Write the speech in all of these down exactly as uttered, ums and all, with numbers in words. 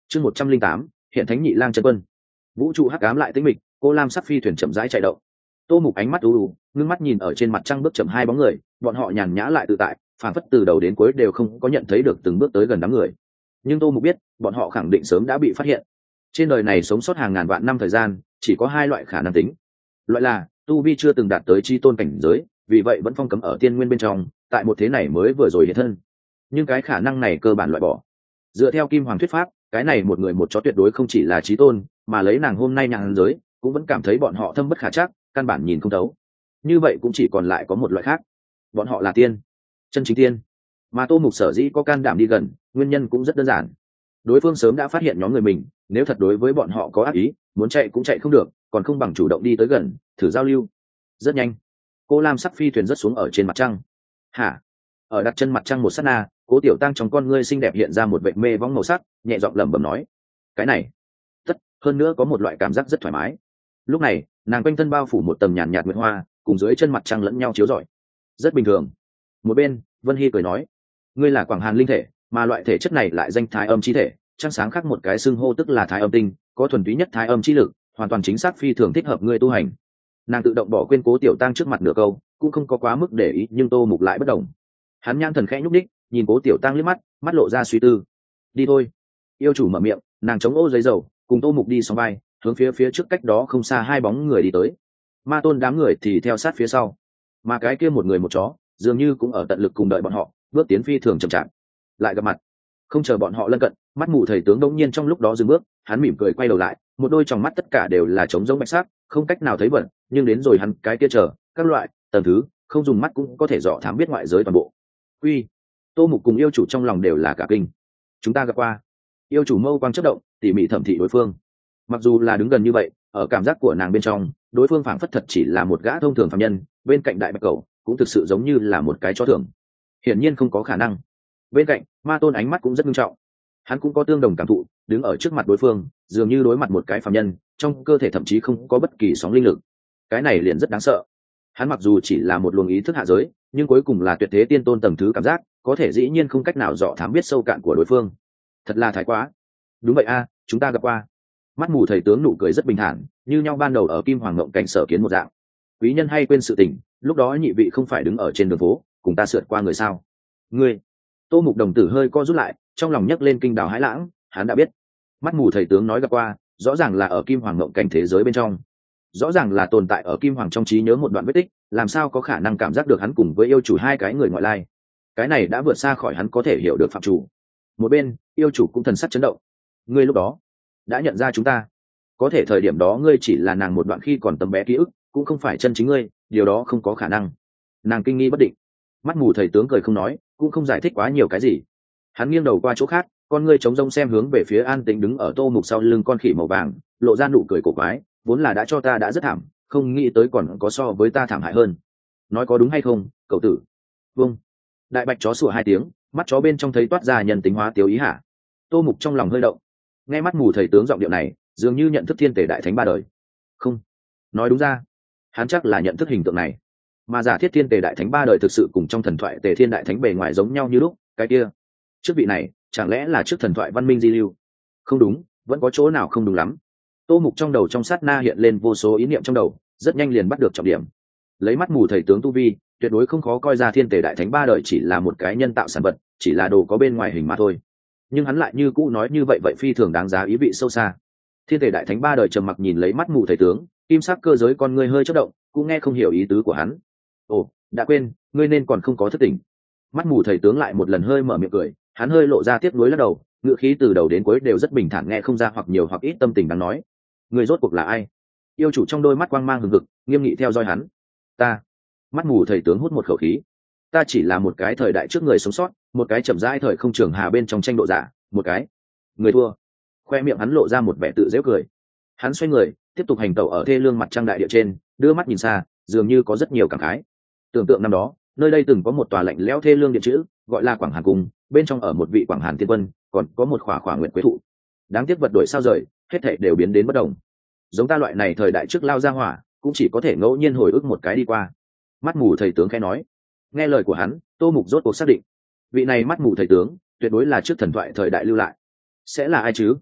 chương một trăm linh tám hiện thánh nhị lang chân quân. Vũ trụ hắc ám lại tĩnh mịch, cô lam sắc phi thuyền chậm rãi chạy động. Tô Mục ánh mắt u u, ngưng mắt nhìn ở trên mặt trăng bước chậm hai bóng người, bọn họ nhàn nhã lại tự tại, phản phất từ đầu đến cuối đều không có nhận thấy được từng bước tới gần đám người. Nhưng Tô Mục biết, bọn họ khẳng định sớm đã bị phát hiện. Trên đời này sống sót hàng ngàn vạn năm thời gian, chỉ có hai loại khả năng tính. Loại là tu vi chưa từng đạt tới chi tôn cảnh giới, vì vậy vẫn phong cấm ở tiên nguyên bên trong, tại một thế này mới vừa rồi hiện thân. Nhưng cái khả năng này cơ bản loại bỏ. Dựa theo Kim Hoàng thuyết pháp, cái này một người một chó tuyệt đối không chỉ là chí tôn, mà lấy nàng hôm nay nhàn giới cũng vẫn cảm thấy bọn họ thâm bất khả trắc, căn bản nhìn không thấu. Như vậy cũng chỉ còn lại có một loại khác, bọn họ là tiên, chân chính tiên. Mà Tô Mục sở dĩ có can đảm đi gần, nguyên nhân cũng rất đơn giản. Đối phương sớm đã phát hiện nhóm người mình, nếu thật đối với bọn họ có ác ý, muốn chạy cũng chạy không được, còn không bằng chủ động đi tới gần, thử giao lưu. Rất nhanh, cô lam sắc phi thuyền rất xuống ở trên mặt trăng. Hả? Ở đặt chân mặt trăng một sát na, Cố Tiểu Tăng trong con ngươi xinh đẹp hiện ra một vệt mê vong màu sắc, nhẹ giọng lẩm bẩm nói: "Cái này, tất hơn nữa có một loại cảm giác rất thoải mái." Lúc này, nàng quanh thân bao phủ một tầng nhàn nhạt nguyệt hoa, cùng dưới chân mặt trăng lẫn nhau chiếu rọi, rất bình thường. Một bên, Vân Hy cười nói: "Ngươi là Quảng Hàn linh thể, mà loại thể chất này lại danh Thái Âm chi thể, trăng sáng khác một cái xưng hô tức là Thái Âm tinh, có thuần túy nhất Thái Âm chi lực, hoàn toàn chính xác phi thường thích hợp ngươi tu hành." Nàng tự động bỏ quên Cố Tiểu Tăng trước mặt nửa câu, cũng không có quá mức để ý, nhưng Tô Mục lại bất động. Hắn nhãn thần khẽ nhúc đích, nhìn Cố Tiểu Tăng liếc mắt, mắt lộ ra suy tư. "Đi thôi." Yêu chủ mở miệng, nàng chống ô giấy dầu, cùng Tô Mục đi song vai, hướng phía phía trước cách đó không xa hai bóng người đi tới. Ma Tôn đám người thì theo sát phía sau, mà cái kia một người một chó dường như cũng ở tận lực cùng đợi bọn họ, bước tiến phi thường chậm chạp. Lại gặp mặt, không chờ bọn họ lân cận, mắt mù thầy tướng đống nhiên trong lúc đó dừng bước, hắn mỉm cười quay đầu lại, một đôi tròng mắt tất cả đều là trống rỗng bạch sắc, không cách nào thấy vật, nhưng đến rồi hắn cái kia chờ các loại tầng thứ, không dùng mắt cũng có thể dò thám biết ngoại giới toàn bộ. Uy, Tô Mục cùng yêu chủ trong lòng đều là cả kinh. "Chúng ta gặp qua." Yêu chủ mâu quang chớp động, tỉ mỉ thẩm thị đối phương. Mặc dù là đứng gần như vậy, ở cảm giác của nàng bên trong, đối phương phảng phất thật chỉ là một gã thông thường phàm nhân, bên cạnh đại bạch cầu cũng thực sự giống như là một cái chó thường. Hiển nhiên không có khả năng. Bên cạnh, Ma Tôn ánh mắt cũng rất nghiêm trọng. Hắn cũng có tương đồng cảm thụ, đứng ở trước mặt đối phương, dường như đối mặt một cái phàm nhân, trong cơ thể thậm chí không có bất kỳ sóng linh lực. Cái này liền rất đáng sợ. Hắn mặc dù chỉ là một luồng ý thức hạ giới, nhưng cuối cùng là tuyệt thế tiên tôn tầng thứ cảm giác, có thể dĩ nhiên không cách nào dò thám biết sâu cạn của đối phương. Thật là thái quá. Đúng vậy a, chúng ta gặp qua. Mắt mù thầy tướng nụ cười rất bình thản, như nhau ban đầu ở Kim Hoàng Ngộng cảnh sở kiến một dạng. Quý nhân hay quên sự tình, lúc đó nhị vị không phải đứng ở trên đường phố, cùng ta sượt qua người sao? Ngươi. Tô Mục đồng tử hơi co rút lại, trong lòng nhấc lên kinh đào hãi lãng, hắn đã biết. Mắt mù thầy tướng nói gặp qua, rõ ràng là ở Kim Hoàng Ngộng cảnh thế giới bên trong. Rõ ràng là tồn tại ở Kim Hoàng trong trí nhớ một đoạn vết tích, làm sao có khả năng cảm giác được hắn cùng với yêu chủ hai cái người ngoại lai? Cái này đã vượt xa khỏi hắn có thể hiểu được phạm chủ. Một bên, yêu chủ cũng thần sắc chấn động. Ngươi lúc đó đã nhận ra chúng ta? Có thể thời điểm đó ngươi chỉ là nàng một đoạn khi còn tấm bé ký ức, cũng không phải chân chính ngươi, điều đó không có khả năng. Nàng kinh nghi bất định. Mắt mù thầy tướng cười không nói, cũng không giải thích quá nhiều cái gì. Hắn nghiêng đầu qua chỗ khác, con ngươi trống rông xem hướng về phía an tĩnh đứng ở Tô Mục sau lưng con khỉ màu vàng, lộ ra nụ cười cổ quái, vốn là đã cho ta đã rất thảm, không nghĩ tới còn có so với ta thảm hại hơn. Nói có đúng hay không, cậu tử? Vâng. Đại bạch chó sủa hai tiếng, mắt chó bên trong thấy toát ra nhân tính hóa tiêu ý hả? Tô Mục trong lòng hơi động. Nghe mắt mù thầy tướng giọng điệu này, dường như nhận thức thiên tể đại thánh ba đời. Không, nói đúng ra, hắn chắc là nhận thức hình tượng này. Mà giả thiết thiên tể đại thánh ba đời thực sự cùng trong thần thoại tề thiên đại thánh bề ngoài giống nhau như lúc, cái kia trước vị này chẳng lẽ là trước thần thoại văn minh di lưu? Không đúng, vẫn có chỗ nào không đúng lắm. Tô Mục trong đầu trong sát na hiện lên vô số ý niệm trong đầu, rất nhanh liền bắt được trọng điểm. Lấy mắt mù thầy tướng tu vi, tuyệt đối không khó coi ra thiên tể đại thánh ba đời chỉ là một cái nhân tạo sản vật, chỉ là đồ có bên ngoài hình mà thôi. Nhưng hắn lại như cũ nói như vậy vậy phi thường đáng giá ý vị sâu xa. Thiên tể đại thánh ba đời trầm mặc nhìn lấy mắt mù thầy tướng, kim sắc cơ giới con ngươi hơi chớp động, cũng nghe không hiểu ý tứ của hắn. Ồ, đã quên, ngươi nên còn không có thức tỉnh. Mắt mù thầy tướng lại một lần hơi mở miệng cười, hắn hơi lộ ra tiếc nuối lắc đầu, ngữ khí từ đầu đến cuối đều rất bình thản, nghe không ra hoặc nhiều hoặc ít tâm tình đang nói. Ngươi rốt cuộc là ai? Yêu chủ trong đôi mắt quang mang hừng hực, nghiêm nghị theo dõi hắn. Ta. Mắt mù thầy tướng hút một khẩu khí. Ta chỉ là một cái thời đại trước người sống sót, một cái chậm rãi thời không trường hà bên trong tranh độ giả, một cái người thua. Khoe miệng hắn lộ ra một vẻ tự giễu cười. Hắn xoay người, tiếp tục hành tẩu ở thê lương mặt trăng đại địa trên, đưa mắt nhìn xa, dường như có rất nhiều cảm khái. Tưởng tượng năm đó, nơi đây từng có một tòa lạnh lẽo thê lương điện chữ, gọi là Quảng Hàn Cung, bên trong ở một vị Quảng Hàn tiên quân, còn có một khỏa khỏa nguyện quế thụ. Đáng tiếc vật đổi sao rời, hết thảy đều biến đến bất động. Giống ta loại này thời đại trước lao ra hỏa, cũng chỉ có thể ngẫu nhiên hồi ức một cái đi qua. Mắt mù thầy tướng khẽ nói. Nghe lời của hắn, Tô Mục rốt cuộc xác định, vị này mắt mù thầy tướng tuyệt đối là trước thần thoại thời đại lưu lại. Sẽ là ai chứ?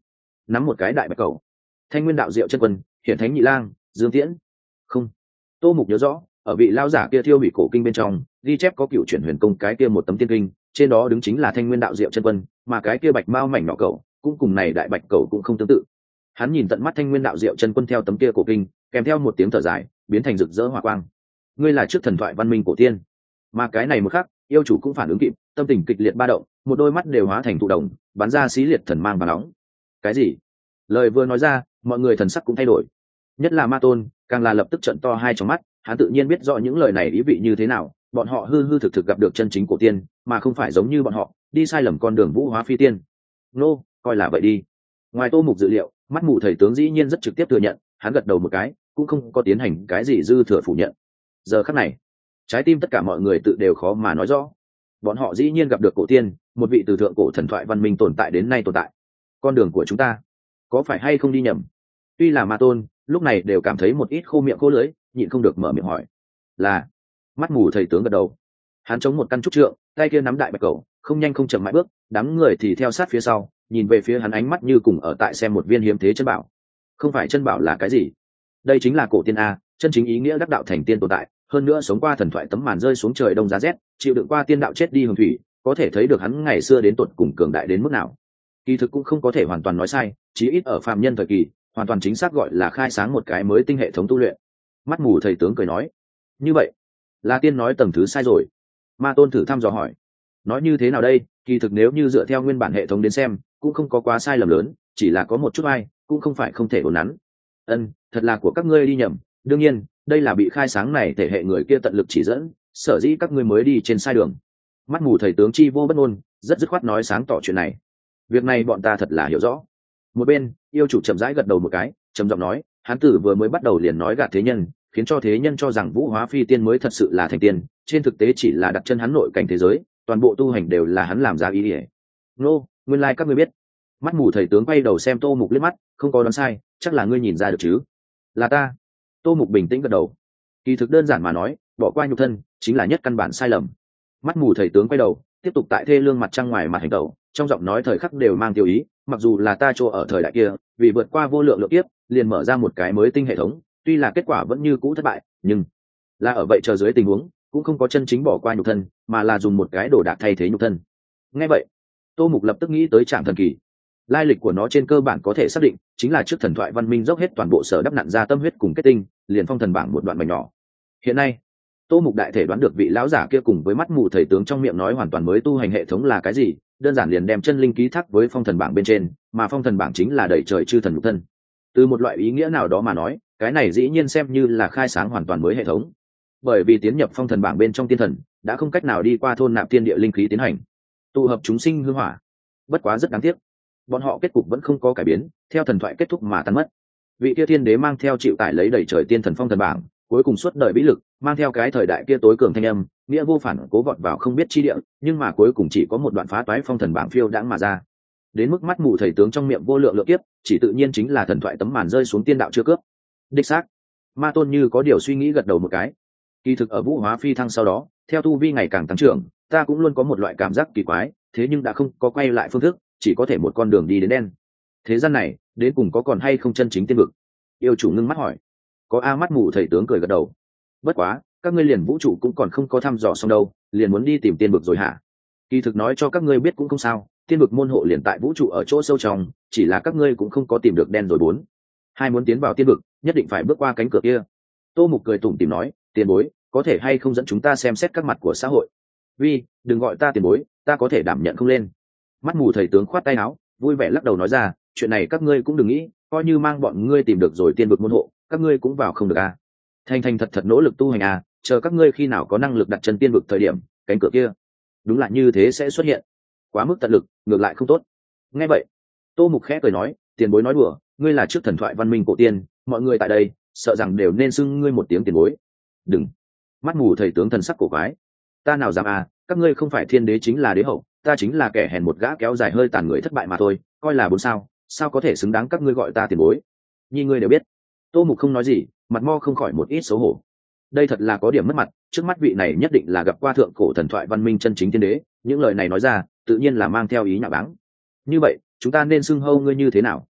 nắm một cái đại bạch cầu. Thanh nguyên đạo diệu chân quân, hiển thánh nhị lang, Dương Tiễn. Không. Tô Mục nhớ rõ, ở vị lao giả kia thiêu hủy cổ kinh bên trong, ghi chép có cựu chuyển huyền công cái kia một tấm tiên kinh, trên đó đứng chính là Thanh nguyên đạo diệu chân quân, mà cái kia bạch mao mảnh nhỏ cầu cũng cùng này đại bạch cầu cũng không tương tự. Hắn nhìn tận mắt Thanh nguyên đạo diệu chân quân theo tấm kia cổ kinh, kèm theo một tiếng thở dài, biến thành rực rỡ hỏa quang. Ngươi là trước thần thoại văn minh cổ tiên. Mà cái này một khắc, yêu chủ cũng phản ứng kịp, tâm tình kịch liệt ba động, một đôi mắt đều hóa thành thụ đồng, bắn ra xí liệt thần mang và nóng. Cái gì? Lời vừa nói ra, mọi người thần sắc cũng thay đổi. Nhất là Ma Tôn, càng là lập tức trợn to hai trong mắt, hắn tự nhiên biết rõ những lời này ý vị như thế nào, bọn họ hư hư thực thực gặp được chân chính cổ tiên, mà không phải giống như bọn họ, đi sai lầm con đường vũ hóa phi tiên. Nô, coi là vậy đi. Ngoài Tô Mục dự liệu, mắt mù thầy tướng dĩ nhiên rất trực tiếp thừa nhận, hắn gật đầu một cái, cũng không có tiến hành cái gì dư thừa phủ nhận. Giờ khắc này, trái tim tất cả mọi người tự đều khó mà nói rõ. Bọn họ dĩ nhiên gặp được cổ tiên, một vị từ thượng cổ thần thoại văn minh tồn tại đến nay tồn tại. Con đường của chúng ta có phải hay không đi nhầm? Tuy là Ma Tôn, lúc này đều cảm thấy một ít khô miệng khô lưỡi, nhịn không được mở miệng hỏi. Là. Mắt mù thầy tướng gật đầu. Hắn chống một căn trúc trượng, tay kia nắm đại bạch cầu, không nhanh không chậm mãi bước, đám người thì theo sát phía sau, nhìn về phía hắn ánh mắt như cùng ở tại xem một viên hiếm thế chân bảo. Không phải chân bảo là cái gì? Đây chính là cổ tiên a, chân chính ý nghĩa đắc đạo thành tiên tồn tại, hơn nữa sống qua thần thoại tấm màn rơi xuống trời đông giá rét, chịu đựng qua tiên đạo chết đi hồng thủy, có thể thấy được hắn ngày xưa đến tột cùng cường đại đến mức nào. Kỳ thực cũng không có thể hoàn toàn nói sai, chí ít ở phàm nhân thời kỳ, hoàn toàn chính xác gọi là khai sáng một cái mới tinh hệ thống tu luyện. Mắt mù thầy tướng cười nói, như vậy là tiên nói tầng thứ sai rồi. Ma Tôn thử thăm dò hỏi, nói như thế nào đây? Kỳ thực nếu như dựa theo nguyên bản hệ thống đến xem, cũng không có quá sai lầm lớn, chỉ là có một chút ai, cũng không phải không thể ổn nắn. Ân, thật là của các ngươi đi nhầm. Đương nhiên, đây là bị khai sáng này thể hệ người kia tận lực chỉ dẫn, sở dĩ các ngươi mới đi trên sai đường. Mắt mù thầy tướng chi vô bất ngôn, rất dứt khoát nói sáng tỏ chuyện này. Việc này bọn ta thật là hiểu rõ. Một bên, yêu chủ chậm rãi gật đầu một cái, trầm giọng nói, hắn tử vừa mới bắt đầu liền nói gạt thế nhân, khiến cho thế nhân cho rằng vũ hóa phi tiên mới thật sự là thành tiên, trên thực tế chỉ là đặt chân hắn nội cảnh thế giới, toàn bộ tu hành đều là hắn làm ra ý nghĩa. Nô, nguyên lai like các ngươi biết. Mắt mù thầy tướng quay đầu xem Tô Mục liếc mắt, không có đoán sai, chắc là ngươi nhìn ra được chứ? Là ta. Tô Mục bình tĩnh gật đầu. Kỳ thực đơn giản mà nói, bỏ qua nhục thân chính là nhất căn bản sai lầm. Mắt mù thầy tướng quay đầu, tiếp tục tại thê lương mặt trăng ngoài mặt hành tẩu, trong giọng nói thời khắc đều mang tiêu ý, mặc dù là ta chỗ ở thời đại kia, vì vượt qua vô lượng lượng kiếp, liền mở ra một cái mới tinh hệ thống, tuy là kết quả vẫn như cũ thất bại, nhưng là ở vậy chờ dưới tình huống, cũng không có chân chính bỏ qua nhục thân, mà là dùng một cái đồ đạc thay thế nhục thân. Nghe vậy, Tô Mục lập tức nghĩ tới Trảm Thần Kỳ. Lai lịch của nó trên cơ bản có thể xác định, chính là trước thần thoại văn minh dốc hết toàn bộ sở đắp nặn ra tâm huyết cùng kết tinh, liền phong thần bảng một đoạn mảnh nhỏ. Hiện nay, Tô Mục đại thể đoán được vị lão giả kia cùng với mắt mù thầy tướng trong miệng nói hoàn toàn mới tu hành hệ thống là cái gì, đơn giản liền đem chân linh ký thác với phong thần bảng bên trên, mà phong thần bảng chính là đẩy trời chư thần nhục thân. Từ một loại ý nghĩa nào đó mà nói, cái này dĩ nhiên xem như là khai sáng hoàn toàn mới hệ thống. Bởi vì tiến nhập phong thần bảng bên trong tiên thần, đã không cách nào đi qua thôn nạp thiên địa linh khí tiến hành tụ hợp chúng sinh hương hỏa. Bất quá rất đáng tiếc, bọn họ kết cục vẫn không có cải biến, theo thần thoại kết thúc mà tan mất. Vị kia thiên đế mang theo chịu tải lấy đẩy trời tiên thần phong thần bảng, cuối cùng suốt đời bí lực, mang theo cái thời đại kia tối cường thanh âm, nghĩa vô phản cố vọt vào không biết chi địa, nhưng mà cuối cùng chỉ có một đoạn phá toái phong thần bảng phiêu đãng mà ra. Đến mức mắt mù thầy tướng trong miệng vô lượng lượng kiếp, chỉ tự nhiên chính là thần thoại tấm màn rơi xuống tiên đạo chưa cướp. Đích xác. Ma Tôn như có điều suy nghĩ gật đầu một cái. Kỳ thực ở vũ hóa phi thăng sau đó, theo tu vi ngày càng tăng trưởng, ta cũng luôn có một loại cảm giác kỳ quái, thế nhưng đã không có quay lại phương thức, chỉ có thể một con đường đi đến đen. Thế gian này, đến cùng có còn hay không chân chính tiên vực? Yêu chủ ngưng mắt hỏi. Có a, mắt mù thầy tướng cười gật đầu. Bất quá, các ngươi liền vũ trụ cũng còn không có thăm dò xong đâu, liền muốn đi tìm tiên vực rồi hả? Kỳ thực nói cho các ngươi biết cũng không sao, tiên vực môn hộ liền tại vũ trụ ở chỗ sâu trong, chỉ là các ngươi cũng không có tìm được đen rồi bốn. Hai muốn tiến vào tiên vực, nhất định phải bước qua cánh cửa kia. Tô Mục cười tủm tỉm nói, tiền bối, có thể hay không dẫn chúng ta xem xét các mặt của xã hội? Vi, đừng gọi ta tiền bối, ta có thể đảm nhận không lên. Mắt mù thầy tướng khoát tay áo, vui vẻ lắc đầu nói ra, chuyện này các ngươi cũng đừng nghĩ, coi như mang bọn ngươi tìm được rồi tiên vực môn hộ, các ngươi cũng vào không được à. Thành thành thật thật nỗ lực tu hành à, chờ các ngươi khi nào có năng lực đặt chân tiên vực thời điểm, cánh cửa kia đúng là như thế sẽ xuất hiện. Quá mức tận lực, ngược lại không tốt. Nghe vậy, Tô Mục khẽ cười nói, tiền bối nói đùa, ngươi là trước thần thoại văn minh cổ tiên, mọi người tại đây sợ rằng đều nên xưng ngươi một tiếng tiền bối. Đừng. Mắt mù thầy tướng thần sắc cổ quái. Ta nào dám à, các ngươi không phải thiên đế chính là đế hậu, ta chính là kẻ hèn một gã kéo dài hơi tàn người thất bại mà thôi, coi là bốn sao, sao có thể xứng đáng các ngươi gọi ta tiền bối? Nhi ngươi đều biết. Tô Mục không nói gì, mặt mo không khỏi một ít xấu hổ. Đây thật là có điểm mất mặt, trước mắt vị này nhất định là gặp qua thượng cổ thần thoại văn minh chân chính thiên đế, những lời này nói ra, tự nhiên là mang theo ý nhạo báng. Như vậy, chúng ta nên xưng hô ngươi như thế nào?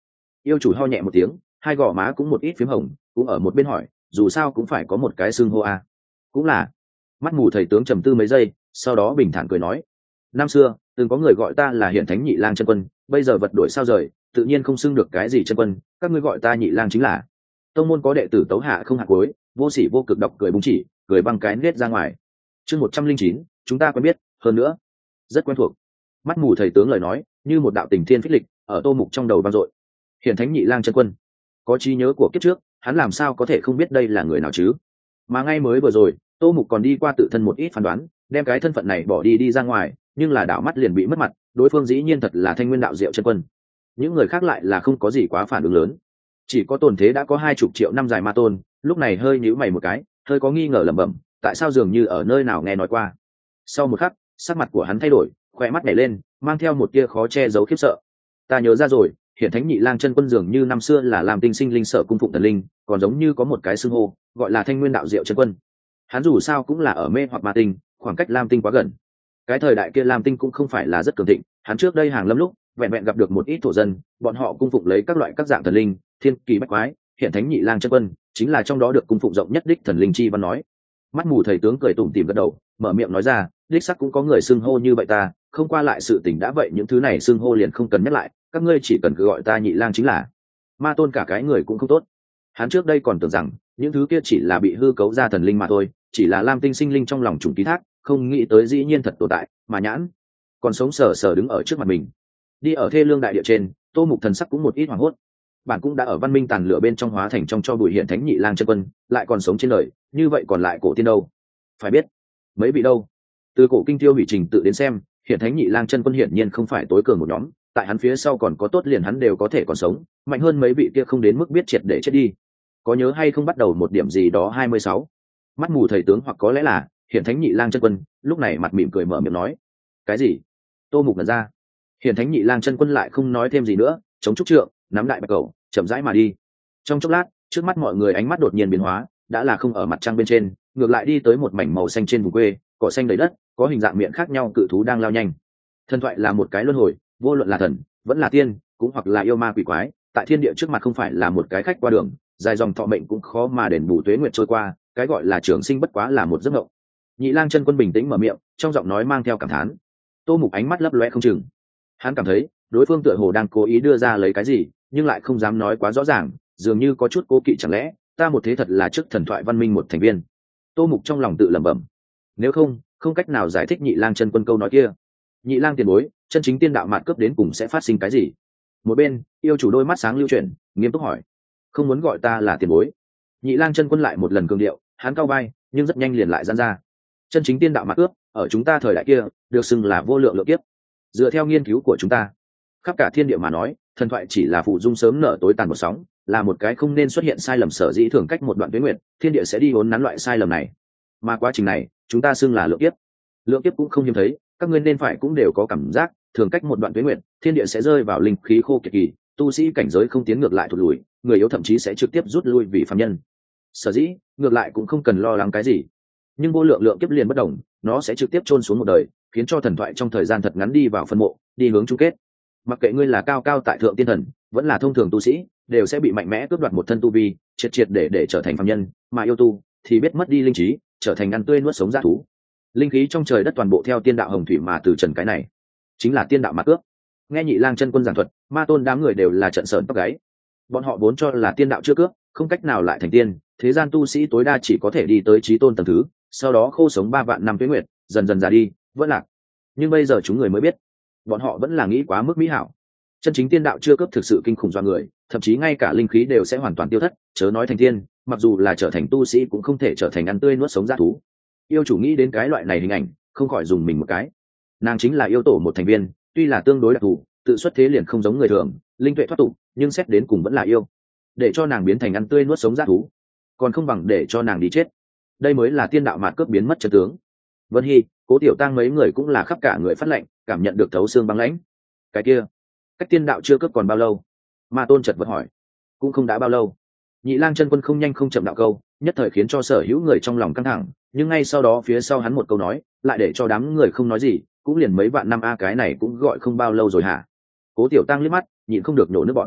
Yêu chủ ho nhẹ một tiếng, hai gò má cũng một ít phím hồng, cũng ở một bên hỏi, dù sao cũng phải có một cái xưng hô a. Cũng là. Mắt mù thầy tướng trầm tư mấy giây, sau đó bình thản cười nói, năm xưa từng có người gọi ta là Hiển Thánh Nhị Lang chân quân, bây giờ vật đổi sao rời, tự nhiên không xưng được cái gì chân quân, các ngươi gọi ta Nhị Lang chính là. Tông môn có đệ tử tấu hạ không hạ cuối, vô sỉ vô cực độc cười búng chỉ, cười băng cái nết ra ngoài. Chương một trăm linh chín, chúng ta quen biết, hơn nữa rất quen thuộc. Mắt mù thầy tướng lời nói như một đạo tình thiên phích lịch ở Tô Mục trong đầu vang dội. Hiển Thánh Nhị Lang chân quân, có trí nhớ của kiếp trước, hắn làm sao có thể không biết đây là người nào chứ? Mà ngay mới vừa rồi, Tô Mục còn đi qua tự thân một ít phán đoán, đem cái thân phận này bỏ đi đi ra ngoài, nhưng là đảo mắt liền bị mất mặt, đối phương dĩ nhiên thật là Thanh Nguyên đạo diệu chân quân. Những người khác lại là không có gì quá phản ứng lớn. Chỉ có Tồn Thế đã có hai chục triệu năm dài ma tôn, lúc này hơi nhíu mày một cái, hơi có nghi ngờ lẩm bẩm, tại sao dường như ở nơi nào nghe nói qua. Sau một khắc, sắc mặt của hắn thay đổi, khóe mắt nhảy lên, mang theo một tia khó che giấu khiếp sợ. Ta nhớ ra rồi, Hiển Thánh Nhị Lang chân quân dường như năm xưa là làm tinh sinh linh sở cung phụng thần linh, còn giống như có một cái xưng hô, gọi là Thanh Nguyên đạo diệu chân quân. Hắn dù sao cũng là ở mê hoặc ma tinh, khoảng cách Lam Tinh quá gần. Cái thời đại kia Lam Tinh cũng không phải là rất cường thịnh, hắn trước đây hàng lâm lúc, vẹn vẹn gặp được một ít thổ dân, bọn họ cung phụng lấy các loại các dạng thần linh, thiên kỳ bách quái, Hiển Thánh Nhị Lang chân quân chính là trong đó được cung phụng rộng nhất đích thần linh chi văn nói. Mắt mù thầy tướng cười tủm tỉm gật đầu, mở miệng nói ra, đích sắc cũng có người xưng hô như vậy ta, không qua lại sự tình đã vậy những thứ này xưng hô liền không cần nhắc lại, các ngươi chỉ cần cứ gọi ta Nhị Lang chính là. Ma tôn cả cái người cũng không tốt. Hắn trước đây còn tưởng rằng những thứ kia chỉ là bị hư cấu ra thần linh mà thôi, chỉ là Lam Tinh sinh linh trong lòng trùng ký thác, không nghĩ tới dĩ nhiên thật tồn tại, mà nhãn còn sống sờ sờ đứng ở trước mặt mình. Đi ở thê lương đại địa trên, Tô Mục thần sắc cũng một ít hoảng hốt. Bản cũng đã ở văn minh tàn lửa bên trong hóa thành trong cho bụi Hiển Thánh Nhị Lang chân quân, lại còn sống trên đời, như vậy còn lại cổ tiên đâu? Phải biết, mấy vị đâu? Từ cổ kinh tiêu hủy trình tự đến xem, Hiển Thánh Nhị Lang chân quân hiển nhiên không phải tối cường một nhóm, tại hắn phía sau còn có tốt liền hắn đều có thể còn sống, mạnh hơn mấy vị kia không đến mức biết triệt để chết đi. Có nhớ hay không bắt đầu một điểm gì đó hai mươi sáu. Mắt mù thầy tướng hoặc có lẽ là Hiển Thánh Nhị Lang chân quân, lúc này mặt mỉm cười mở miệng nói, cái gì? Tô Mục ngẩn ra. Hiển Thánh Nhị Lang chân quân lại không nói thêm gì nữa, chống trúc trượng, nắm đại bạch cầu, chậm rãi mà đi. Trong chốc lát, trước mắt mọi người ánh mắt đột nhiên biến hóa, đã là không ở mặt trăng bên trên, ngược lại đi tới một mảnh màu xanh trên vùng quê, cỏ xanh đầy đất, có hình dạng miệng khác nhau cự thú đang lao nhanh. Thần thoại là một cái luân hồi, vô luận là thần, vẫn là tiên, cũng hoặc là yêu ma quỷ quái, tại thiên địa trước mặt không phải là một cái khách qua đường, dài dòng thọ mệnh cũng khó mà đền bù tuế nguyệt trôi qua, cái gọi là trường sinh bất quá là một giấc mộng. Nhị Lang chân quân bình tĩnh mở miệng, trong giọng nói mang theo cảm thán. Tô Mục ánh mắt lấp loe không chừng. Hắn cảm thấy, đối phương tựa hồ đang cố ý đưa ra lấy cái gì, nhưng lại không dám nói quá rõ ràng, dường như có chút cố kỵ, chẳng lẽ ta một thế thật là trước thần thoại văn minh một thành viên. Tô Mục trong lòng tự lẩm bẩm. Nếu không, không cách nào giải thích Nhị Lang chân quân câu nói kia. Nhị Lang tiền bối, chân chính tiên đạo mạt cướp đến cùng sẽ phát sinh cái gì? Một bên, yêu chủ đôi mắt sáng lưu chuyển, nghiêm túc hỏi. Không muốn gọi ta là tiền bối. Nhị Lang chân quân lại một lần cường điệu, hắn cao vai, nhưng rất nhanh liền lại giãn ra. Chân chính tiên đạo mạt cướp, ở chúng ta thời đại kia, được xưng là vô lượng lượng kiếp. Dựa theo nghiên cứu của chúng ta, khắp cả thiên địa mà nói, thần thoại chỉ là phụ dung sớm nở tối tàn một sóng, là một cái không nên xuất hiện sai lầm, sở dĩ thường cách một đoạn tuyến nguyện, thiên địa sẽ đi vốn nắn loại sai lầm này. Mà quá trình này, chúng ta xưng là lượng kiếp. Lượng kiếp cũng không hiếm thấy, các ngươi nên phải cũng đều có cảm giác, thường cách một đoạn tuyến nguyện, thiên địa sẽ rơi vào linh khí khô kiệt kỳ, tu sĩ cảnh giới không tiến ngược lại thụt lùi, người yếu thậm chí sẽ trực tiếp rút lui vì phàm nhân. Sở dĩ, ngược lại cũng không cần lo lắng cái gì. Nhưng vô lượng lượng kiếp liền bất đồng, nó sẽ trực tiếp chôn xuống một đời, khiến cho thần thoại trong thời gian thật ngắn đi vào phân mộ, đi hướng chung kết. Mặc kệ ngươi là cao cao tại thượng tiên thần, vẫn là thông thường tu sĩ, đều sẽ bị mạnh mẽ cướp đoạt một thân tu vi, triệt triệt để để trở thành phàm nhân, mà yêu tu thì biết mất đi linh trí, trở thành ăn tươi nuốt sống dã thú. Linh khí trong trời đất toàn bộ theo tiên đạo hồng thủy mà từ trần, cái này chính là tiên đạo mà cướp. Nghe Nhị Lang chân quân giảng thuật, ma tôn đám người đều là trận sởn tóc gáy. Bọn họ vốn cho là tiên đạo chưa cướp, không cách nào lại thành tiên, thế gian tu sĩ tối đa chỉ có thể đi tới chí tôn tầng thứ, sau đó khô sống ba vạn năm tuế nguyệt, dần dần già đi, vẫn lạc. Nhưng bây giờ chúng người mới biết, bọn họ vẫn là nghĩ quá mức mỹ hảo. Chân chính tiên đạo chưa cướp thực sự kinh khủng do người, thậm chí ngay cả linh khí đều sẽ hoàn toàn tiêu thất, chớ nói thành tiên, mặc dù là trở thành tu sĩ cũng không thể trở thành ăn tươi nuốt sống dã thú. Yêu chủ nghĩ đến cái loại này hình ảnh, không khỏi dùng mình một cái. Nàng chính là yêu tổ một thành viên, tuy là tương đối đặc thù, tự xuất thế liền không giống người thường, linh tuệ thoát tục, nhưng xét đến cùng vẫn là yêu. Để cho nàng biến thành ăn tươi nuốt sống dã thú, còn không bằng để cho nàng đi chết. Đây mới là tiên đạo mạt cướp biến mất chân tướng. Vân Hy, Cố Tiểu Tăng mấy người cũng là khắp cả người phát lệnh, cảm nhận được thấu xương băng lãnh. Cái kia, cách tiên đạo chưa cướp còn bao lâu? Ma tôn chợt vật hỏi. Cũng không đã bao lâu. Nhị Lang chân quân không nhanh không chậm đạo câu, nhất thời khiến cho sở hữu người trong lòng căng thẳng, nhưng ngay sau đó phía sau hắn một câu nói, lại để cho đám người không nói gì, cũng liền mấy vạn năm a, cái này cũng gọi không bao lâu rồi hả? Cố Tiểu Tăng liếc mắt, nhịn không được nổ nước bọt.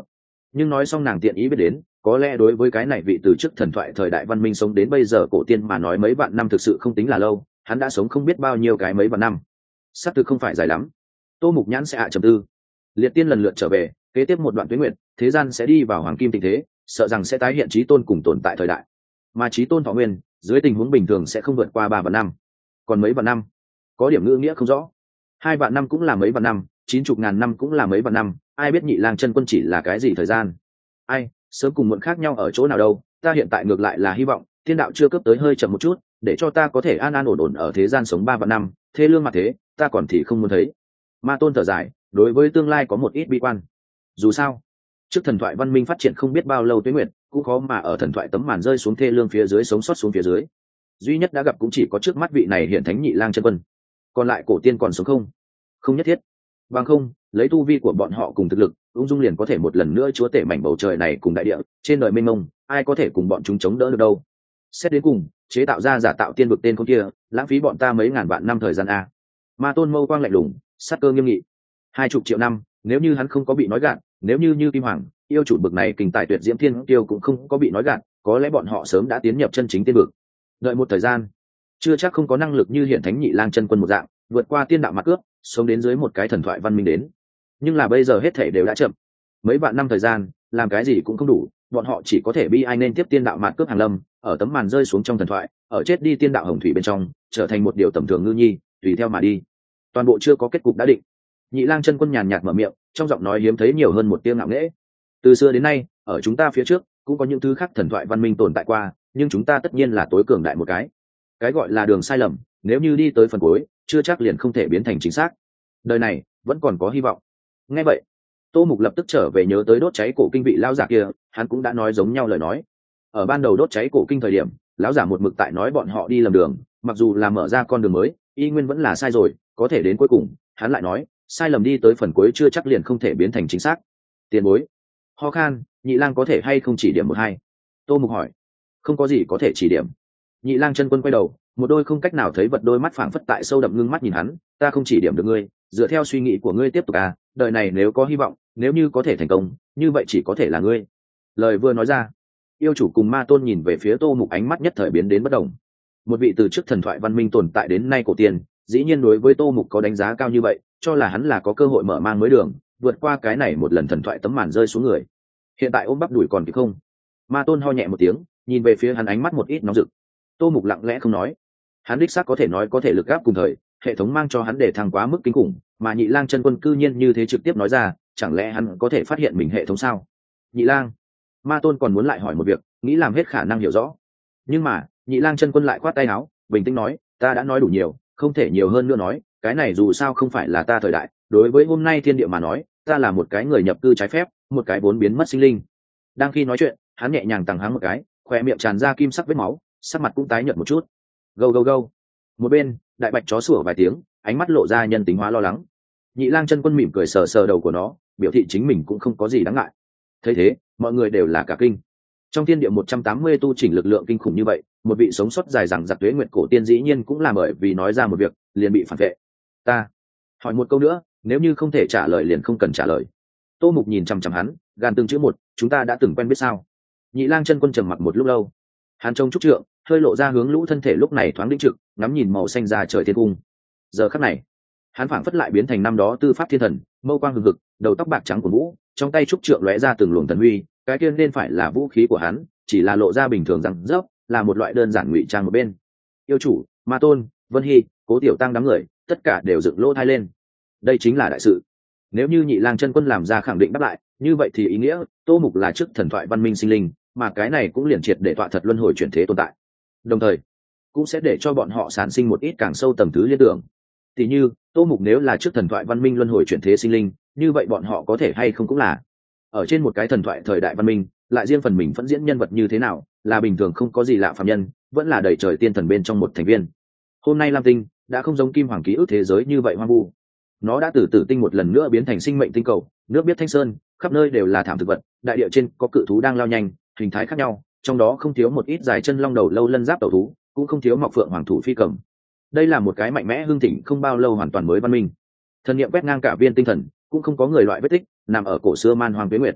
Nhưng nói xong nàng tiện ý biết đến, có lẽ đối với cái này vị từ trước thần thoại thời đại văn minh sống đến bây giờ cổ tiên mà nói mấy vạn năm thực sự không tính là lâu, hắn đã sống không biết bao nhiêu cái mấy vạn năm, xác thực không phải dài lắm. Tô Mục Nhãn sẽ hạ trầm tư. Liệt tiên lần lượt trở về, kế tiếp một đoạn tuyến nguyện, thế gian sẽ đi vào hoàng kim tình thế, sợ rằng sẽ tái hiện chí tôn cùng tồn tại thời đại. Mà chí tôn thọ nguyên, dưới tình huống bình thường sẽ không vượt qua ba vạn năm. Còn mấy vạn năm, có điểm ngữ nghĩa không rõ. Hai vạn năm cũng là mấy vạn năm, chín chục ngàn năm cũng là mấy vạn năm, ai biết Nhị Lang chân quân chỉ là cái gì thời gian? Ai, sớm cùng muộn khác nhau ở chỗ nào đâu, ta hiện tại ngược lại là hy vọng, thiên đạo chưa cấp tới hơi chậm một chút, để cho ta có thể an an ổn ổn ở thế gian sống ba vạn năm, thế lương mà thế, ta còn thì không muốn thấy. Ma Tôn thở dài, đối với tương lai có một ít bi quan. Dù sao, trước thần thoại văn minh phát triển không biết bao lâu tuế nguyệt, cũng khó mà ở thần thoại tấm màn rơi xuống thê lương phía dưới sống sót xuống phía dưới. Duy nhất đã gặp cũng chỉ có trước mắt vị này hiện thánh Nhị Lang chân quân. Còn lại cổ tiên còn sống không? Không nhất thiết. Bằng không, lấy tu vi của bọn họ cùng thực lực, ung dung liền có thể một lần nữa chúa tể mảnh bầu trời này cùng đại địa, trên đời mênh mông, ai có thể cùng bọn chúng chống đỡ được đâu. Xét đến cùng, chế tạo ra giả tạo tiên vực tên con kia, lãng phí bọn ta mấy ngàn vạn năm thời gian a. Ma Tôn mâu quang lạnh lùng, sát cơ nghiêm nghị. Hai chục triệu năm, nếu như hắn không có bị nói gạt, nếu như như Kim Hoàng, yêu chủ bực này kình tài tuyệt diễm thiên tiêu cũng không có bị nói gạt, có lẽ bọn họ sớm đã tiến nhập chân chính tiên vực. Đợi một thời gian, chưa chắc không có năng lực như hiện thánh Nhị Lang chân quân một dạng, vượt qua tiên đạo mặt cướp, sống đến dưới một cái thần thoại văn minh đến. Nhưng là bây giờ hết thể đều đã chậm. Mấy vạn năm thời gian, làm cái gì cũng không đủ, bọn họ chỉ có thể bi ai nên tiếp tiên đạo mạt cướp hàng lâm, ở tấm màn rơi xuống trong thần thoại, ở chết đi tiên đạo hồng thủy bên trong, trở thành một điều tầm thường ngư nhi, tùy theo mà đi. Toàn bộ chưa có kết cục đã định. Nhị Lang chân quân nhàn nhạt mở miệng, trong giọng nói hiếm thấy nhiều hơn một tiếng ngạo nghễ. Từ xưa đến nay, ở chúng ta phía trước cũng có những thứ khác thần thoại văn minh tồn tại qua, nhưng chúng ta tất nhiên là tối cường đại một cái. Cái gọi là đường sai lầm, nếu như đi tới phần cuối, chưa chắc liền không thể biến thành chính xác. Đời này vẫn còn có hy vọng. Nghe vậy, Tô Mục lập tức trở về nhớ tới đốt cháy cổ kinh vị lão giả kia, hắn cũng đã nói giống nhau lời nói. Ở ban đầu đốt cháy cổ kinh thời điểm, lão giả một mực tại nói bọn họ đi lầm đường, mặc dù là mở ra con đường mới, y nguyên vẫn là sai rồi, có thể đến cuối cùng, hắn lại nói, sai lầm đi tới phần cuối chưa chắc liền không thể biến thành chính xác. Tiền bối, ho khan, Nhị Lang có thể hay không chỉ điểm một hai? Tô Mục hỏi. Không có gì có thể chỉ điểm. Nhị Lang chân quân quay đầu, một đôi không cách nào thấy vật đôi mắt phảng phất tại sâu đậm ngưng mắt nhìn hắn, ta không chỉ điểm được ngươi, dựa theo suy nghĩ của ngươi tiếp tục à, đời này nếu có hy vọng, nếu như có thể thành công, như vậy chỉ có thể là ngươi. Lời vừa nói ra, yêu chủ cùng Ma Tôn nhìn về phía Tô Mục, ánh mắt nhất thời biến đến bất đồng. Một vị từ trước thần thoại văn minh tồn tại đến nay cổ tiên, dĩ nhiên đối với Tô Mục có đánh giá cao như vậy, cho là hắn là có cơ hội mở mang mới đường, vượt qua cái này một lần thần thoại tấm màn rơi xuống người. Hiện tại ôm bắp đuổi còn kịp không? Ma Tôn ho nhẹ một tiếng, nhìn về phía hắn ánh mắt một ít nóng rực. Tô Mục lặng lẽ không nói. Hắn đích xác có thể nói có thể lực gáp cùng thời, hệ thống mang cho hắn để thăng quá mức kinh khủng, mà Nhị Lang chân quân cư nhiên như thế trực tiếp nói ra, chẳng lẽ hắn có thể phát hiện mình hệ thống sao? Nhị Lang, Ma Tôn còn muốn lại hỏi một việc, nghĩ làm hết khả năng hiểu rõ. Nhưng mà, Nhị Lang chân quân lại khoát tay áo, bình tĩnh nói, ta đã nói đủ nhiều, không thể nhiều hơn nữa nói, cái này dù sao không phải là ta thời đại, đối với hôm nay thiên địa mà nói, ta là một cái người nhập cư trái phép, một cái vốn biến mất sinh linh. Đang khi nói chuyện, hắn nhẹ nhàng tằng hắng một cái, khóe miệng tràn ra kim sắc vết máu, sắc mặt cũng tái nhợt một chút. Gâu gâu gâu. Một bên, đại bạch chó sủa vài tiếng, ánh mắt lộ ra nhân tính hóa lo lắng. Nhị Lang chân quân mỉm cười sờ sờ đầu của nó, biểu thị chính mình cũng không có gì đáng ngại. Thấy thế, mọi người đều là cả kinh. Trong thiên địa một trăm tám mươi tu chỉnh lực lượng kinh khủng như vậy, một vị sống sót dài dằng dặc tuế nguyệt cổ tiên dĩ nhiên cũng làm bởi vì nói ra một việc, liền bị phản vệ. Ta hỏi một câu nữa, nếu như không thể trả lời liền không cần trả lời. Tô Mục nhìn chằm chằm hắn, gan từng chữ một, chúng ta đã từng quen biết sao? Nhị Lang chân quân trầm mặc một lúc lâu, hắn trông trúc trượng, hơi lộ ra hướng lũ thân thể lúc này thoáng đĩnh trực, ngắm nhìn màu xanh ra trời thiên cung. Giờ khắc này, hắn phảng phất lại biến thành năm đó tư pháp thiên thần, mâu quang hừng hực, đầu tóc bạc trắng của vũ, trong tay trúc trượng lóe ra từng luồng thần huy, cái kia nên phải là vũ khí của hắn, chỉ là lộ ra bình thường rằng dốc, là một loại đơn giản ngụy trang một bên. Yêu chủ, Ma Tôn, Vân Hy, Cố Tiểu Tăng đám người, tất cả đều dựng lỗ tai lên. Đây chính là đại sự. Nếu như Nhị Lang chân quân làm ra khẳng định đáp lại, như vậy thì ý nghĩa Tô Mục là trước thần thoại văn minh sinh linh, mà cái này cũng liền triệt để tọa thật luân hồi chuyển thế tồn tại. Đồng thời, cũng sẽ để cho bọn họ sản sinh một ít càng sâu tầng thứ liên tưởng. Tỷ như, Tô Mục nếu là trước thần thoại văn minh luân hồi chuyển thế sinh linh, như vậy bọn họ có thể hay không cũng là ở trên một cái thần thoại thời đại văn minh, lại riêng phần mình phẫn diễn nhân vật như thế nào, là bình thường không có gì lạ phàm nhân, vẫn là đầy trời tiên thần bên trong một thành viên. Hôm nay Lam Tinh đã không giống Kim Hoàng ký ức thế giới như vậy hoang vu. Nó đã từ tử tinh một lần nữa biến thành sinh mệnh tinh cầu, nước biết thanh sơn, khắp nơi đều là thảm thực vật, đại địa trên có cự thú đang lao nhanh, hình thái khác nhau, trong đó không thiếu một ít dài chân long đầu lâu lân giáp tẩu thú, cũng không thiếu mọc phượng hoàng thủ phi cầm. Đây là một cái mạnh mẽ hưng thịnh không bao lâu hoàn toàn mới văn minh. Thần niệm quét ngang cả viên tinh thần, cũng không có người loại vết tích, nằm ở cổ xưa man hoang tuyết nguyệt.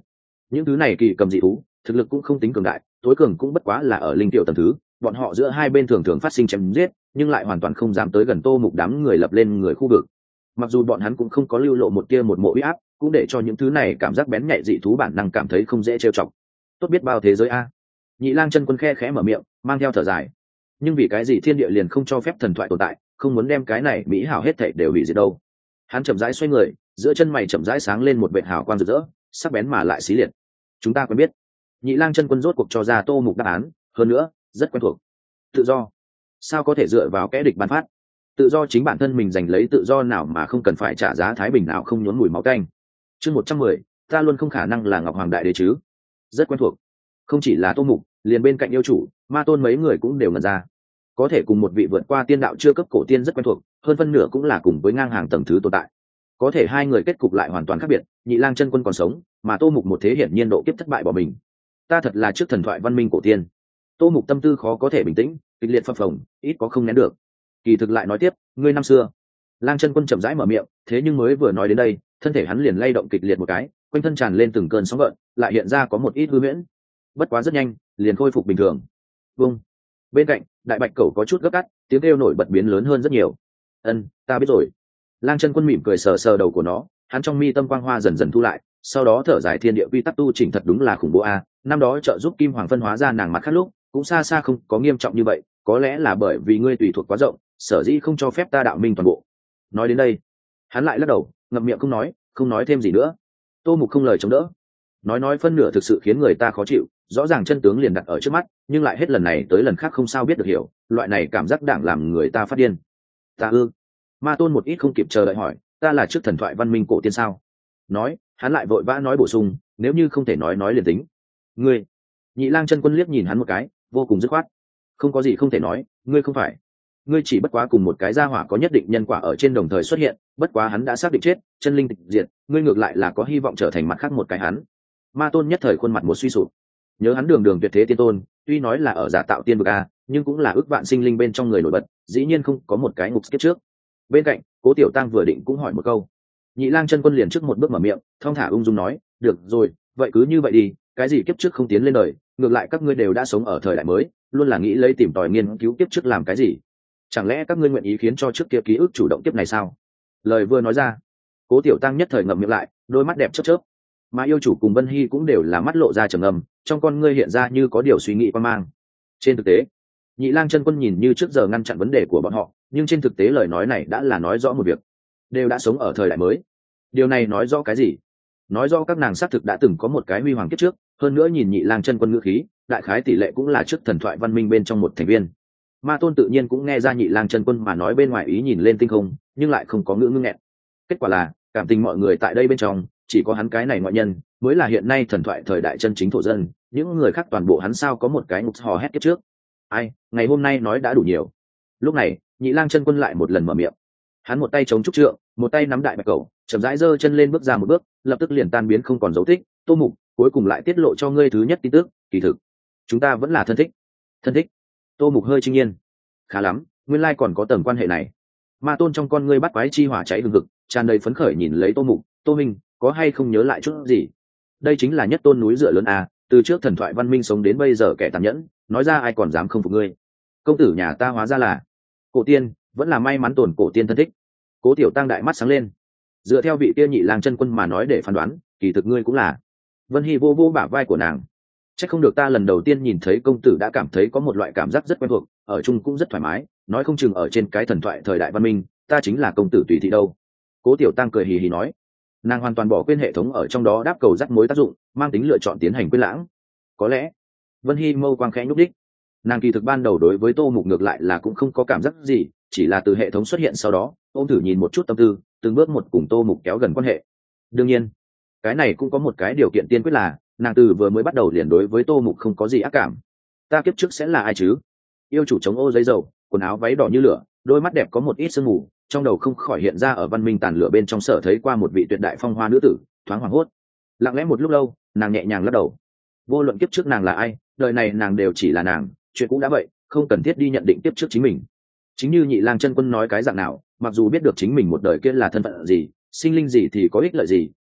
những thứ này kỳ cầm dị thú thực lực cũng không tính cường đại, tối cường cũng bất quá là ở linh tiểu tầng thứ, bọn họ giữa hai bên thường thường phát sinh chém giết, nhưng lại hoàn toàn không dám tới gần Tô Mục đám người lập lên người khu vực. Mặc dù bọn hắn cũng không có lưu lộ một tia một mộ uy áp, cũng để cho những thứ này cảm giác bén nhạy dị thú bản năng cảm thấy không dễ trêu chọc. Tốt biết bao thế giới a. Nhị Lang chân quân khe khẽ mở miệng, mang theo thở dài. Nhưng vì cái gì thiên địa liền không cho phép thần thoại tồn tại, không muốn đem cái này mỹ hảo hết thảy đều hủy diệt đâu. Hắn chậm rãi xoay người, giữa chân mày chậm rãi sáng lên một vệt hào quang rực rỡ, sắc bén mà lại xí liệt. Chúng ta quen biết. Nhị Lang chân quân rốt cuộc cho ra Tô Mục đáp án, hơn nữa rất quen thuộc. Tự do sao có thể dựa vào kẻ địch ban phát? Tự do chính bản thân mình giành lấy, tự do nào mà không cần phải trả giá thái bình nào không nhốn mùi máu tanh. Chương một trăm mười, ta luôn không khả năng là Ngọc Hoàng đại đế chứ? Rất quen thuộc. Không chỉ là Tô Mục, liền bên cạnh yêu chủ, Ma Tôn mấy người cũng đều ngẩn ra. Có thể cùng một vị vượt qua tiên đạo chưa cấp cổ tiên rất quen thuộc, hơn phân nửa cũng là cùng với ngang hàng tầng thứ tồn tại. Có thể hai người kết cục lại hoàn toàn khác biệt, Nhị Lang chân quân còn sống, mà Tô Mục một thế hiển nhiên độ kiếp thất bại bỏ mình. Ta thật là trước thần thoại văn minh cổ tiên. Tô Mục tâm tư khó có thể bình tĩnh, kịch liệt phập phồng, ít có không nén được. Kỳ thực lại nói tiếp, ngươi năm xưa. Lang chân quân chậm rãi mở miệng, thế nhưng mới vừa nói đến đây, thân thể hắn liền lay động kịch liệt một cái, quanh thân tràn lên từng cơn sóng gợn, lại hiện ra có một ít hư huyễn. Bất quá rất nhanh, liền khôi phục bình thường. Vung. Bên cạnh, đại bạch cẩu có chút gấp gáp, tiếng kêu nổi bật biến lớn hơn rất nhiều. Ân, ta biết rồi. Lang chân quân mỉm cười sờ sờ đầu của nó, hắn trong mi tâm quang hoa dần dần thu lại, sau đó thở dài, thiên địa quy tắc tu chỉnh thật đúng là khủng bố a. Năm đó trợ giúp Kim Hoàng phân hóa ra nàng mặt khác lúc, cũng xa xa không có nghiêm trọng như vậy, có lẽ là bởi vì ngươi tùy thuộc quá rộng, sở dĩ không cho phép ta đạo minh toàn bộ. Nói đến đây, hắn lại lắc đầu, ngậm miệng không nói, không nói thêm gì nữa. Tô Mục không lời chống đỡ, nói nói phân nửa thực sự khiến người ta khó chịu, rõ ràng chân tướng liền đặt ở trước mắt, nhưng lại hết lần này tới lần khác không sao biết được hiểu, loại này cảm giác đảng làm người ta phát điên. Ta ư? Ma Tôn một ít không kịp chờ đợi hỏi, ta là trước thần thoại văn minh cổ tiên sao? Nói, hắn lại vội vã nói bổ sung, nếu như không thể nói nói liền tính. Ngươi? Nhị Lang chân quân liếc nhìn hắn một cái, vô cùng dứt khoát. Không có gì không thể nói, ngươi không phải. Ngươi chỉ bất quá cùng một cái gia hỏa có nhất định nhân quả ở trên đồng thời xuất hiện, bất quá hắn đã xác định chết, chân linh tịch diệt, ngươi ngược lại là có hy vọng trở thành mặt khác một cái hắn. Ma Tôn nhất thời khuôn mặt một suy sụp. Nhớ hắn đường đường tuyệt thế tiên tôn, tuy nói là ở giả tạo tiên vực a, nhưng cũng là ước vạn sinh linh bên trong người nổi bật, dĩ nhiên không có một cái ngục kiếp trước. Bên cạnh, Cố Tiểu Tăng vừa định cũng hỏi một câu. Nhị Lang chân quân liền trước một bước mở miệng, thong thả ung dung nói, được rồi, vậy cứ như vậy đi, cái gì kiếp trước không tiến lên đời, ngược lại các ngươi đều đã sống ở thời đại mới, luôn là nghĩ lấy tìm tòi nghiên cứu kiếp trước làm cái gì? Chẳng lẽ các ngươi nguyện ý khiến cho trước kia ký ức chủ động kiếp này sao? Lời vừa nói ra, Cố Tiểu Tăng nhất thời ngậm miệng lại, đôi mắt đẹp chớp chớp. Mà yêu chủ cùng Vân Hy cũng đều là mắt lộ ra trầm ngâm, trong con ngươi hiện ra như có điều suy nghĩ quan mang. Trên thực tế, Nhị Lang chân quân nhìn như trước giờ ngăn chặn vấn đề của bọn họ, nhưng trên thực tế lời nói này đã là nói rõ một việc, đều đã sống ở thời đại mới. Điều này nói rõ cái gì? Nói rõ các nàng xác thực đã từng có một cái huy hoàng kiếp trước, hơn nữa nhìn Nhị Lang chân quân ngữ khí, đại khái tỷ lệ cũng là trước thần thoại văn minh bên trong một thành viên. Ma Tôn tự nhiên cũng nghe ra Nhị Lang chân quân mà nói bên ngoài ý nhìn lên tinh không, nhưng lại không có ngữ ngưng nghẹn. Kết quả là, cảm tình mọi người tại đây bên trong, chỉ có hắn cái này ngoại nhân mới là hiện nay thần thoại thời đại chân chính thổ dân, những người khác toàn bộ hắn sao có một cái ngục hò hét kiếp trước. Ai, ngày hôm nay nói đã đủ nhiều. Lúc này, Nhị Lang chân quân lại một lần mở miệng. Hắn một tay chống trúc trượng, một tay nắm đại bạch cầu, chậm rãi giơ chân lên bước ra một bước, lập tức liền tan biến không còn dấu tích. Tô Mục, cuối cùng lại tiết lộ cho ngươi thứ nhất tin tức, kỳ thực chúng ta vẫn là thân thích. Thân thích? Tô Mục hơi chinh nhiên. Khá lắm, nguyên lai còn có tầng quan hệ này. Ma Tôn trong con ngươi bắt quái chi hỏa cháy hừng hực, tràn đầy phấn khởi nhìn lấy Tô Mục. Tô Minh, có hay không nhớ lại chút gì? Đây chính là nhất tôn núi dựa lớn à, từ trước thần thoại văn minh sống đến bây giờ kẻ tàn nhẫn, nói ra ai còn dám không phục ngươi. Công tử nhà ta hóa ra là cổ tiên, vẫn là may mắn tổn cổ tiên thân thích. Cố Tiểu Tăng đại mắt sáng lên. Dựa theo vị kia Nhị Lang chân quân mà nói để phán đoán, kỳ thực ngươi cũng là. Vân Hy vô vô bả vai của nàng. Chắc không được ta lần đầu tiên nhìn thấy công tử đã cảm thấy có một loại cảm giác rất quen thuộc, ở chung cũng rất thoải mái, nói không chừng ở trên cái thần thoại thời đại văn minh, ta chính là công tử tùy thị đâu. Cố Tiểu Tăng cười hì hì nói. Nàng hoàn toàn bỏ quên hệ thống ở trong đó đáp cầu dắt mối tác dụng, mang tính lựa chọn tiến hành quên lãng. Có lẽ Vân Hy mâu quang khẽ nhúc đích. Nàng kỳ thực ban đầu đối với Tô Mục ngược lại là cũng không có cảm giác gì, chỉ là từ hệ thống xuất hiện sau đó, ôm thử nhìn một chút tâm tư, từng bước một cùng Tô Mục kéo gần quan hệ. Đương nhiên, cái này cũng có một cái điều kiện tiên quyết là, nàng từ vừa mới bắt đầu liền đối với Tô Mục không có gì ác cảm. Ta kiếp trước sẽ là ai chứ? Yêu chủ chống ô giấy dầu, quần áo váy đỏ như lửa, đôi mắt đẹp có một ít sương mù, trong đầu không khỏi hiện ra ở văn minh tàn lửa bên trong sở thấy qua một vị tuyệt đại phong hoa nữ tử, thoáng hoảng hốt. Lặng lẽ một lúc lâu, nàng nhẹ nhàng lắc đầu. Vô luận kiếp trước nàng là ai, đời này nàng đều chỉ là nàng, chuyện cũng đã vậy, không cần thiết đi nhận định kiếp trước chính mình. Chính như Nhị Lang chân quân nói cái dạng nào, mặc dù biết được chính mình một đời kia là thân phận gì, sinh linh gì thì có ích lợi gì,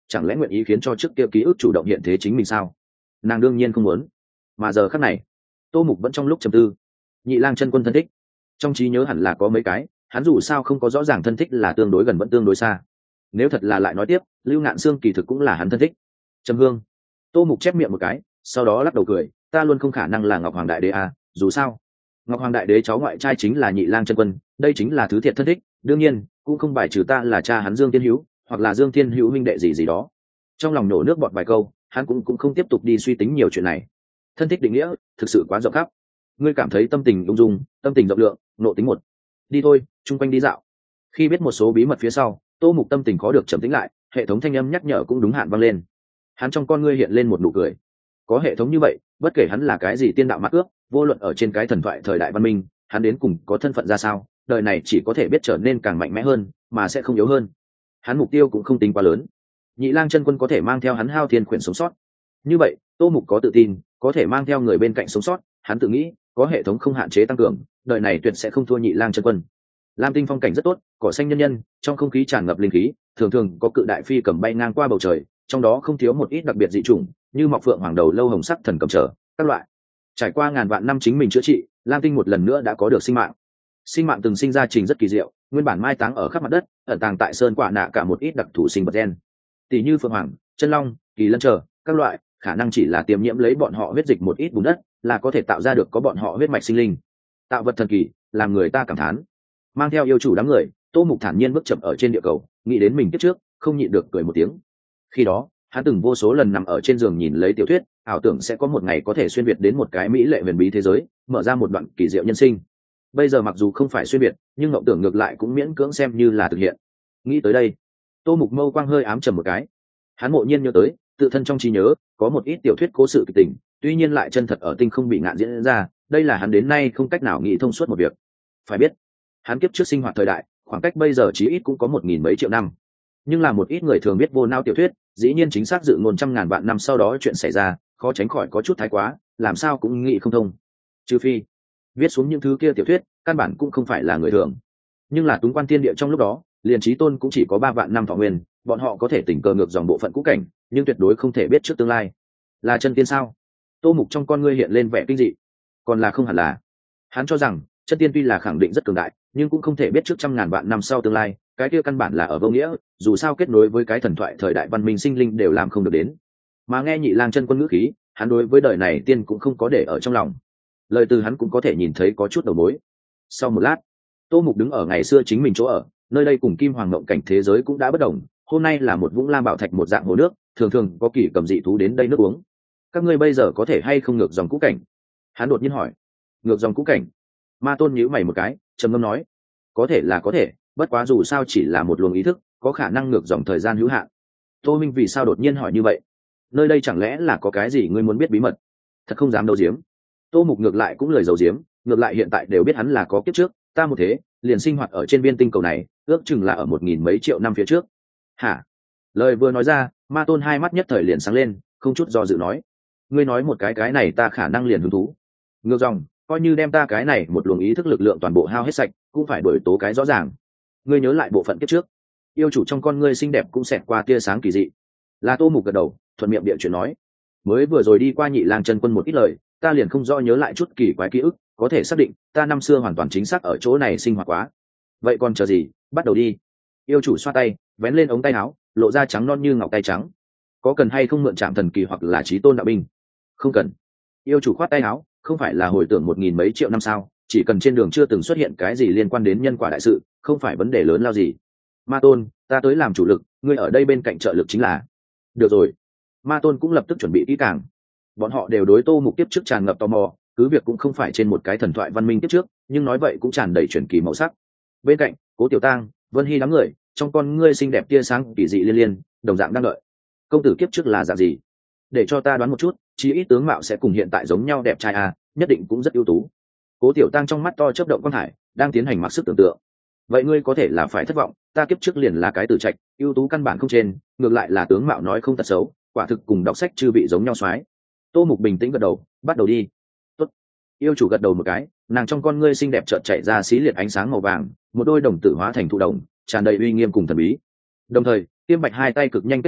chẳng lẽ nguyện ý khiến cho trước kia ký ức chủ động hiện thế chính mình sao? Nàng đương nhiên không muốn. Mà giờ khắc này, Tô Mục vẫn trong lúc trầm tư. Nhị Lang chân quân thân thích, trong trí nhớ hẳn là có mấy cái, hắn dù sao không có rõ ràng thân thích là tương đối gần vẫn tương đối xa. Nếu thật là lại nói tiếp, Lưu Ngạn Xương kỳ thực cũng là hắn thân thích. Trầm Hương. Tô Mục chép miệng một cái, sau đó lắc đầu cười, ta luôn không khả năng là Ngọc Hoàng Đại Đế à, dù sao, Ngọc Hoàng Đại Đế cháu ngoại trai chính là Nhị Lang chân quân, đây chính là thứ thiệt thân thích, đương nhiên, cũng không bài trừ ta là cha hắn Dương Thiên Hữu, hoặc là Dương Thiên Hữu huynh đệ gì gì đó. Trong lòng nổ nước bọt vài câu, hắn cũng cũng không tiếp tục đi suy tính nhiều chuyện này. Thân thích định nghĩa thực sự quá rộng khắp. Ngươi cảm thấy tâm tình ung dung, tâm tình rộng lượng, nộ tính một. Đi thôi, chung quanh đi dạo. Khi biết một số bí mật phía sau, Tô Mục tâm tình khó được trầm tĩnh lại, hệ thống thanh âm nhắc nhở cũng đúng hạn vang lên. Hắn trong con ngươi hiện lên một nụ cười. Có hệ thống như vậy, bất kể hắn là cái gì tiên đạo mạc ước, vô luận ở trên cái thần thoại thời đại văn minh, hắn đến cùng có thân phận ra sao, đời này chỉ có thể biết trở nên càng mạnh mẽ hơn, mà sẽ không yếu hơn. Hắn mục tiêu cũng không tính quá lớn. Nhị Lang chân quân có thể mang theo hắn Hao Thiên Quyển sống sót. Như vậy, Tô Mục có tự tin, có thể mang theo người bên cạnh sống sót, hắn tự nghĩ, có hệ thống không hạn chế tăng cường, đời này tuyệt sẽ không thua Nhị Lang chân quân. Lam Tinh phong cảnh rất tốt, cỏ xanh nhân nhân, trong không khí tràn ngập linh khí, thường thường có cự đại phi cầm bay ngang qua bầu trời, trong đó không thiếu một ít đặc biệt dị chủng, như mọc phượng hoàng đầu lâu hồng sắc thần cầm trở, các loại. Trải qua ngàn vạn năm chính mình chữa trị, Lam Tinh một lần nữa đã có được sinh mạng. Sinh mạng từng sinh ra trình rất kỳ diệu, nguyên bản mai táng ở khắp mặt đất, ẩn tàng tại sơn quả nạ cả một ít đặc thù sinh vật gen. Tỷ như phượng hoàng, chân long, kỳ lân trở, các loại, khả năng chỉ là tiêm nhiễm lấy bọn họ huyết dịch một ít bùn đất, là có thể tạo ra được có bọn họ huyết mạch sinh linh. Tạo vật thần kỳ, làm người ta cảm thán. Mang theo yêu chủ đám người, Tô Mục thản nhiên bước chậm ở trên địa cầu, nghĩ đến mình kiếp trước, không nhịn được cười một tiếng. Khi đó, hắn từng vô số lần nằm ở trên giường nhìn lấy tiểu thuyết, ảo tưởng sẽ có một ngày có thể xuyên việt đến một cái mỹ lệ huyền bí thế giới, mở ra một đoạn kỳ diệu nhân sinh. Bây giờ mặc dù không phải xuyên việt, nhưng mộng tưởng ngược lại cũng miễn cưỡng xem như là thực hiện. Nghĩ tới đây, Tô Mục mâu quang hơi ám trầm một cái. Hắn ngộ nhiên nhớ tới, tự thân trong trí nhớ có một ít tiểu thuyết cố sự kịch tình, tuy nhiên lại chân thật ở tinh không bị ngạn diễn ra, đây là hắn đến nay không cách nào nghĩ thông suốt một việc. Phải biết, hắn kiếp trước sinh hoạt thời đại, khoảng cách bây giờ chí ít cũng có một nghìn mấy triệu năm. Nhưng là một ít người thường biết vô não tiểu thuyết, dĩ nhiên chính xác dự ngôn trăm ngàn vạn năm sau đó chuyện xảy ra, khó tránh khỏi có chút thái quá, làm sao cũng nghĩ không thông. Trừ phi viết xuống những thứ kia tiểu thuyết, căn bản cũng không phải là người thường. Nhưng là Túng Quan Thiên Địa trong lúc đó, liền Chí Tôn cũng chỉ có ba vạn năm thọ nguyên, bọn họ có thể tình cờ ngược dòng bộ phận cũ cảnh, nhưng tuyệt đối không thể biết trước tương lai. Là chân tiên sao? Tô Mục trong con ngươi hiện lên vẻ kinh dị. Còn là không hẳn là. Hắn cho rằng chân tiên tuy là khẳng định rất cường đại, nhưng cũng không thể biết trước trăm ngàn vạn năm sau tương lai, cái kia căn bản là ở vô nghĩa, dù sao kết nối với cái thần thoại thời đại văn minh sinh linh đều làm không được đến. Mà nghe Nhị Lang chân quân ngữ khí, hắn đối với đời này tiên cũng không có để ở trong lòng. Lời từ hắn cũng có thể nhìn thấy có chút đầu mối. Sau một lát, Tô Mục đứng ở ngày xưa chính mình chỗ ở, nơi đây cùng Kim Hoàng Mộng cảnh thế giới cũng đã bất đồng, hôm nay là một vũng lam bảo thạch một dạng hồ nước, thường thường có kỳ cầm dị thú đến đây nước uống. Các ngươi bây giờ có thể hay không ngược dòng cũ cảnh? Hắn đột nhiên hỏi. Ngược dòng cũ cảnh? Ma Tôn nhíu mày một cái, trầm ngâm nói, có thể là có thể, bất quá dù sao chỉ là một luồng ý thức, có khả năng ngược dòng thời gian hữu hạn. Tô Minh vì sao đột nhiên hỏi như vậy? Nơi đây chẳng lẽ là có cái gì ngươi muốn biết bí mật? Thật không dám giấu giếm. Tô Mục ngược lại cũng lời giấu giếm, ngược lại hiện tại đều biết hắn là có kiếp trước, ta một thế, liền sinh hoạt ở trên viên tinh cầu này, ước chừng là ở một nghìn mấy triệu năm phía trước. Hả? Lời vừa nói ra, Ma Tôn hai mắt nhất thời liền sáng lên, không chút do dự nói, ngươi nói một cái cái này ta khả năng liền hứng thú. Ngược dòng, coi như đem ta cái này một luồng ý thức lực lượng toàn bộ hao hết sạch, cũng phải đổi tố cái rõ ràng. Ngươi nhớ lại bộ phận kiếp trước. Yêu chủ trong con ngươi xinh đẹp cũng xẹt qua tia sáng kỳ dị. Là Tô Mục gật đầu, thuận miệng địa chuyện nói, mới vừa rồi đi qua Nhị Lang chân quân một ít lời, ta liền không rõ nhớ lại chút kỳ quái ký ức, có thể xác định ta năm xưa hoàn toàn chính xác ở chỗ này sinh hoạt quá. Vậy còn chờ gì, bắt đầu đi. Yêu chủ xoa tay, vén lên ống tay áo, lộ ra trắng non như ngọc tay trắng. Có cần hay không mượn Trạm Thần Kỳ hoặc là Chí Tôn đạo binh? Không cần. Yêu chủ khoát tay áo, không phải là hồi tưởng một nghìn mấy triệu năm sao, chỉ cần trên đường chưa từng xuất hiện cái gì liên quan đến nhân quả đại sự, không phải vấn đề lớn lao gì. Ma Tôn, ta tới làm chủ lực, ngươi ở đây bên cạnh trợ lực chính là. Được rồi. Ma Tôn cũng lập tức chuẩn bị kỹ càng. Bọn họ đều đối Tô Mục tiếp trước tràn ngập tò mò, cứ việc cũng không phải trên một cái thần thoại văn minh tiếp trước, nhưng nói vậy cũng tràn đầy truyền kỳ màu sắc. Bên cạnh, Cố Tiểu Tang, Vân Hy đám người, trong con ngươi xinh đẹp tia sáng kỳ dị liên liên, đồng dạng đang đợi. Công tử kiếp trước là dạng gì? Để cho ta đoán một chút, chí ít tướng mạo sẽ cùng hiện tại giống nhau đẹp trai à, nhất định cũng rất ưu tú. Cố Tiểu Tang trong mắt to chớp động quang hải, đang tiến hành mặc sức tưởng tượng. Vậy ngươi có thể là phải thất vọng, ta kiếp trước liền là cái tử trạch, ưu tú căn bản không trên, ngược lại là tướng mạo nói không tật xấu, quả thực cùng đọc sách chưa bị giống nhau xoái. Tô Mục bình tĩnh gật đầu, bắt đầu đi. Tốt. Yêu chủ gật đầu một cái, nàng trong con ngươi xinh đẹp chợt chạy ra xí liệt ánh sáng màu vàng, một đôi đồng tử hóa thành thụ đồng, tràn đầy uy nghiêm cùng thần bí. Đồng thời, Tiêm Bạch hai tay cực nhanh kết ấn,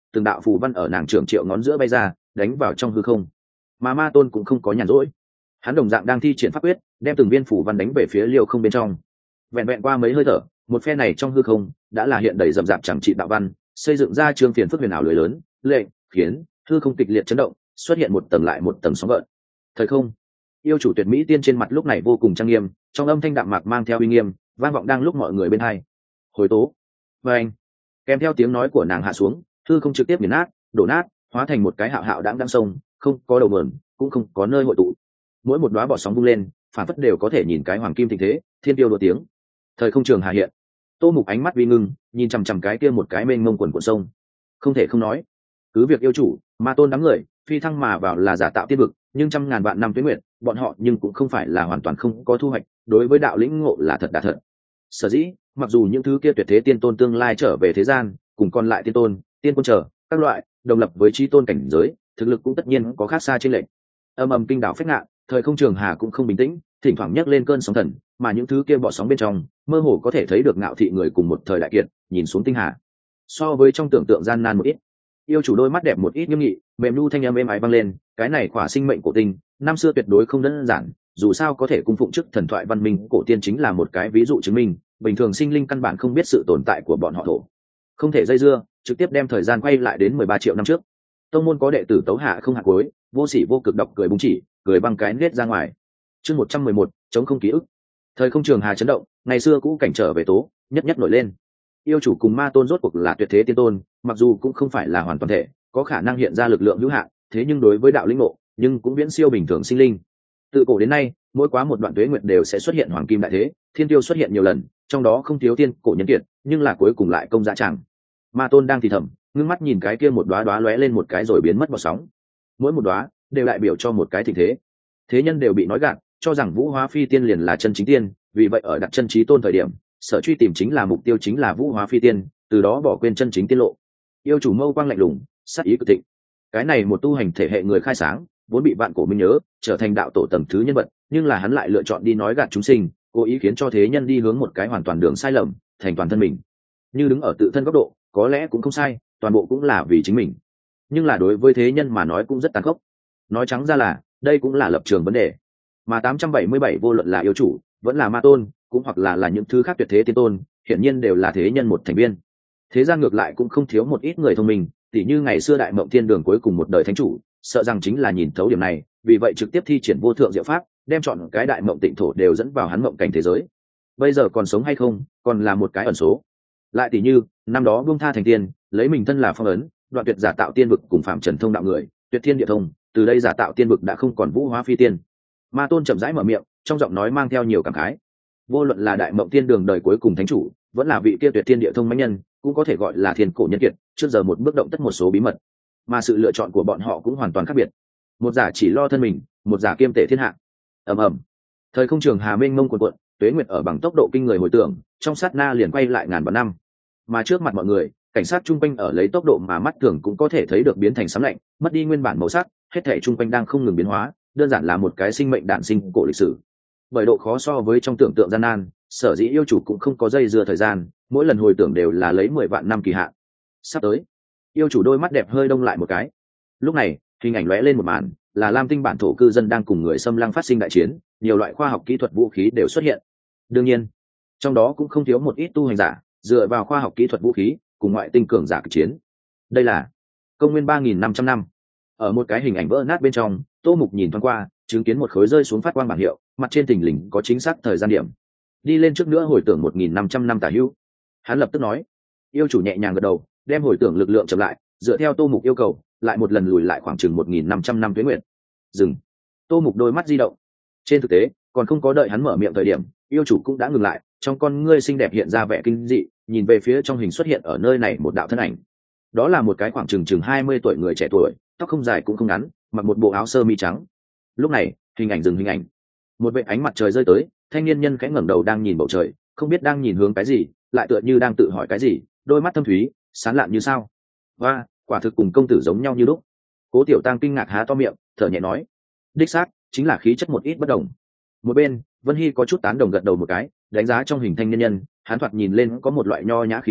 từng đạo phù văn ở nàng trưởng triệu ngón giữa bay ra đánh vào trong hư không. Mà ma tôn cũng không có nhàn rỗi, hắn đồng dạng đang thi triển pháp quyết đem từng viên phù văn đánh về phía liêu không bên trong. Vẹn vẹn qua mấy hơi thở, một phe này trong hư không đã là hiện đầy rậm rạp chẳng trị đạo văn, xây dựng ra trường phiền phức huyền ảo lưới lớn, lệnh khiến hư không kịch liệt chấn động, xuất hiện một tầng lại một tầng sóng gợn. Thời không, yêu chủ tuyệt mỹ tiên trên mặt lúc này vô cùng trang nghiêm, trong âm thanh đạm mạc mang theo uy nghiêm, vang vọng đang lúc mọi người bên hai. Hồi tố, và anh, kèm theo tiếng nói của nàng hạ xuống, hư không trực tiếp nghiền nát, đổ nát, hóa thành một cái hạo hạo đãng đãng sông, không có đầu mườn, cũng không có nơi hội tụ. Mỗi một đóa bọt sóng vung lên, phản phất đều có thể nhìn cái hoàng kim thịnh thế, thiên tiêu đua tiếng. Thời không trường hà hiện, Tô Mục ánh mắt vi ngưng, nhìn chằm chằm cái kia một cái mênh mông quần của sông. Không thể không nói, cứ việc yêu chủ, ma tôn đám người, phi thăng mà vào là giả tạo tiên vực, nhưng trăm ngàn vạn năm tuế nguyệt, bọn họ nhưng cũng không phải là hoàn toàn không có thu hoạch, đối với đạo lĩnh ngộ là thật đã thật. Sở dĩ, mặc dù những thứ kia tuyệt thế tiên tôn tương lai trở về thế gian, cùng còn lại tiên tôn, tiên quân trở, các loại, đồng lập với chí tôn cảnh giới, thực lực cũng tất nhiên có khác xa chênh lệch. Âm ầm kinh đảo phách ngạn, thời không trường hà cũng không bình tĩnh, thỉnh thoảng nhấc lên cơn sóng thần, mà những thứ kia bọt sóng bên trong, mơ hồ có thể thấy được ngạo thị người cùng một thời đại kiệt, nhìn xuống tinh hà. So với trong tưởng tượng gian nan một ít, yêu chủ đôi mắt đẹp một ít nghiêm nghị, mềm nu thanh âm êm ái vang lên, cái này khỏa sinh mệnh cổ tinh, năm xưa tuyệt đối không đơn giản, dù sao có thể cung phụng chức thần thoại văn minh cổ tiên chính là một cái ví dụ chứng minh, bình thường sinh linh căn bản không biết sự tồn tại của bọn họ thổ. Không thể dây dưa, trực tiếp đem thời gian quay lại đến mười ba triệu năm trước. Tông môn có đệ tử tấu hạ không hạ cuối, vô sỉ vô cực độc cười búng chỉ, cười băng cái nết ra ngoài. Chương một trăm mười một, chống không ký ức. Thời không trường hà chấn động, ngày xưa cũ cảnh trở về tố, nhất nhất nổi lên. Yêu chủ cùng ma tôn rốt cuộc là tuyệt thế tiên tôn, mặc dù cũng không phải là hoàn toàn thể, có khả năng hiện ra lực lượng hữu hạn, thế nhưng đối với đạo linh ngộ, nhưng cũng viễn siêu bình thường sinh linh. Tự cổ đến nay, mỗi quá một đoạn tuế nguyệt đều sẽ xuất hiện hoàng kim đại thế, thiên tiêu xuất hiện nhiều lần, trong đó không thiếu tiên cổ nhân kiệt, nhưng là cuối cùng lại công giá chẳng. Ma tôn đang thì thầm, ngưng mắt nhìn cái kia một đóa đóa lóe lên một cái rồi biến mất bọt sóng. Mỗi một đóa đều đại biểu cho một cái thịnh thế. Thế nhân đều bị nói gạt, cho rằng Vũ Hóa Phi Tiên liền là chân chính tiên, vì vậy ở đặt chân trí tôn thời điểm, sở truy tìm chính là mục tiêu chính là Vũ Hóa Phi Tiên, từ đó bỏ quên chân chính tiên lộ. Yêu chủ mâu quang lạnh lùng, sát ý cực thịnh. Cái này một tu hành thể hệ người khai sáng, vốn bị vạn cổ minh nhớ, trở thành đạo tổ tầng thứ nhân vật, nhưng là hắn lại lựa chọn đi nói gạt chúng sinh, cố ý khiến cho thế nhân đi hướng một cái hoàn toàn đường sai lầm, thành toàn thân mình. Như đứng ở tự thân góc độ, có lẽ cũng không sai, toàn bộ cũng là vì chính mình. Nhưng là đối với thế nhân mà nói cũng rất tàn khốc. Nói trắng ra là, đây cũng là lập trường vấn đề. Mà tám trăm bảy mươi bảy vô luận là yêu chủ, vẫn là ma tôn, cũng hoặc là là những thứ khác tuyệt thế tiên tôn, hiển nhiên đều là thế nhân một thành viên. Thế gian ngược lại cũng không thiếu một ít người thông minh, tỉ như ngày xưa đại mộng thiên đường cuối cùng một đời thánh chủ, sợ rằng chính là nhìn thấu điểm này, vì vậy trực tiếp thi triển vô thượng diệu pháp, đem chọn cái đại mộng tịnh thổ đều dẫn vào hắn mộng cảnh thế giới. Bây giờ còn sống hay không, còn là một cái ẩn số. Lại tỉ như, năm đó buông tha thành tiên, lấy mình thân là phong ấn, đoạn tuyệt giả tạo tiên vực cùng phạm trần thông đạo người, tuyệt thiên địa thông, từ đây giả tạo tiên vực đã không còn Vũ Hóa Phi Tiên. Ma tôn chậm rãi mở miệng, trong giọng nói mang theo nhiều cảm khái. Vô luận là đại mộng tiên đường đời cuối cùng thánh chủ, vẫn là vị kia tuyệt thiên địa thông mãnh nhân, cũng có thể gọi là thiên cổ nhân kiệt, trước giờ một bước động tất một số bí mật, mà sự lựa chọn của bọn họ cũng hoàn toàn khác biệt. Một giả chỉ lo thân mình, một giả kiêm tể thiên hạ. Ầm ầm. Thời không trường hà mênh mông cuồn cuộn, tuế nguyệt ở bằng tốc độ kinh người hồi tưởng, trong sát na liền quay lại ngàn vạn năm. Mà trước mặt mọi người, cảnh sát trung quanh ở lấy tốc độ mà mắt thường cũng có thể thấy được biến thành sấm lạnh, mất đi nguyên bản màu sắc, hết thảy trung quanh đang không ngừng biến hóa, đơn giản là một cái sinh mệnh đản sinh cổ lịch sử. Bởi độ khó so với trong tưởng tượng gian nan, sở dĩ yêu chủ cũng không có dây dưa thời gian, mỗi lần hồi tưởng đều là lấy mười vạn năm kỳ hạn. Sắp tới, yêu chủ đôi mắt đẹp hơi đông lại một cái. Lúc này, hình ảnh lóe lên một màn, là Lam Tinh bản thổ cư dân đang cùng người xâm lăng phát sinh đại chiến, nhiều loại khoa học kỹ thuật vũ khí đều xuất hiện. Đương nhiên, trong đó cũng không thiếu một ít tu hành giả, dựa vào khoa học kỹ thuật vũ khí, cùng ngoại tinh cường giả kịch chiến. Đây là công nguyên ba nghìn năm trăm năm. Ở một cái hình ảnh vỡ nát bên trong, Tô Mục nhìn thoáng qua, chứng kiến một khối rơi xuống phát quang bảng hiệu, mặt trên thình lình có chính xác thời gian điểm. Đi lên trước nữa hồi tưởng một nghìn năm trăm năm tả hữu. Hắn lập tức nói. Yêu chủ nhẹ nhàng gật đầu, đem hồi tưởng lực lượng chậm lại, dựa theo Tô Mục yêu cầu, lại một lần lùi lại khoảng chừng một nghìn năm trăm năm tuế nguyệt. Dừng. Tô Mục đôi mắt di động. Trên thực tế, còn không có đợi hắn mở miệng thời điểm, yêu chủ cũng đã ngừng lại, trong con ngươi xinh đẹp hiện ra vẻ kinh dị, nhìn về phía trong hình xuất hiện ở nơi này một đạo thân ảnh. Đó là một cái khoảng chừng chừng hai mươi tuổi người trẻ tuổi, tóc không dài cũng không ngắn, mặc một bộ áo sơ mi trắng. Lúc này, hình ảnh dừng hình ảnh. Một vệt ánh mặt trời rơi tới, thanh niên nhân khẽ ngẩng đầu đang nhìn bầu trời, không biết đang nhìn hướng cái gì, lại tựa như đang tự hỏi cái gì, đôi mắt thâm thúy, sáng lạn như sao. Và, quả thực cùng công tử giống nhau như lúc. Cố Tiểu Tăng kinh ngạc há to miệng, thở nhẹ nói: "Đích xác, chính là khí chất một ít bất đồng." Một bên, Vân Hy có chút tán đồng gật đầu một cái, đánh giá trong hình thanh niên nhân, hắn thoạt nhìn lên có một loại nho nhã khí chất,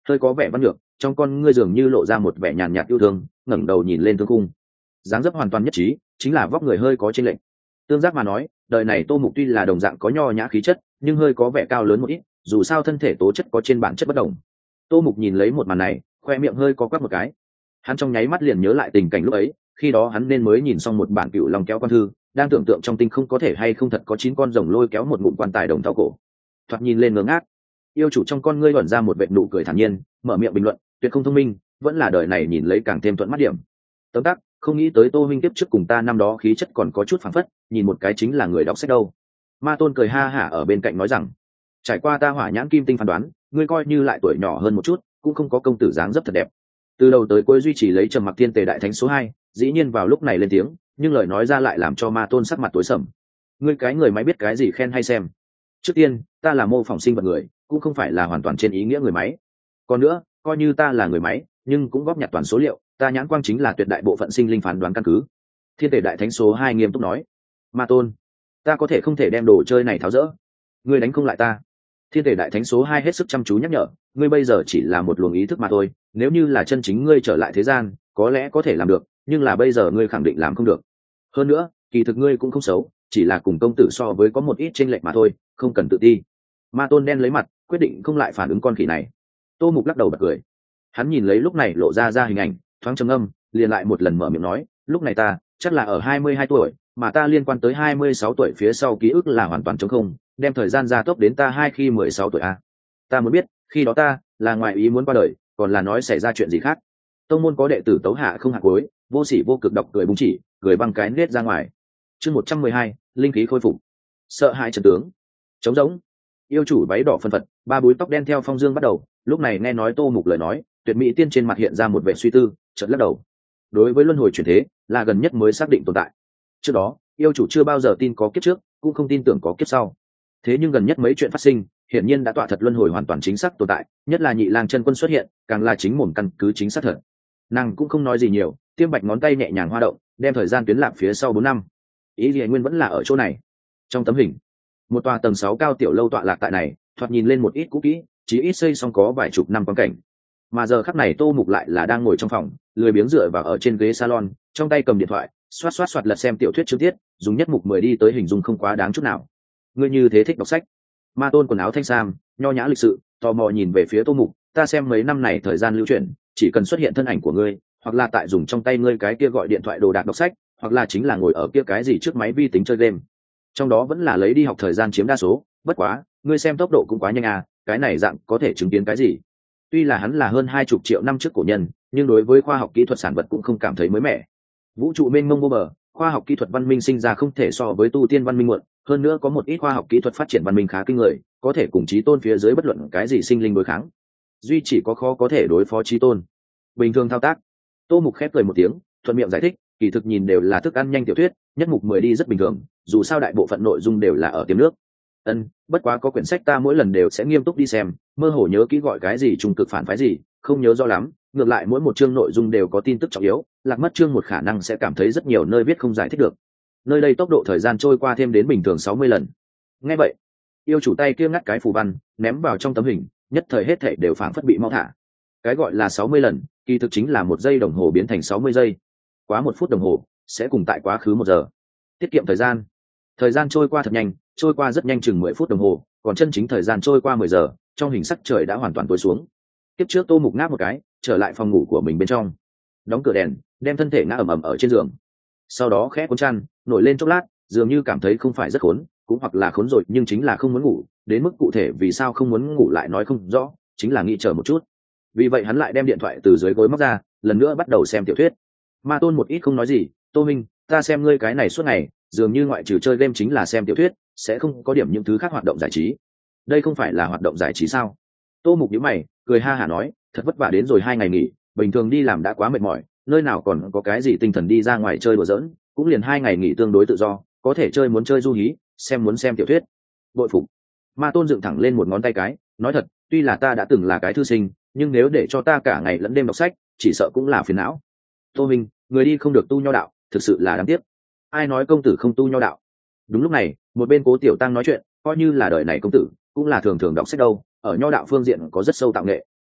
hơi có vẻ văn ngược, trong con ngươi dường như lộ ra một vẻ nhàn nhạt yêu thương, ngẩng đầu nhìn lên thương khung. Dáng dấp hoàn toàn nhất trí, chính là vóc người hơi có chênh lệch. Tương giác mà nói, đời này Tô Mục tuy là đồng dạng có nho nhã khí chất, nhưng hơi có vẻ cao lớn một ít, dù sao thân thể tố chất có trên bản chất bất đồng. Tô Mục nhìn lấy một màn này, khoe miệng hơi có quắc một cái. Hắn trong nháy mắt liền nhớ lại tình cảnh lúc ấy, khi đó hắn nên mới nhìn xong một bản Cựu Long kéo quan thư, đang tưởng tượng trong tinh không có thể hay không thật có chín con rồng lôi kéo một ngụm quan tài đồng thau cổ. Thoạt nhìn lên ngớ ngác. Yêu chủ trong con ngươi ẩn ra một vệt nụ cười thản nhiên, mở miệng bình luận, tuyệt không thông minh, vẫn là đời này nhìn lấy càng thêm thuận mắt điểm. Tấm tắc, không nghĩ tới Tô minh tiếp trước cùng ta năm đó khí chất còn có chút phảng phất, nhìn một cái chính là người đọc sách đâu. Ma Tôn cười ha hả ở bên cạnh nói rằng, trải qua ta hỏa nhãn kim tinh phán đoán, ngươi coi như lại tuổi nhỏ hơn một chút, cũng không có công tử dáng dấp thật đẹp. Từ đầu tới cuối duy trì lấy trầm mặc thiên tề đại thánh số hai, dĩ nhiên vào lúc này lên tiếng, nhưng lời nói ra lại làm cho Ma Tôn sắc mặt tối sầm. Ngươi cái người máy biết cái gì khen hay xem? Trước tiên, ta là mô phỏng sinh vật người, cũng không phải là hoàn toàn trên ý nghĩa người máy. Còn nữa, coi như ta là người máy, nhưng cũng góp nhặt toàn số liệu, ta nhãn quang chính là tuyệt đại bộ phận sinh linh phán đoán căn cứ. Thiên tề đại thánh số hai nghiêm túc nói. Ma Tôn, ta có thể không thể đem đồ chơi này tháo rỡ, ngươi đánh không lại ta. Thiên tề đại thánh số hai hết sức chăm chú nhắc nhở, ngươi bây giờ chỉ là một luồng ý thức mà thôi, nếu như là chân chính ngươi trở lại thế gian, có lẽ có thể làm được, nhưng là bây giờ ngươi khẳng định làm không được. Hơn nữa, kỳ thực ngươi cũng không xấu, chỉ là cùng công tử so với có một ít chênh lệch mà thôi, không cần tự ti. Ma Tôn đen lấy mặt, quyết định không lại phản ứng con khỉ này. Tô Mục lắc đầu bật cười. Hắn nhìn lấy lúc này lộ ra ra hình ảnh, thoáng trầm âm, liền lại một lần mở miệng nói, lúc này ta chắc là ở hai mươi hai tuổi, mà ta liên quan tới hai mươi sáu tuổi phía sau ký ức là hoàn toàn trống không, đem thời gian gia tốc đến ta hai khi mười sáu tuổi a. Ta muốn biết, khi đó ta là ngoài ý muốn qua đời, còn là nói xảy ra chuyện gì khác. Tông môn có đệ tử tấu hạ không hạ cuối, vô sỉ vô cực độc cười búng chỉ, cười băng cái nết ra ngoài. Chương một trăm mười hai, linh khí khôi phục. Sợ hãi trận tướng. Trống rỗng. Yêu chủ váy đỏ phân phật, ba búi tóc đen theo phong dương bắt đầu, lúc này nghe nói Tô Mục lời nói, tuyệt mỹ tiên trên mặt hiện ra một vẻ suy tư, chợt lắc đầu. Đối với luân hồi chuyển thế, là gần nhất mới xác định tồn tại. Trước đó, yêu chủ chưa bao giờ tin có kiếp trước, cũng không tin tưởng có kiếp sau. Thế nhưng gần nhất mấy chuyện phát sinh, hiển nhiên đã tọa thật luân hồi hoàn toàn chính xác tồn tại, nhất là Nhị Lang chân quân xuất hiện, càng là chính mồm căn cứ chính xác thật. Nàng cũng không nói gì nhiều, tiêm bạch ngón tay nhẹ nhàng hoa động, đem thời gian tuyến lạc phía sau bốn năm. Ý Liễu Nguyên vẫn là ở chỗ này. Trong tấm hình, một tòa tầng sáu cao tiểu lâu tọa lạc tại này, thoạt nhìn lên một ít cũ kỹ, chỉ ít xây xong có vài chục năm quan cảnh. Mà giờ khắc này Tô Mục lại là đang ngồi trong phòng, lười biếng dựa vào ở trên ghế salon, trong tay cầm điện thoại, xoát xoát xoát lật xem tiểu thuyết chương tiết, dùng nhất mục mười đi tới hình dung không quá đáng chút nào. Ngươi như thế thích đọc sách? Ma Tôn quần áo thanh sam, nho nhã lịch sự, tò mò nhìn về phía Tô Mục, ta xem mấy năm này thời gian lưu chuyển, chỉ cần xuất hiện thân ảnh của ngươi, hoặc là tại dùng trong tay ngươi cái kia gọi điện thoại đồ đạc đọc sách, hoặc là chính là ngồi ở kia cái gì trước máy vi tính chơi game. Trong đó vẫn là lấy đi học thời gian chiếm đa số, bất quá, ngươi xem tốc độ cũng quá nhanh à, cái này dạng có thể chứng kiến cái gì? Tuy là hắn là hơn hai chục triệu năm trước cổ nhân, nhưng đối với khoa học kỹ thuật sản vật cũng không cảm thấy mới mẻ. Vũ trụ mênh mông vô bờ, khoa học kỹ thuật văn minh sinh ra không thể so với tu tiên văn minh muộn, hơn nữa có một ít khoa học kỹ thuật phát triển văn minh khá kinh người, có thể cùng chí tôn phía dưới bất luận cái gì sinh linh đối kháng. Duy chỉ có khó có thể đối phó chí tôn. Bình thường thao tác. Tô Mục khép cười một tiếng, thuận miệng giải thích, kỳ thực nhìn đều là thức ăn nhanh tiểu thuyết, nhất mục mười đi rất bình thường, dù sao đại bộ phận nội dung đều là ở tiềm nước. Ân, bất quá có quyển sách ta mỗi lần đều sẽ nghiêm túc đi xem, mơ hồ nhớ kỹ gọi cái gì trung cực phản phái gì, không nhớ rõ lắm, ngược lại mỗi một chương nội dung đều có tin tức trọng yếu, lạc mất chương một khả năng sẽ cảm thấy rất nhiều nơi viết không giải thích được. Nơi đây tốc độ thời gian trôi qua thêm đến bình thường sáu mươi lần. Nghe vậy, yêu chủ tay kia ngắt cái phù văn, ném vào trong tấm hình, nhất thời hết thảy đều phảng phất bị mau thả. Cái gọi là sáu mươi lần, kỳ thực chính là một giây đồng hồ biến thành sáu mươi giây. Quá một phút đồng hồ, sẽ cùng tại quá khứ một giờ. Tiết kiệm thời gian. Thời gian trôi qua thật nhanh, trôi qua rất nhanh chừng mười phút đồng hồ, còn chân chính thời gian trôi qua mười giờ, trong hình sắc trời đã hoàn toàn tối xuống. Tiếp trước Tô Mục ngáp một cái, trở lại phòng ngủ của mình bên trong, đóng cửa đèn, đem thân thể ngã ầm ầm ở trên giường. Sau đó khẽ cuốn chăn, nổi lên chốc lát, dường như cảm thấy không phải rất khốn, cũng hoặc là khốn rồi nhưng chính là không muốn ngủ, đến mức cụ thể vì sao không muốn ngủ lại nói không rõ, chính là nghĩ chờ một chút. Vì vậy hắn lại đem điện thoại từ dưới gối móc ra, lần nữa bắt đầu xem tiểu thuyết. Ma Tôn một ít không nói gì, Tô Minh, ta xem ngươi cái này suốt ngày, dường như ngoại trừ chơi game chính là xem tiểu thuyết, sẽ không có điểm những thứ khác hoạt động giải trí. Đây không phải là hoạt động giải trí sao? Tô Mục nhíu mày, cười ha hả nói, thật vất vả đến rồi hai ngày nghỉ, bình thường đi làm đã quá mệt mỏi, nơi nào còn có cái gì tinh thần đi ra ngoài chơi đùa giỡn, cũng liền hai ngày nghỉ tương đối tự do, có thể chơi muốn chơi du hí, xem muốn xem tiểu thuyết. Bội phục. Ma Tôn dựng thẳng lên một ngón tay cái, nói thật, tuy là ta đã từng là cái thư sinh, nhưng nếu để cho ta cả ngày lẫn đêm đọc sách, chỉ sợ cũng là phiền não. Tô Minh, người đi không được tu nho đạo, thực sự là đáng tiếc. Ai nói công tử không tu nho đạo? Đúng lúc này, một bên Cố Tiểu Tăng nói chuyện, coi như là đời này công tử, cũng là thường thường đọc sách đâu, ở nho đạo phương diện có rất sâu tạo nghệ.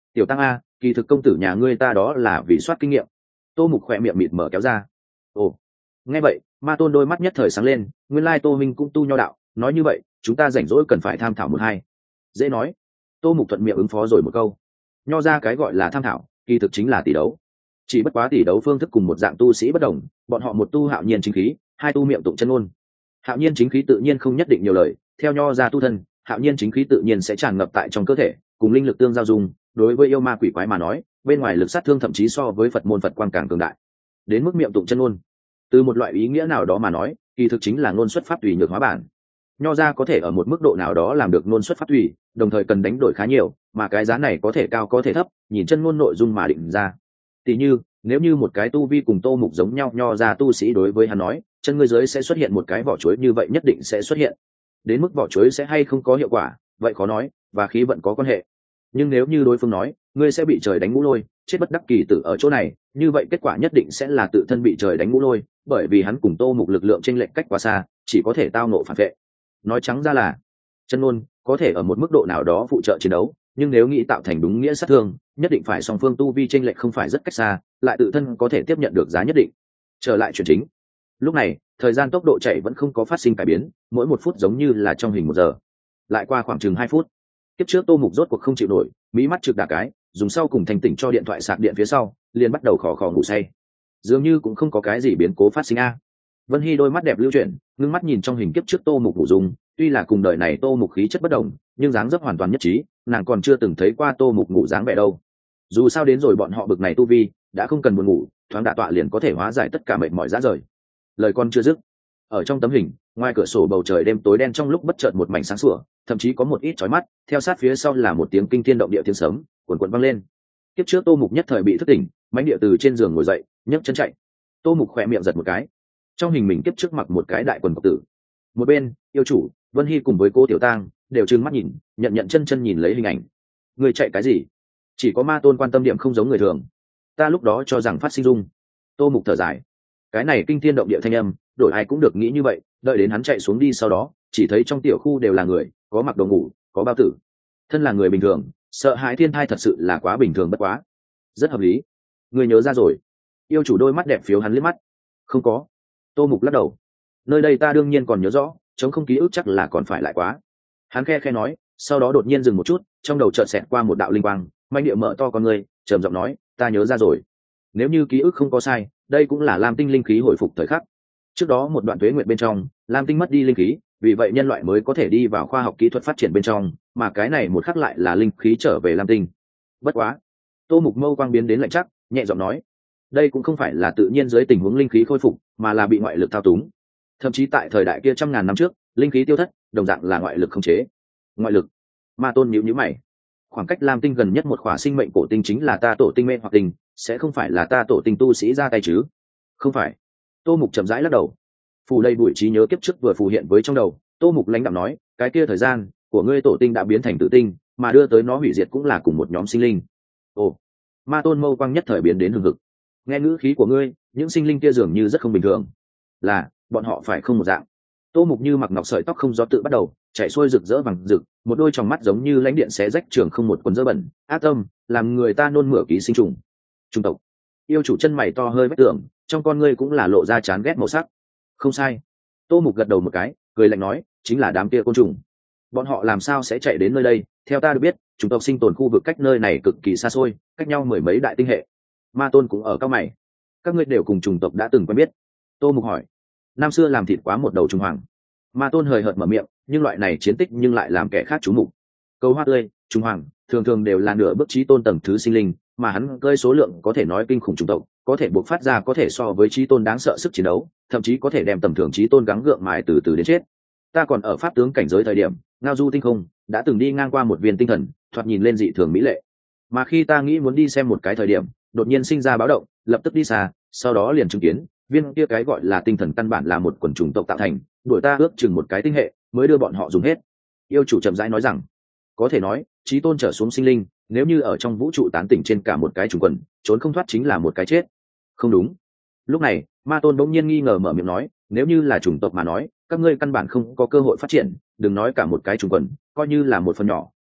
tiểu tăng a, kỳ thực công tử nhà ngươi ta đó là vì soát kinh nghiệm. Tô Mục khỏe miệng mịt mở kéo ra. Ồ, nghe vậy Ma Tôn đôi mắt nhất thời sáng lên, nguyên lai Tô Minh cũng tu nho đạo, nói như vậy chúng ta rảnh rỗi cần phải tham thảo một hai. Dễ nói. Tô Mục thuận miệng ứng phó rồi một câu. Nho ra cái gọi là tham thảo kỳ thực chính là tỷ đấu, chỉ bất quá tỷ đấu phương thức cùng một dạng tu sĩ bất đồng, bọn họ một tu hạo nhiên chính khí, hai tu miệng tụng chân ngôn. Hạo nhiên chính khí tự nhiên không nhất định nhiều lời, theo nho ra tu thân, hạo nhiên chính khí tự nhiên sẽ tràn ngập tại trong cơ thể, cùng linh lực tương giao dung, đối với yêu ma quỷ quái mà nói, bên ngoài lực sát thương thậm chí so với Phật môn Phật quang càng cường đại. Đến mức miệng tụng chân ngôn, từ một loại ý nghĩa nào đó mà nói, kỳ thực chính là ngôn xuất pháp tùy nhược hóa bản. Nho ra có thể ở một mức độ nào đó làm được ngôn xuất pháp tùy, đồng thời cần đánh đổi khá nhiều, mà cái giá này có thể cao có thể thấp, nhìn chân ngôn nội dung mà định ra. Tỷ như, nếu như một cái tu vi cùng Tô Mục giống nhau, nho ra tu sĩ đối với hắn nói, chân ngươi dưới sẽ xuất hiện một cái vỏ chuối, như vậy nhất định sẽ xuất hiện. Đến mức vỏ chuối sẽ hay không có hiệu quả, vậy khó nói, và khí vận có quan hệ. Nhưng nếu như đối phương nói, ngươi sẽ bị trời đánh ngũ lôi, chết bất đắc kỳ tử ở chỗ này, như vậy kết quả nhất định sẽ là tự thân bị trời đánh ngũ lôi, bởi vì hắn cùng Tô Mục lực lượng chênh lệch cách quá xa, chỉ có thể tao ngộ phản vệ. Nói trắng ra là, chân ngôn có thể ở một mức độ nào đó phụ trợ chiến đấu, nhưng nếu nghĩ tạo thành đúng nghĩa sát thương, nhất định phải song phương tu vi chênh lệch không phải rất cách xa, lại tự thân có thể tiếp nhận được giá nhất định. Trở lại chuyện chính. Lúc này, thời gian tốc độ chạy vẫn không có phát sinh cải biến, mỗi một phút giống như là trong hình một giờ. Lại qua khoảng chừng hai phút. Kiếp trước Tô Mục rốt cuộc không chịu nổi, mí mắt trực đả cái, dùng sau cùng thành tỉnh cho điện thoại sạc điện phía sau, liền bắt đầu khò khò ngủ say. Dường như cũng không có cái gì biến cố phát sinh a. Vân Hy đôi mắt đẹp lưu chuyển, ngưng mắt nhìn trong hình kiếp trước Tô Mục ngủ dùng, tuy là cùng đời này Tô Mục khí chất bất đồng, nhưng dáng dấp hoàn toàn nhất trí, nàng còn chưa từng thấy qua Tô Mục ngủ dáng vẻ đâu. Dù sao đến rồi bọn họ bực này tu vi, đã không cần buồn ngủ, thoáng đả tọa liền có thể hóa giải tất cả mệt mỏi rã rời. Lời con chưa dứt, ở trong tấm hình, ngoài cửa sổ bầu trời đêm tối đen trong lúc bất chợt một mảnh sáng sủa, thậm chí có một ít chói mắt, theo sát phía sau là một tiếng kinh thiên động địa tiếng sấm, cuồn cuộn vang lên. Kiếp trước Tô Mục nhất thời bị thức tỉnh, mãnh địa từ trên giường ngồi dậy, nhấc chân chạy. Tô Mục khỏe miệng giật một cái. Trong hình mình kiếp trước mặc một cái đại quần cộc tử. Một bên, yêu chủ, Vân Hy cùng với cô Tiểu Tang đều trừng mắt nhìn, nhận nhận chân chân nhìn lấy hình ảnh. Người chạy cái gì? Chỉ có Ma Tôn quan tâm điểm không giống người thường. Ta lúc đó cho rằng phát sinh dung. Tô Mục thở dài. Cái này kinh thiên động địa thanh âm, đổi ai cũng được nghĩ như vậy, đợi đến hắn chạy xuống đi sau đó, chỉ thấy trong tiểu khu đều là người, có mặc đồ ngủ, có bao tử. Thân là người bình thường, sợ hãi thiên thai thật sự là quá bình thường bất quá. Rất hợp lý. Người nhớ ra rồi. Yêu chủ đôi mắt đẹp phiếu hắn liếc mắt. Không có. Tô Mục lắc đầu. Nơi đây ta đương nhiên còn nhớ rõ, chống không ký ức chắc là còn phải lại quá. Hắn khe khe nói, sau đó đột nhiên dừng một chút, trong đầu chợt xẹt qua một đạo linh quang, manh địa mở to con người, trầm giọng nói, ta nhớ ra rồi. Nếu như ký ức không có sai, đây cũng là Lam Tinh linh khí hồi phục thời khắc. Trước đó một đoạn tuế nguyệt bên trong, Lam Tinh mất đi linh khí, vì vậy nhân loại mới có thể đi vào khoa học kỹ thuật phát triển bên trong, mà cái này một khắc lại là linh khí trở về Lam Tinh. Bất quá, Tô Mục mâu quang biến đến lạnh chắc, nhẹ giọng nói, đây cũng không phải là tự nhiên dưới tình huống linh khí khôi phục, mà là bị ngoại lực thao túng. Thậm chí tại thời đại kia trăm ngàn năm trước, linh khí tiêu thất, đồng dạng là ngoại lực khống chế. Ngoại lực? Ma Tôn nhíu nhíu mày. Khoảng cách Lam Tinh gần nhất một khỏa sinh mệnh cổ tinh chính là ta tổ tinh mê hoặc tinh, sẽ không phải là ta tổ tinh tu sĩ ra tay chứ? Không phải. Tô Mục chậm rãi lắc đầu. Phù lây bụi trí nhớ kiếp trước vừa phù hiện với trong đầu, Tô Mục lãnh đạm nói, cái kia thời gian của ngươi tổ tinh đã biến thành tự tinh, mà đưa tới nó hủy diệt cũng là cùng một nhóm sinh linh. Ồ. Ma Tôn mâu quang nhất thời biến đến hừng hực. Nghe ngữ khí của ngươi, những sinh linh kia dường như rất không bình thường. Là, bọn họ phải không một dạng. Tô Mục như mặc ngọc sợi tóc không gió tự bắt đầu chạy xuôi rực rỡ vàng rực, một đôi tròng mắt giống như lãnh điện xé rách trường không một quần dơ bẩn, ác tâm, làm người ta nôn mửa ký sinh trùng. Trung tộc. Yêu chủ chân mày to hơi vách tưởng, trong con ngươi cũng là lộ ra chán ghét màu sắc. Không sai. Tô Mục gật đầu một cái, cười lạnh nói, chính là đám kia côn trùng. Bọn họ làm sao sẽ chạy đến nơi đây? Theo ta được biết, chủng tộc sinh tồn khu vực cách nơi này cực kỳ xa xôi, cách nhau mười mấy đại tinh hệ. Ma Tôn cũng ở cao mày. Các ngươi đều cùng chủng tộc đã từng quen biết. Tô Mục hỏi. Năm xưa làm thịt quá một đầu trùng hoàng. Ma Tôn hời hợt mở miệng, nhưng loại này chiến tích nhưng lại làm kẻ khác chú mục. Câu hoa tươi, trùng hoàng, thường thường đều là nửa bước chí tôn tầng thứ sinh linh, mà hắn cơi số lượng có thể nói kinh khủng chủng tộc, có thể buộc phát ra có thể so với chí tôn đáng sợ sức chiến đấu, thậm chí có thể đem tầm thường chí tôn gắng gượng mài từ từ đến chết. Ta còn ở pháp tướng cảnh giới thời điểm, ngao du tinh không, đã từng đi ngang qua một viên tinh thần, thoạt nhìn lên dị thường mỹ lệ. Mà khi ta nghĩ muốn đi xem một cái thời điểm, đột nhiên sinh ra báo động, lập tức đi xa, sau đó liền chứng kiến viên kia cái gọi là tinh thần căn bản là một quần chủng tộc tạo thành, đuổi ta ước chừng một cái tinh hệ mới đưa bọn họ dùng hết. Yêu chủ chậm rãi nói rằng, có thể nói chí tôn trở xuống sinh linh, nếu như ở trong vũ trụ tán tỉnh trên cả một cái chủng quần, trốn không thoát chính là một cái chết. Không đúng. Lúc này Ma Tôn bỗng nhiên nghi ngờ mở miệng nói, nếu như là chủng tộc mà nói, các ngươi căn bản không có cơ hội phát triển, đừng nói cả một cái chủng quần, coi như là một phần nhỏ,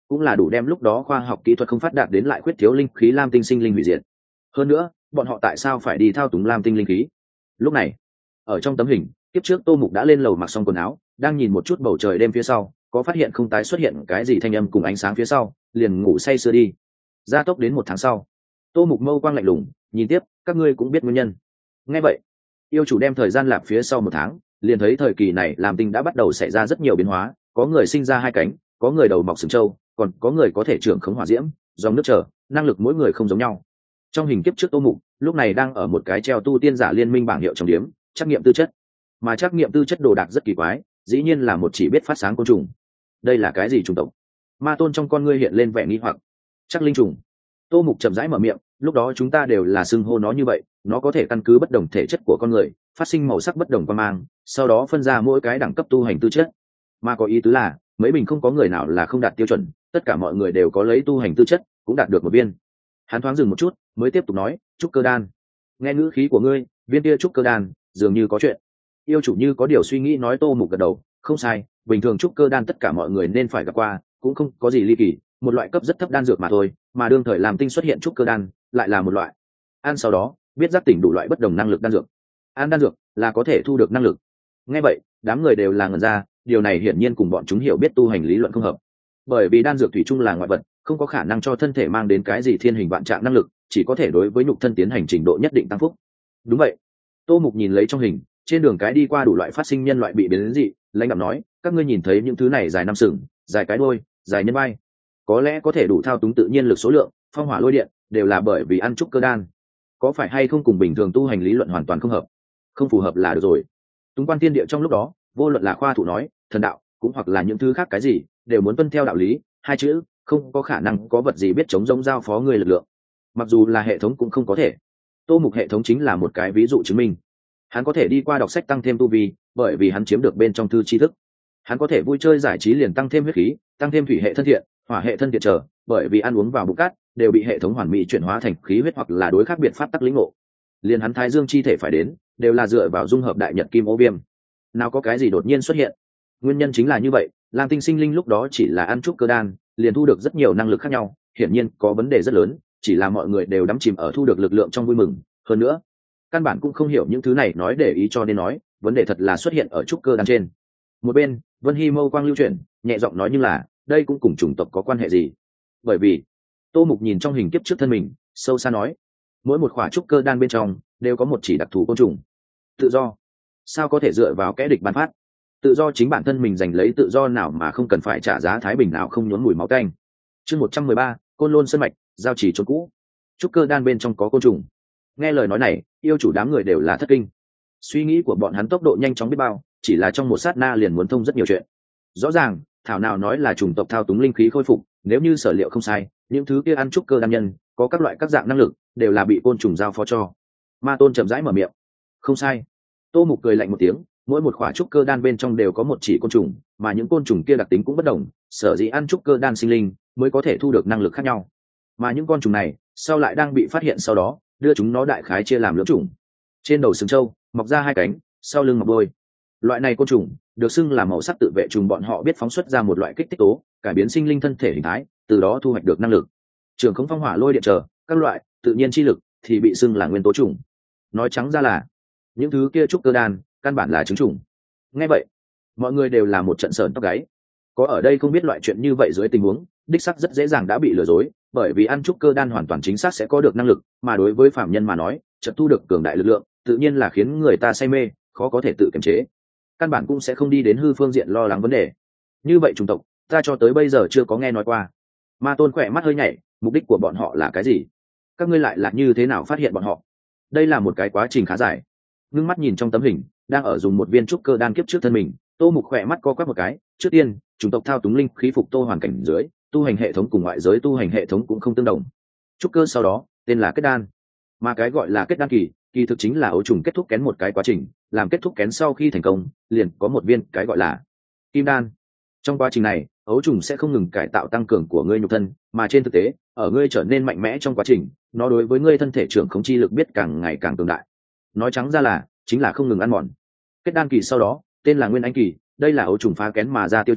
cũng là đủ đem lúc đó khoa học kỹ thuật không phát đạt đến lại khuyết thiếu linh khí lam tinh sinh linh hủy diệt. Hơn nữa bọn họ tại sao phải đi thao túng lam tinh linh khí? Lúc này ở trong tấm hình tiếp trước Tô Mục đã lên lầu mặc xong quần áo, đang nhìn một chút bầu trời đêm phía sau, có phát hiện không tái xuất hiện cái gì thanh âm cùng ánh sáng phía sau, liền ngủ say sưa đi. Gia tốc đến một tháng sau, Tô Mục mâu quang lạnh lùng nhìn tiếp, các ngươi cũng biết nguyên nhân. Nghe vậy, yêu chủ đem thời gian lạp phía sau một tháng, liền thấy thời kỳ này làm tinh đã bắt đầu xảy ra rất nhiều biến hóa, có người sinh ra hai cánh, có người đầu mọc sừng trâu, còn có người có thể trưởng khống hỏa diễm, dòng nước trở, năng lực mỗi người không giống nhau. Trong hình kiếp trước Tô Mục lúc này đang ở một cái treo tu tiên giả liên minh bảng hiệu trong điểm trắc nghiệm tư chất, mà trắc nghiệm tư chất đồ đạc rất kỳ quái, dĩ nhiên là một chỉ biết phát sáng côn trùng. Đây là cái gì chủng tộc? Ma Tôn trong con ngươi hiện lên vẻ nghi hoặc. Chắc linh trùng. Tô Mục chậm rãi mở miệng, lúc đó chúng ta đều là xưng hô nó như vậy, nó có thể căn cứ bất đồng thể chất của con người phát sinh màu sắc bất đồng quang mang, sau đó phân ra mỗi cái đẳng cấp tu hành tư chất. Mà có ý tứ là mấy mình không có người nào là không đạt tiêu chuẩn, tất cả mọi người đều có lấy tu hành tư chất cũng đạt được một viên. Hắn thoáng dừng một chút mới tiếp tục nói, trúc cơ đan. Nghe ngữ khí của ngươi, viên kia trúc cơ đan dường như có chuyện. Yêu chủ như có điều suy nghĩ nói. Tô Mục gật đầu, không sai, bình thường trúc cơ đan tất cả mọi người nên phải gặp qua, cũng không có gì ly kỳ, một loại cấp rất thấp đan dược mà thôi, mà đương thời làm tinh xuất hiện trúc cơ đan lại là một loại. Ăn sau đó biết giác tỉnh đủ loại bất đồng năng lực đan dược. Ăn đan dược là có thể thu được năng lực. Nghe vậy đám người đều là ngẩn ra, điều này hiển nhiên cùng bọn chúng hiểu biết tu hành lý luận không hợp, bởi vì đan dược thủy chung là ngoại vật, không có khả năng cho thân thể mang đến cái gì thiên hình vạn trạng năng lực, chỉ có thể đối với nhục thân tiến hành trình độ nhất định tăng phúc. Đúng vậy. Tô Mục nhìn lấy trong hình, trên đường cái đi qua đủ loại phát sinh nhân loại bị biến đến dị, lãnh đạo nói, các ngươi nhìn thấy những thứ này dài năm sừng, dài cái đuôi, dài nhân vai, có lẽ có thể đủ thao túng tự nhiên lực số lượng, phong hỏa lôi điện, đều là bởi vì ăn trúc cơ đan. Có phải hay không cùng bình thường tu hành lý luận hoàn toàn không hợp? Không phù hợp là được rồi. Túng quan thiên địa trong lúc đó, vô luận là khoa thủ nói, thần đạo, cũng hoặc là những thứ khác cái gì, đều muốn tuân theo đạo lý, hai chữ, không có khả năng có vật gì biết chống giống giao phó người lực lượng. Mặc dù là hệ thống cũng không có thể. Tô Mục hệ thống chính là một cái ví dụ chứng minh. Hắn có thể đi qua đọc sách tăng thêm tu vi, bởi vì hắn chiếm được bên trong thư tri thức. Hắn có thể vui chơi giải trí liền tăng thêm huyết khí, tăng thêm thủy hệ thân thiện, hỏa hệ thân thiện trở, bởi vì ăn uống vào bụng cát đều bị hệ thống hoàn mỹ chuyển hóa thành khí huyết hoặc là đối khác biệt pháp tắc lĩnh ngộ. Liền hắn thái dương chi thể phải đến, đều là dựa vào dung hợp đại nhật kim ô viêm. Nào có cái gì đột nhiên xuất hiện. Nguyên nhân chính là như vậy, Lam Tinh sinh linh lúc đó chỉ là ăn trúc cơ đan, liền thu được rất nhiều năng lực khác nhau, hiển nhiên có vấn đề rất lớn, chỉ là mọi người đều đắm chìm ở thu được lực lượng trong vui mừng, hơn nữa, căn bản cũng không hiểu những thứ này nói để ý cho nên nói, vấn đề thật là xuất hiện ở trúc cơ đan trên. Một bên, Vân Hy mâu quang lưu chuyển, nhẹ giọng nói, nhưng là, đây cũng cùng chủng tộc có quan hệ gì? Bởi vì, Tô Mục nhìn trong hình kiếp trước thân mình, sâu xa nói, mỗi một khỏa trúc cơ đan bên trong đều có một chỉ đặc thù côn trùng. Tự do, sao có thể dựa vào kẻ địch ban phát? Tự do chính bản thân mình giành lấy, tự do nào mà không cần phải trả giá, thái bình nào không nhốn mùi máu tanh. Chương một trăm mười ba, Côn Lôn Sơn mạch, giao chỉ chốn cũ. Trúc cơ đan bên trong có côn trùng. Nghe lời nói này, yêu chủ đám người đều là thất kinh. Suy nghĩ của bọn hắn tốc độ nhanh chóng biết bao, chỉ là trong một sát na liền muốn thông rất nhiều chuyện. Rõ ràng, thảo nào nói là chủng tộc thao túng linh khí khôi phục, nếu như sở liệu không sai, những thứ kia ăn trúc cơ đan nhân, có các loại các dạng năng lực, đều là bị côn trùng giao phó cho. Ma Tôn chậm rãi mở miệng. Không sai. Tô Mục cười lạnh một tiếng, mỗi một khỏa trúc cơ đan bên trong đều có một chỉ côn trùng, mà những côn trùng kia đặc tính cũng bất đồng, sở dĩ ăn trúc cơ đan sinh linh mới có thể thu được năng lực khác nhau. Mà những con trùng này, sau lại đang bị phát hiện sau đó, đưa chúng nó đại khái chia làm lưỡng chủng. Trên đầu sừng trâu, mọc ra hai cánh, sau lưng mọc đôi. Loại này côn trùng được xưng là màu sắc tự vệ trùng, bọn họ biết phóng xuất ra một loại kích thích tố, cải biến sinh linh thân thể hình thái, từ đó thu hoạch được năng lực. Trường khống phong hỏa lôi điện trở, các loại tự nhiên chi lực thì bị xưng là nguyên tố trùng. Nói trắng ra là, những thứ kia trúc cơ đan căn bản là trứng trùng. Nghe vậy, mọi người đều là một trận sờn tóc gáy. Có ở đây không biết loại chuyện như vậy dưới tình huống, đích sắc rất dễ dàng đã bị lừa dối, bởi vì ăn trúc cơ đan hoàn toàn chính xác sẽ có được năng lực, mà đối với phạm nhân mà nói, chợt thu được cường đại lực lượng, tự nhiên là khiến người ta say mê, khó có thể tự kiềm chế. Căn bản cũng sẽ không đi đến hư phương diện lo lắng vấn đề. Như vậy chủng tộc, ta cho tới bây giờ chưa có nghe nói qua. Ma Tôn khỏe mắt hơi nhảy, mục đích của bọn họ là cái gì? Các ngươi lại là như thế nào phát hiện bọn họ? Đây là một cái quá trình khá dài. Ngưng mắt nhìn trong tấm hình, đang ở dùng một viên trúc cơ đan kiếp trước thân mình, Tô Mục khỏe mắt co quắp một cái. Trước tiên, chủng tộc thao túng linh khí phục tô hoàn cảnh dưới, tu hành hệ thống cùng ngoại giới tu hành hệ thống cũng không tương đồng. Trúc cơ sau đó, tên là kết đan. Mà cái gọi là kết đan kỳ, kỳ thực chính là ấu trùng kết thúc kén một cái quá trình, làm kết thúc kén sau khi thành công, liền có một viên cái gọi là kim đan. Trong quá trình này, ấu trùng sẽ không ngừng cải tạo tăng cường của ngươi nhục thân, mà trên thực tế, ở ngươi trở nên mạnh mẽ trong quá trình, nó đối với ngươi thân thể trưởng khống chi lực biết càng ngày càng cường đại. Nói trắng ra là, chính là không ngừng ăn mòn. Kết đan kỳ sau đó, tên là nguyên anh kỳ, đây là ấu trùng phá kén mà ra tiêu chí,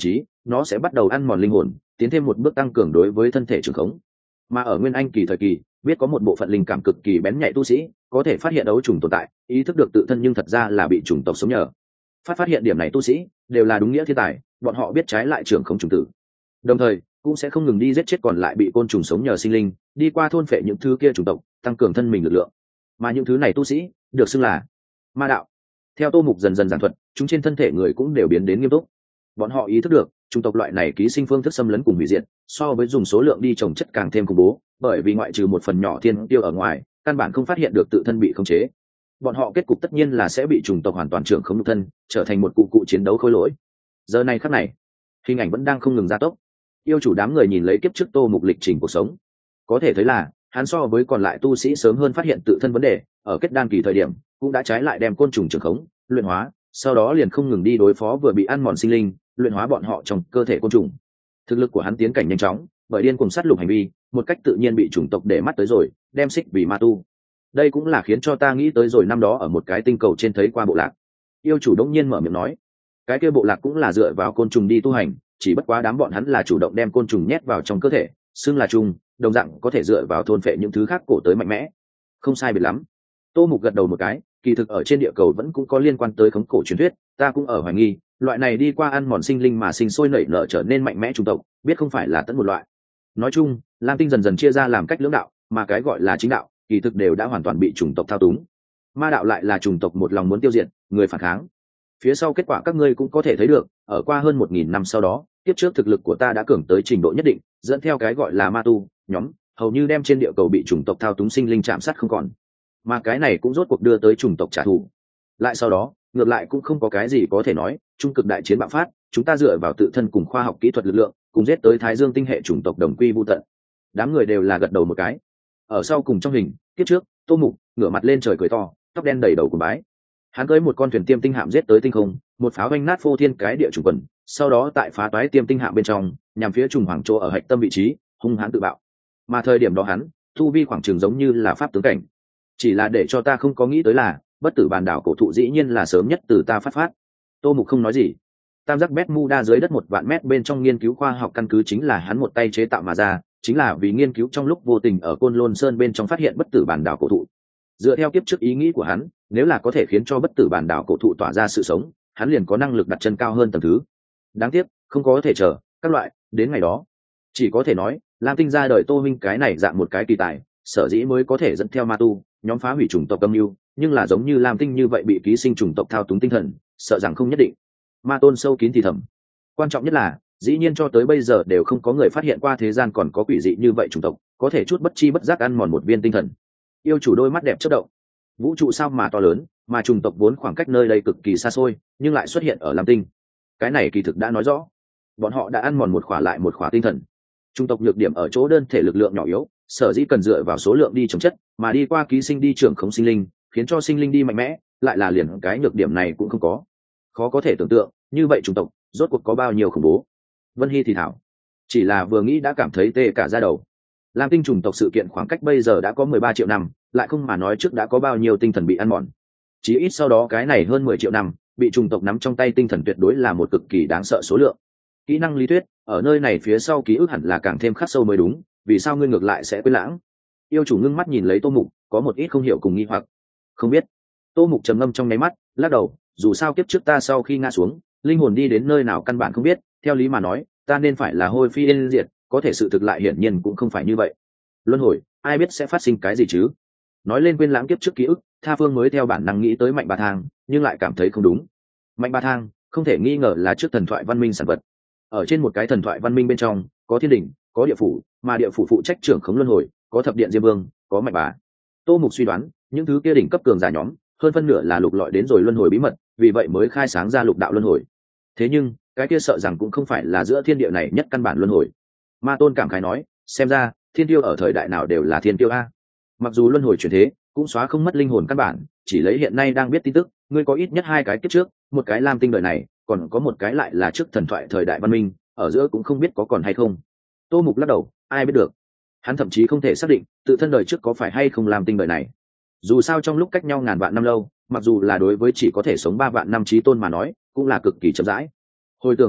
nó sẽ bắt đầu ăn mòn linh hồn, tiến thêm một bước tăng cường đối với thân thể trường khống. Mà ở nguyên anh kỳ thời kỳ, biết có một bộ phận linh cảm cực kỳ bén nhạy tu sĩ có thể phát hiện đấu trùng tồn tại, ý thức được tự thân nhưng thật ra là bị chủng tộc sống nhờ. Phát phát hiện điểm này tu sĩ đều là đúng nghĩa thiên tài, bọn họ biết trái lại trường khống trùng tử, đồng thời cũng sẽ không ngừng đi giết chết còn lại bị côn trùng sống nhờ sinh linh, đi qua thôn phệ những thứ kia chủng tộc, tăng cường thân mình lực lượng. Mà những thứ này tu sĩ được xưng là ma đạo. Theo Tô Mục dần dần giảng thuật, chúng trên thân thể người cũng đều biến đến nghiêm túc. Bọn họ ý thức được chủng tộc loại này ký sinh phương thức xâm lấn cùng hủy diệt, so với dùng số lượng đi trồng chất càng thêm khủng bố, bởi vì ngoại trừ một phần nhỏ thiên tiêu ở ngoài, căn bản không phát hiện được tự thân bị khống chế. Bọn họ kết cục tất nhiên là sẽ bị chủng tộc hoàn toàn trưởng khống nhục thân, trở thành một cụ cụ chiến đấu khối lỗi. Giờ này khắc này, hình ảnh vẫn đang không ngừng gia tốc. Yêu chủ đám người nhìn lấy kiếp trước Tô Mục lịch trình cuộc sống, có thể thấy là hắn so với còn lại tu sĩ sớm hơn phát hiện tự thân vấn đề, ở kết đan kỳ thời điểm cũng đã trái lại đem côn trùng trưởng khống, luyện hóa, sau đó liền không ngừng đi đối phó vừa bị ăn mòn sinh linh, luyện hóa bọn họ trong cơ thể côn trùng. Thực lực của hắn tiến cảnh nhanh chóng, bởi điên cuồng sát lục hành vi, một cách tự nhiên bị chủng tộc để mắt tới rồi, đem xích vì ma tu. Đây cũng là khiến cho ta nghĩ tới rồi năm đó ở một cái tinh cầu trên thấy qua bộ lạc. Yêu chủ đống nhiên mở miệng nói, cái kia bộ lạc cũng là dựa vào côn trùng đi tu hành, chỉ bất quá đám bọn hắn là chủ động đem côn trùng nhét vào trong cơ thể, xưng là trùng, đồng dạng có thể dựa vào thôn phệ những thứ khác cổ tới mạnh mẽ. Không sai biệt lắm. Tô Mục gật đầu một cái, kỳ thực ở trên địa cầu vẫn cũng có liên quan tới khống cổ truyền thuyết, ta cũng ở hoài nghi, loại này đi qua ăn mòn sinh linh mà sinh sôi nảy nở trở nên mạnh mẽ chủng tộc, biết không phải là tận một loại. Nói chung, Lam Tinh dần dần chia ra làm cách lưỡng đạo, mà cái gọi là chính đạo, kỳ thực đều đã hoàn toàn bị chủng tộc thao túng. Ma đạo lại là chủng tộc một lòng muốn tiêu diệt, người phản kháng. Phía sau kết quả các ngươi cũng có thể thấy được, ở qua hơn một nghìn năm sau đó, tiếp trước thực lực của ta đã cường tới trình độ nhất định, dẫn theo cái gọi là ma tu nhóm, hầu như đem trên địa cầu bị chủng tộc thao túng sinh linh chạm sát không còn. Mà cái này cũng rốt cuộc đưa tới chủng tộc trả thù. Lại sau đó, ngược lại cũng không có cái gì có thể nói, trung cực đại chiến bạo phát, chúng ta dựa vào tự thân cùng khoa học kỹ thuật lực lượng, cùng giết tới Thái Dương tinh hệ chủng tộc đồng quy vu tận. Đám người đều là gật đầu một cái. Ở sau cùng trong hình, kiếp trước, Tô Mục ngửa mặt lên trời cười to, tóc đen đầy đầu của bái. Hắn cưỡi một con thuyền tiêm tinh hạm giết tới tinh không, một pháo vanh nát phô thiên cái địa trùng quần, sau đó tại phá toái tiêm tinh hạm bên trong, nhằm phía trùng hoàng chỗ ở hạch tâm vị trí, hung hãn tự bạo. Mà thời điểm đó hắn, thu vi khoảng trường giống như là pháp tướng cảnh. Chỉ là để cho ta không có nghĩ tới là, bất tử bàn đảo cổ thụ dĩ nhiên là sớm nhất từ ta phát phát. Tô Mục không nói gì. Tam giác Bermuda dưới đất một vạn mét bên trong nghiên cứu khoa học căn cứ chính là hắn một tay chế tạo mà ra, chính là vì nghiên cứu trong lúc vô tình ở Côn Lôn Sơn bên trong phát hiện bất tử bàn đảo cổ thụ. Dựa theo kiếp trước ý nghĩ của hắn, nếu là có thể khiến cho bất tử bàn đảo cổ thụ tỏa ra sự sống, hắn liền có năng lực đặt chân cao hơn tầng thứ. Đáng tiếc, không có thể chờ, các loại, đến ngày đó. Chỉ có thể nói, Lam Tinh ra đời Tô Minh cái này dạng một cái kỳ tài, sở dĩ mới có thể dẫn theo ma tu, nhóm phá hủy chủng tộc âm mưu, nhưng là giống như Lam Tinh như vậy bị ký sinh chủng tộc thao túng tinh thần, sợ rằng không nhất định. Ma Tôn sâu kín thì thầm. Quan trọng nhất là, dĩ nhiên cho tới bây giờ đều không có người phát hiện qua thế gian còn có quỷ dị như vậy chủng tộc, có thể chút bất chi bất giác ăn mòn một viên tinh thần. Yêu chủ đôi mắt đẹp chớp động. Vũ trụ sao mà to lớn, mà chủng tộc vốn khoảng cách nơi đây cực kỳ xa xôi, nhưng lại xuất hiện ở Lam Tinh. Cái này kỳ thực đã nói rõ, bọn họ đã ăn mòn một khỏa lại một khỏa tinh thần. Chủng tộc nhược điểm ở chỗ đơn thể lực lượng nhỏ yếu, sở dĩ cần dựa vào số lượng đi chống chất, mà đi qua ký sinh đi trưởng khống sinh linh, khiến cho sinh linh đi mạnh mẽ, lại là liền cái nhược điểm này cũng không có. Khó có thể tưởng tượng, như vậy chủng tộc rốt cuộc có bao nhiêu khủng bố. Vân Hy thì thảo, chỉ là vừa nghĩ đã cảm thấy tê cả da đầu. Lam Tinh chủng tộc sự kiện khoảng cách bây giờ đã có mười ba triệu năm, lại không mà nói trước đã có bao nhiêu tinh thần bị ăn mòn. Chỉ ít sau đó cái này hơn mười triệu năm, bị chủng tộc nắm trong tay tinh thần tuyệt đối là một cực kỳ đáng sợ số lượng. Kỹ năng lý thuyết, ở nơi này phía sau ký ức hẳn là càng thêm khắc sâu mới đúng, vì sao ngươi ngược lại sẽ quên lãng? Yêu chủ ngưng mắt nhìn lấy Tô Mục, có một ít không hiểu cùng nghi hoặc. Không biết. Tô Mục trầm ngâm trong nháy mắt, lắc đầu, dù sao kiếp trước ta sau khi ngã xuống, linh hồn đi đến nơi nào căn bản không biết, theo lý mà nói, ta nên phải là hôi phi yên diệt, có thể sự thực lại hiển nhiên cũng không phải như vậy. Luân hồi, ai biết sẽ phát sinh cái gì chứ? Nói lên quên lãng kiếp trước ký ức, Tha Phương mới theo bản năng nghĩ tới Mạnh Bà Thang, nhưng lại cảm thấy không đúng. Mạnh Bà Thang, không thể nghi ngờ là trước thần thoại văn minh sản vật. Ở trên một cái thần thoại văn minh bên trong, có thiên đình, có địa phủ, mà địa phủ phụ trách trưởng khống luân hồi, có thập điện diêm vương, có Mạnh Bà. Tô Mục suy đoán, những thứ kia đỉnh cấp cường giả nhóm, hơn phân nửa là lục lọi đến rồi luân hồi bí mật, vì vậy mới khai sáng ra lục đạo luân hồi. Thế nhưng, cái kia sợ rằng cũng không phải là giữa thiên địa này nhất căn bản luân hồi. Ma Tôn cảm khái nói, xem ra, thiên tiêu ở thời đại nào đều là thiên tiêu a. Mặc dù luân hồi chuyển thế, cũng xóa không mất linh hồn căn bản, chỉ lấy hiện nay đang biết tin tức, ngươi có ít nhất hai cái kiếp trước, một cái Lam Tinh đời này, còn có một cái lại là trước thần thoại thời đại văn minh, ở giữa cũng không biết có còn hay không. Tô Mục lắc đầu, ai biết được. Hắn thậm chí không thể xác định, tự thân đời trước có phải hay không Lam Tinh đời này. Dù sao trong lúc cách nhau ngàn vạn năm lâu, mặc dù là đối với chỉ có thể sống ba vạn năm chí tôn mà nói, cũng là cực kỳ chậm rãi. Hồi tưởng mọi việc,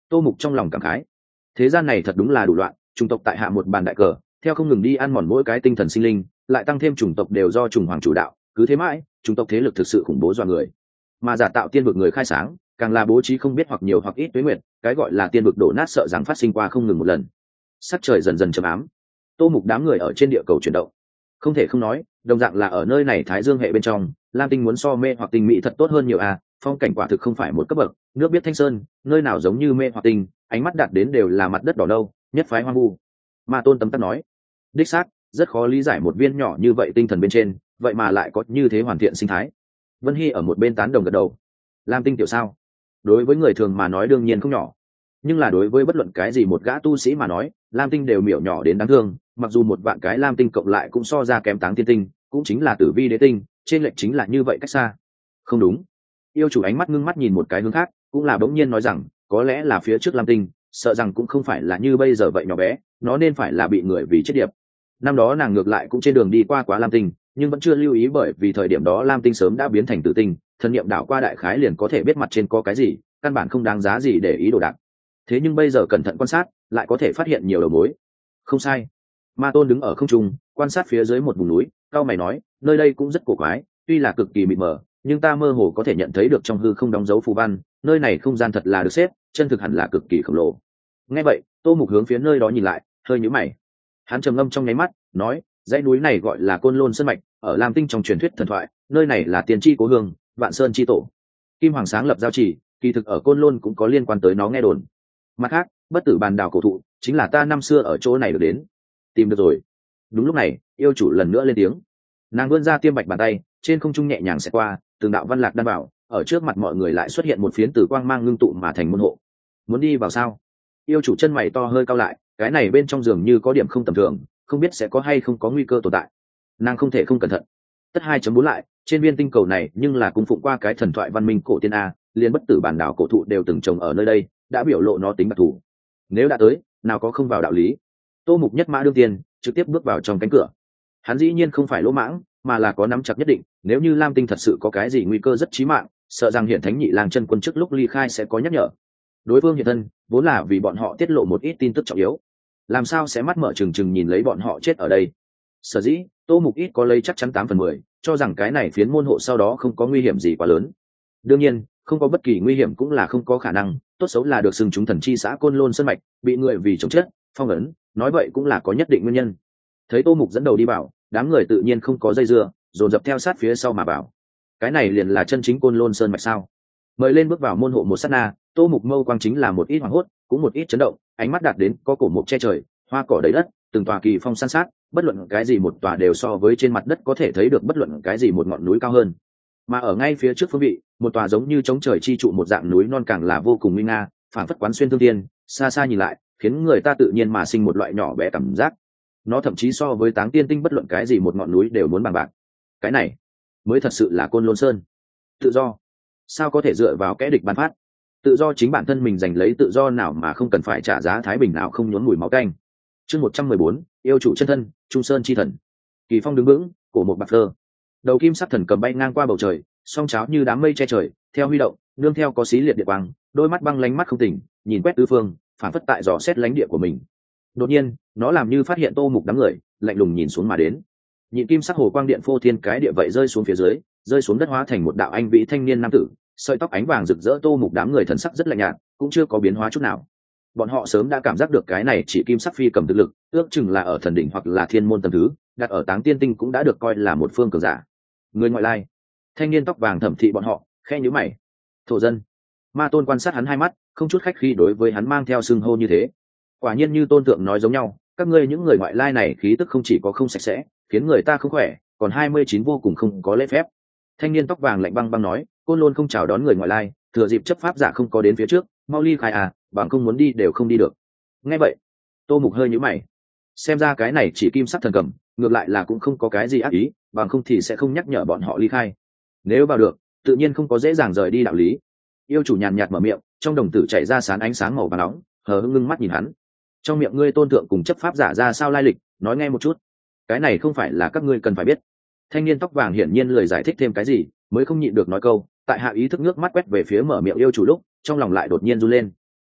Tô Mục trong lòng cảm khái, thế gian này thật đúng là đủ loạn, chủng tộc tại hạ một bàn đại cờ, theo không ngừng đi ăn mòn mỗi cái tinh thần sinh linh, lại tăng thêm chủng tộc đều do trùng hoàng chủ đạo, cứ thế mãi chủng tộc thế lực thực sự khủng bố dọa người. Mà giả tạo tiên vực người khai sáng càng là bố trí không biết hoặc nhiều hoặc ít tuế nguyệt, cái gọi là tiên vực đổ nát sợ rằng phát sinh qua không ngừng một lần. Sắc trời dần dần trầm ám, Tô Mục đám người ở trên địa cầu chuyển động. Không thể không nói, đồng dạng là ở nơi này Thái Dương hệ bên trong, Lam Tinh muốn so mê hoặc tinh mỹ thật tốt hơn nhiều à, phong cảnh quả thực không phải một cấp bậc, nước biết thanh sơn, nơi nào giống như mê hoặc tinh, ánh mắt đạt đến đều là mặt đất đỏ đâu, nhất phái hoang vu. Ma Tôn tấm tắc nói, đích xác, rất khó lý giải một viên nhỏ như vậy tinh thần bên trên, vậy mà lại có như thế hoàn thiện sinh thái. Vân Hy ở một bên tán đồng gật đầu. Lam Tinh tiểu sao? Đối với người thường mà nói đương nhiên không nhỏ, nhưng là đối với bất luận cái gì một gã tu sĩ mà nói, Lam Tinh đều miểu nhỏ đến đáng thương, mặc dù một vạn cái Lam Tinh cộng lại cũng so ra kém Táng Tiên Tinh, cũng chính là Tử Vi Đế Tinh, trên lệch chính là như vậy cách xa. Không đúng. Yêu chủ ánh mắt ngưng mắt nhìn một cái hướng khác, cũng là bỗng nhiên nói rằng, có lẽ là phía trước Lam Tinh, sợ rằng cũng không phải là như bây giờ vậy nhỏ bé, nó nên phải là bị người vì chết điệp. Năm đó nàng ngược lại cũng trên đường đi qua quá Lam Tinh, nhưng vẫn chưa lưu ý bởi vì thời điểm đó Lam Tinh sớm đã biến thành Tử Tinh, thần niệm đảo qua đại khái liền có thể biết mặt trên có cái gì, căn bản không đáng giá gì để ý đồ đạc. Thế nhưng bây giờ cẩn thận quan sát, lại có thể phát hiện nhiều đầu mối. Không sai. Ma Tôn đứng ở không trung, quan sát phía dưới một vùng núi, cao mày nói, nơi đây cũng rất cổ quái, tuy là cực kỳ mịt mờ, nhưng ta mơ hồ có thể nhận thấy được trong hư không đóng dấu phù văn, nơi này không gian thật là được xếp, chân thực hẳn là cực kỳ khổng lồ. Nghe vậy, Tô Mục hướng phía nơi đó nhìn lại, hơi nhíu mày. Hắn trầm ngâm trong nháy mắt, nói, dãy núi này gọi là Côn Lôn Sơn mạch, ở Lam Tinh trong truyền thuyết thần thoại, nơi này là tiên tri cố hương, Vạn Sơn chi tổ. Kim Hoàng sáng lập giao chỉ, kỳ thực ở Côn Lôn cũng có liên quan tới nó nghe đồn. Mặt khác, bất tử bàn đảo cổ thụ chính là ta năm xưa ở chỗ này được đến. Tìm được rồi. Đúng lúc này, yêu chủ lần nữa lên tiếng. Nàng vươn ra tiêm bạch bàn tay, trên không trung nhẹ nhàng xẹt qua, từng đạo văn lạc đan bảo, ở trước mặt mọi người lại xuất hiện một phiến tử quang mang ngưng tụ mà thành môn hộ. Muốn đi vào sao? Yêu chủ chân mày to hơi cao lại, cái này bên trong giường như có điểm không tầm thường, không biết sẽ có hay không có nguy cơ tồn tại. Nàng không thể không cẩn thận. Tất hai chấm bốn lại, trên viên tinh cầu này nhưng là cung phụng qua cái thần thoại văn minh cổ tiên a, liền bất tử bản đảo cổ thụ đều từng trồng ở nơi đây, đã biểu lộ nó tính đặc thù. Nếu đã tới, nào có không vào đạo lý. Tô Mục nhất mã đương tiên, trực tiếp bước vào trong cánh cửa. Hắn dĩ nhiên không phải lỗ mãng, mà là có nắm chặt nhất định, nếu như Lam Tinh thật sự có cái gì nguy cơ rất chí mạng, sợ rằng Hiển Thánh Nhị Lang chân quân trước lúc ly khai sẽ có nhắc nhở. Đối phương hiện thân, vốn là vì bọn họ tiết lộ một ít tin tức trọng yếu, làm sao sẽ mắt mở trừng trừng nhìn lấy bọn họ chết ở đây. Sở dĩ, Tô Mục ít có lấy chắc chắn tám phần mười, cho rằng cái này phiến môn hộ sau đó không có nguy hiểm gì quá lớn. Đương nhiên, không có bất kỳ nguy hiểm cũng là không có khả năng, tốt xấu là được xưng chúng thần chi xã Côn Lôn Sơn mạch, bị người vì chống chết, phong ấn, nói vậy cũng là có nhất định nguyên nhân. Thấy Tô Mục dẫn đầu đi vào, đám người tự nhiên không có dây dưa, dồn dập theo sát phía sau mà vào. Cái này liền là chân chính Côn Lôn Sơn mạch sao? Mời lên bước vào môn hộ một sát na, Tô Mục mâu quang chính là một ít hoảng hốt, cũng một ít chấn động, ánh mắt đạt đến có cổ mục che trời, hoa cỏ đầy đất, từng tòa kỳ phong san sát, bất luận cái gì một tòa đều so với trên mặt đất có thể thấy được bất luận cái gì một ngọn núi cao hơn. Mà ở ngay phía trước phương vị, một tòa giống như chống trời chi trụ một dạng núi non càng là vô cùng nguy nga, phản phất quán xuyên thương thiên, xa xa nhìn lại, khiến người ta tự nhiên mà sinh một loại nhỏ bé cảm giác. Nó thậm chí so với Táng Tiên Tinh bất luận cái gì một ngọn núi đều muốn bằng bạc. Cái này mới thật sự là Côn Lôn Sơn. Tự do, sao có thể dựa vào kẻ địch ban phát? Tự do chính bản thân mình giành lấy tự do nào mà không cần phải trả giá thái bình nào không nhốn mùi máu tanh. Chương một trăm mười bốn, yêu chủ chân thân, Trung Sơn chi thần. Kỳ phong đứng vững, cổ một bạc phơ. Đầu kim sắc thần cầm bay ngang qua bầu trời, song cháo như đám mây che trời, theo huy động, nương theo có xí liệt địa quang, đôi mắt băng lánh mắt không tỉnh, nhìn quét tứ phương, phản phất tại dò xét lãnh địa của mình. Đột nhiên, nó làm như phát hiện Tô Mục đám người, lạnh lùng nhìn xuống mà đến. Nhịn kim sắc hồ quang điện phô thiên cái địa vậy rơi xuống phía dưới, rơi xuống đất hóa thành một đạo anh vĩ thanh niên nam tử, sợi tóc ánh vàng rực rỡ. Tô Mục đám người thần sắc rất lạnh nhạt, cũng chưa có biến hóa chút nào. Bọn họ sớm đã cảm giác được cái này chỉ kim sắc phi cầm thực lực, ước chừng là ở thần đỉnh hoặc là thiên môn tầm thứ, đặt ở Táng Tiên Tinh cũng đã được coi là một phương cường giả. Người ngoại lai. Thanh niên tóc vàng thẩm thị bọn họ, khe nhíu mày. Thổ dân. Ma Tôn quan sát hắn hai mắt, không chút khách khí đối với hắn mang theo xưng hô như thế. Quả nhiên như Tôn Tượng nói giống nhau, các ngươi những người ngoại lai này khí tức không chỉ có không sạch sẽ, khiến người ta không khỏe, còn hai mươi chín vô cùng không có lễ phép. Thanh niên tóc vàng lạnh băng băng nói, Côn Lôn không chào đón người ngoại lai, thừa dịp chấp pháp giả không có đến phía trước, mau ly khai à, bằng không muốn đi đều không đi được. Nghe vậy, Tô Mục hơi nhíu mày. Xem ra cái này chỉ kim sắc thần cầm, ngược lại là cũng không có cái gì ác ý, bằng không thì sẽ không nhắc nhở bọn họ ly khai. Nếu vào được, tự nhiên không có dễ dàng rời đi đạo lý. Yêu chủ nhàn nhạt mở miệng, trong đồng tử chảy ra sán ánh sáng màu vàng nóng, hờ hững ngưng mắt nhìn hắn. Trong miệng ngươi Tôn Thượng cùng chấp pháp giả ra sao lai lịch, nói nghe một chút. Cái này không phải là các ngươi cần phải biết. Thanh niên tóc vàng hiển nhiên lười giải thích thêm cái gì, mới không nhịn được nói câu, tại hạ ý thức nước mắt quét về phía mở miệng yêu chủ lúc, trong lòng lại đột nhiên run lên.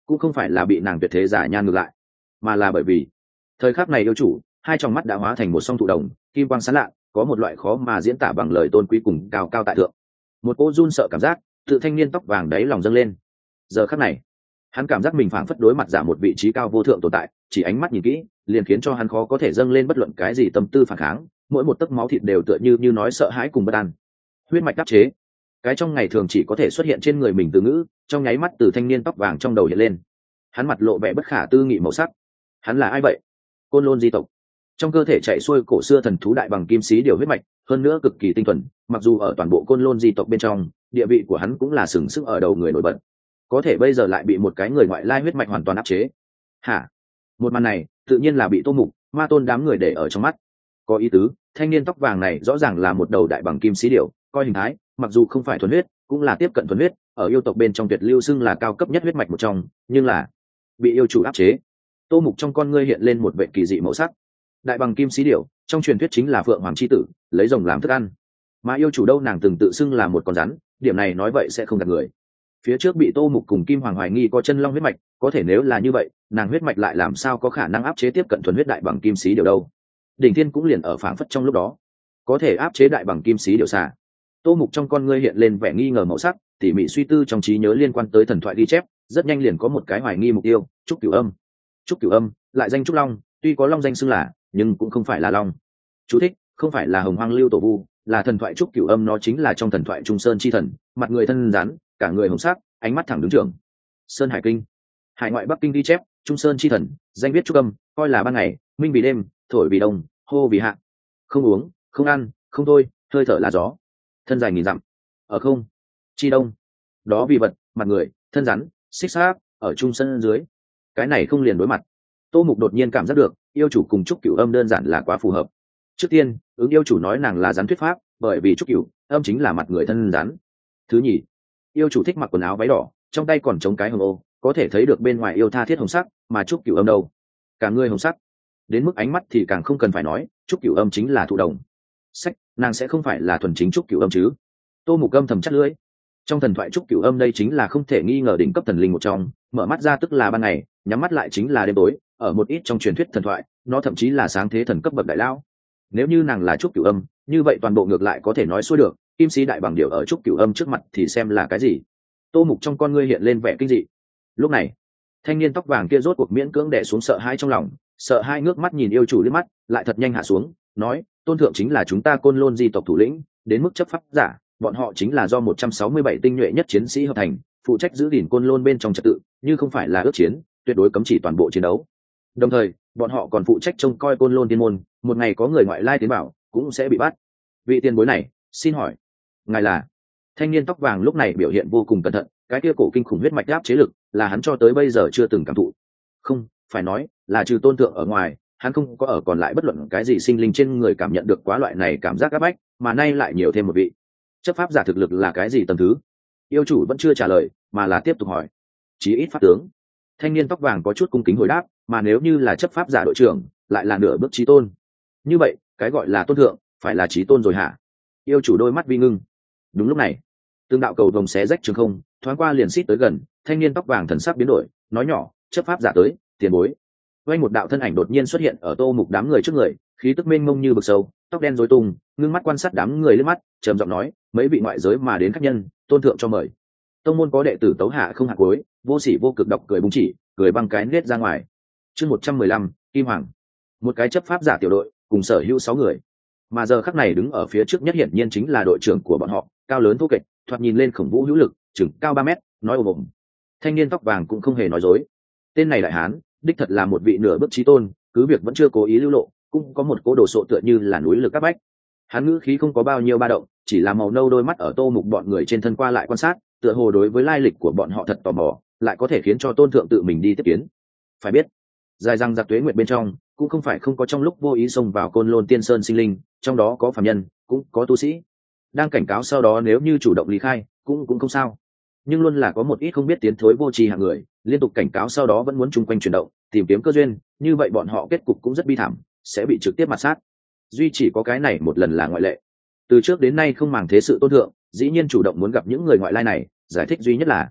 cũng không phải là bị nàng tuyệt thế giả nhan ngược lại, mà là bởi vì thời khắc này yêu chủ hai trong mắt đã hóa thành một song thụ đồng, kim quang sáng lạ, có một loại khó mà diễn tả bằng lời tôn quý cùng cao cao tại thượng. Một cô run sợ cảm giác tự thanh niên tóc vàng đáy lòng dâng lên. Giờ khắc này hắn cảm giác mình phảng phất đối mặt giả một vị trí cao vô thượng tồn tại, chỉ ánh mắt nhìn kỹ liền khiến cho hắn khó có thể dâng lên bất luận cái gì tâm tư phản kháng, mỗi một tấc máu thịt đều tựa như như nói sợ hãi cùng bất an. Huyết mạch đắc chế, cái trong ngày thường chỉ có thể xuất hiện trên người mình từ ngữ, trong nháy mắt từ thanh niên tóc vàng trong đầu hiện lên. Hắn mặt lộ vẻ bất khả tư nghị màu sắc. Hắn là ai vậy? Côn Lôn di tộc. Trong cơ thể chạy xuôi cổ xưa thần thú đại bằng kim sĩ điều huyết mạch, hơn nữa cực kỳ tinh thuần, mặc dù ở toàn bộ Côn Lôn di tộc bên trong, địa vị của hắn cũng là sừng sững ở đầu người nổi bật. Có thể bây giờ lại bị một cái người ngoại lai huyết mạch hoàn toàn áp chế. Hả? Một màn này, tự nhiên là bị Tô Mục, Ma Tôn đám người để ở trong mắt. Có ý tứ, thanh niên tóc vàng này rõ ràng là một đầu đại bằng kim sĩ điểu, coi hình thái, mặc dù không phải thuần huyết, cũng là tiếp cận thuần huyết, ở yêu tộc bên trong tuyệt lưu xưng là cao cấp nhất huyết mạch một trong, nhưng là bị yêu chủ áp chế. Tô Mục trong con ngươi hiện lên một vẻ kỳ dị màu sắc. Đại bằng kim sĩ điểu, trong truyền thuyết chính là phượng hoàng chi tử, lấy rồng làm thức ăn. Mà yêu chủ đâu nàng từng tự xưng là một con rắn, điểm này nói vậy sẽ không gạt người. Phía trước bị Tô Mục cùng Kim Hoàng hoài nghi có chân long huyết mạch, có thể nếu là như vậy, nàng huyết mạch lại làm sao có khả năng áp chế tiếp cận thuần huyết đại bằng kim sĩ điều đâu? Đỉnh Thiên cũng liền ở phảng phất trong lúc đó, có thể áp chế đại bằng kim sĩ điều xà. Tô Mục trong con ngươi hiện lên vẻ nghi ngờ màu sắc, tỉ mỉ suy tư trong trí nhớ liên quan tới thần thoại ghi chép, rất nhanh liền có một cái hoài nghi mục tiêu, Trúc Cửu Âm. Trúc Cửu Âm, lại danh Trúc Long, tuy có long danh xưng là, nhưng cũng không phải là long. Chú thích, không phải là Hồng Hoang Lưu Tổ Vu, là thần thoại Trúc Cửu Âm, nó chính là trong thần thoại Trung Sơn chi thần, mặt người thân rắn, cả người hồng sắc, ánh mắt thẳng đứng trưởng. Sơn Hải Kinh, Hải ngoại Bắc Kinh ghi chép, Trung Sơn chi thần, danh viết Trúc Âm, coi là ban ngày, minh vì đêm, thổi vì đông, hô vì hạ. Không uống, không ăn, không thôi, hơi thở là gió. Thân dài nghìn dặm, ở không chi đông. Đó vì vật, mặt người, thân rắn, xích xác, ở Trung Sơn dưới. Cái này không liền đối mặt. Tô Mục đột nhiên cảm giác được, yêu chủ cùng Trúc Cửu Âm đơn giản là quá phù hợp. Trước tiên, ứng yêu chủ nói nàng là rắn thuyết pháp, bởi vì Trúc Cửu Âm chính là mặt người thân rắn. Thứ nhì, yêu chủ thích mặc quần áo váy đỏ, trong tay còn chống cái hồng ô, có thể thấy được bên ngoài yêu tha thiết hồng sắc, mà Trúc Cửu Âm đâu, cả người hồng sắc. Đến mức ánh mắt thì càng không cần phải nói, Trúc Cửu Âm chính là thụ đồng. Sách, nàng sẽ không phải là thuần chính Trúc Cửu Âm chứ? Tô Mục Âm thầm chắc lưỡi. Trong thần thoại Trúc Cửu Âm đây chính là không thể nghi ngờ đỉnh cấp thần linh một trong, mở mắt ra tức là ban ngày, nhắm mắt lại chính là đêm tối, ở một ít trong truyền thuyết thần thoại, nó thậm chí là sáng thế thần cấp bậc đại lão. Nếu như nàng là Trúc Cửu Âm, như vậy toàn bộ ngược lại có thể nói xuôi được, kim sĩ đại bằng điểu ở Trúc Cửu Âm trước mặt thì xem là cái gì? Tô Mục trong con ngươi hiện lên vẻ kinh dị. Lúc này, thanh niên tóc vàng kia rốt cuộc miễn cưỡng đè xuống sợ hãi trong lòng, sợ hai ngước mắt nhìn yêu chủ liếc mắt, lại thật nhanh hạ xuống, nói: "Tôn thượng chính là chúng ta Côn Lôn di tộc thủ lĩnh, đến mức chấp pháp giả, bọn họ chính là do một trăm sáu mươi bảy tinh nhuệ nhất chiến sĩ hợp thành, phụ trách giữ gìn Côn Lôn bên trong trật tự, như không phải là ước chiến, tuyệt đối cấm chỉ toàn bộ chiến đấu. Đồng thời, bọn họ còn phụ trách trông coi Côn Lôn tiên môn, một ngày có người ngoại lai tiến bảo, cũng sẽ bị bắt. Vị tiền bối này, xin hỏi, ngài là?" Thanh niên tóc vàng lúc này biểu hiện vô cùng cẩn thận, cái kia cổ kinh khủng huyết mạch áp chế lực, là hắn cho tới bây giờ chưa từng cảm thụ. Không, phải nói, là trừ tôn thượng ở ngoài, hắn không có ở còn lại bất luận cái gì sinh linh trên người cảm nhận được quá loại này cảm giác áp bách, mà nay lại nhiều thêm một vị. Chấp pháp giả thực lực là cái gì tầng thứ? Yêu chủ vẫn chưa trả lời, mà là tiếp tục hỏi. Chí ít pháp tướng. Thanh niên tóc vàng có chút cung kính hồi đáp, mà nếu như là chấp pháp giả đội trưởng, lại là nửa bước chí tôn. Như vậy, cái gọi là tôn thượng, phải là chí tôn rồi hả? Yêu chủ đôi mắt vi ngưng. Đúng lúc này, từng đạo cầu vồng xé rách trường không, thoáng qua liền xít tới gần, thanh niên tóc vàng thần sắc biến đổi, nói nhỏ: "Chấp pháp giả tới, tiền bối." Quanh một đạo thân ảnh đột nhiên xuất hiện ở Tô Mục đám người trước người, khí tức mênh mông như vực sâu, tóc đen rối tung, ngưng mắt quan sát đám người lên mắt, trầm giọng nói: "Mấy vị ngoại giới mà đến khách nhân, tôn thượng cho mời." Tông môn có đệ tử tấu hạ không hạ cuối, vô sỉ vô cực độc cười búng chỉ, cười băng cái nết ra ngoài. Chương một trăm mười lăm, Kim Hoàng. Một cái chấp pháp giả tiểu đội, cùng sở hữu sáu người. Mà giờ khắc này đứng ở phía trước nhất hiển nhiên chính là đội trưởng của bọn họ, cao lớn thô kệch, thoạt nhìn lên khổng vũ hữu lực, chừng cao ba mét, nói ồm ồm. Thanh niên tóc vàng cũng không hề nói dối. Tên này đại hán, đích thật là một vị nửa bước chí tôn, cứ việc vẫn chưa cố ý lưu lộ, cũng có một cố đồ sộ tựa như là núi lực các bách. Hắn ngữ khí không có bao nhiêu ba động, chỉ là màu nâu đôi mắt ở Tô Mục bọn người trên thân qua lại quan sát, tựa hồ đối với lai lịch của bọn họ thật tò mò, lại có thể khiến cho tôn thượng tự mình đi tiếp kiến. Phải biết, dài răng giặc tuế nguyệt bên trong, cũng không phải không có trong lúc vô ý xông vào Côn Lôn Tiên Sơn sinh linh, trong đó có phàm nhân, cũng có tu sĩ. Đang cảnh cáo sau đó nếu như chủ động ly khai, cũng cũng không sao. Nhưng luôn là có một ít không biết tiến thối vô tri hạng người, liên tục cảnh cáo sau đó vẫn muốn chung quanh chuyển động, tìm kiếm cơ duyên, như vậy bọn họ kết cục cũng rất bi thảm, sẽ bị trực tiếp mặt sát. Duy chỉ có cái này một lần là ngoại lệ. Từ trước đến nay không màng thế sự tôn thượng, dĩ nhiên chủ động muốn gặp những người ngoại lai này, giải thích duy nhất là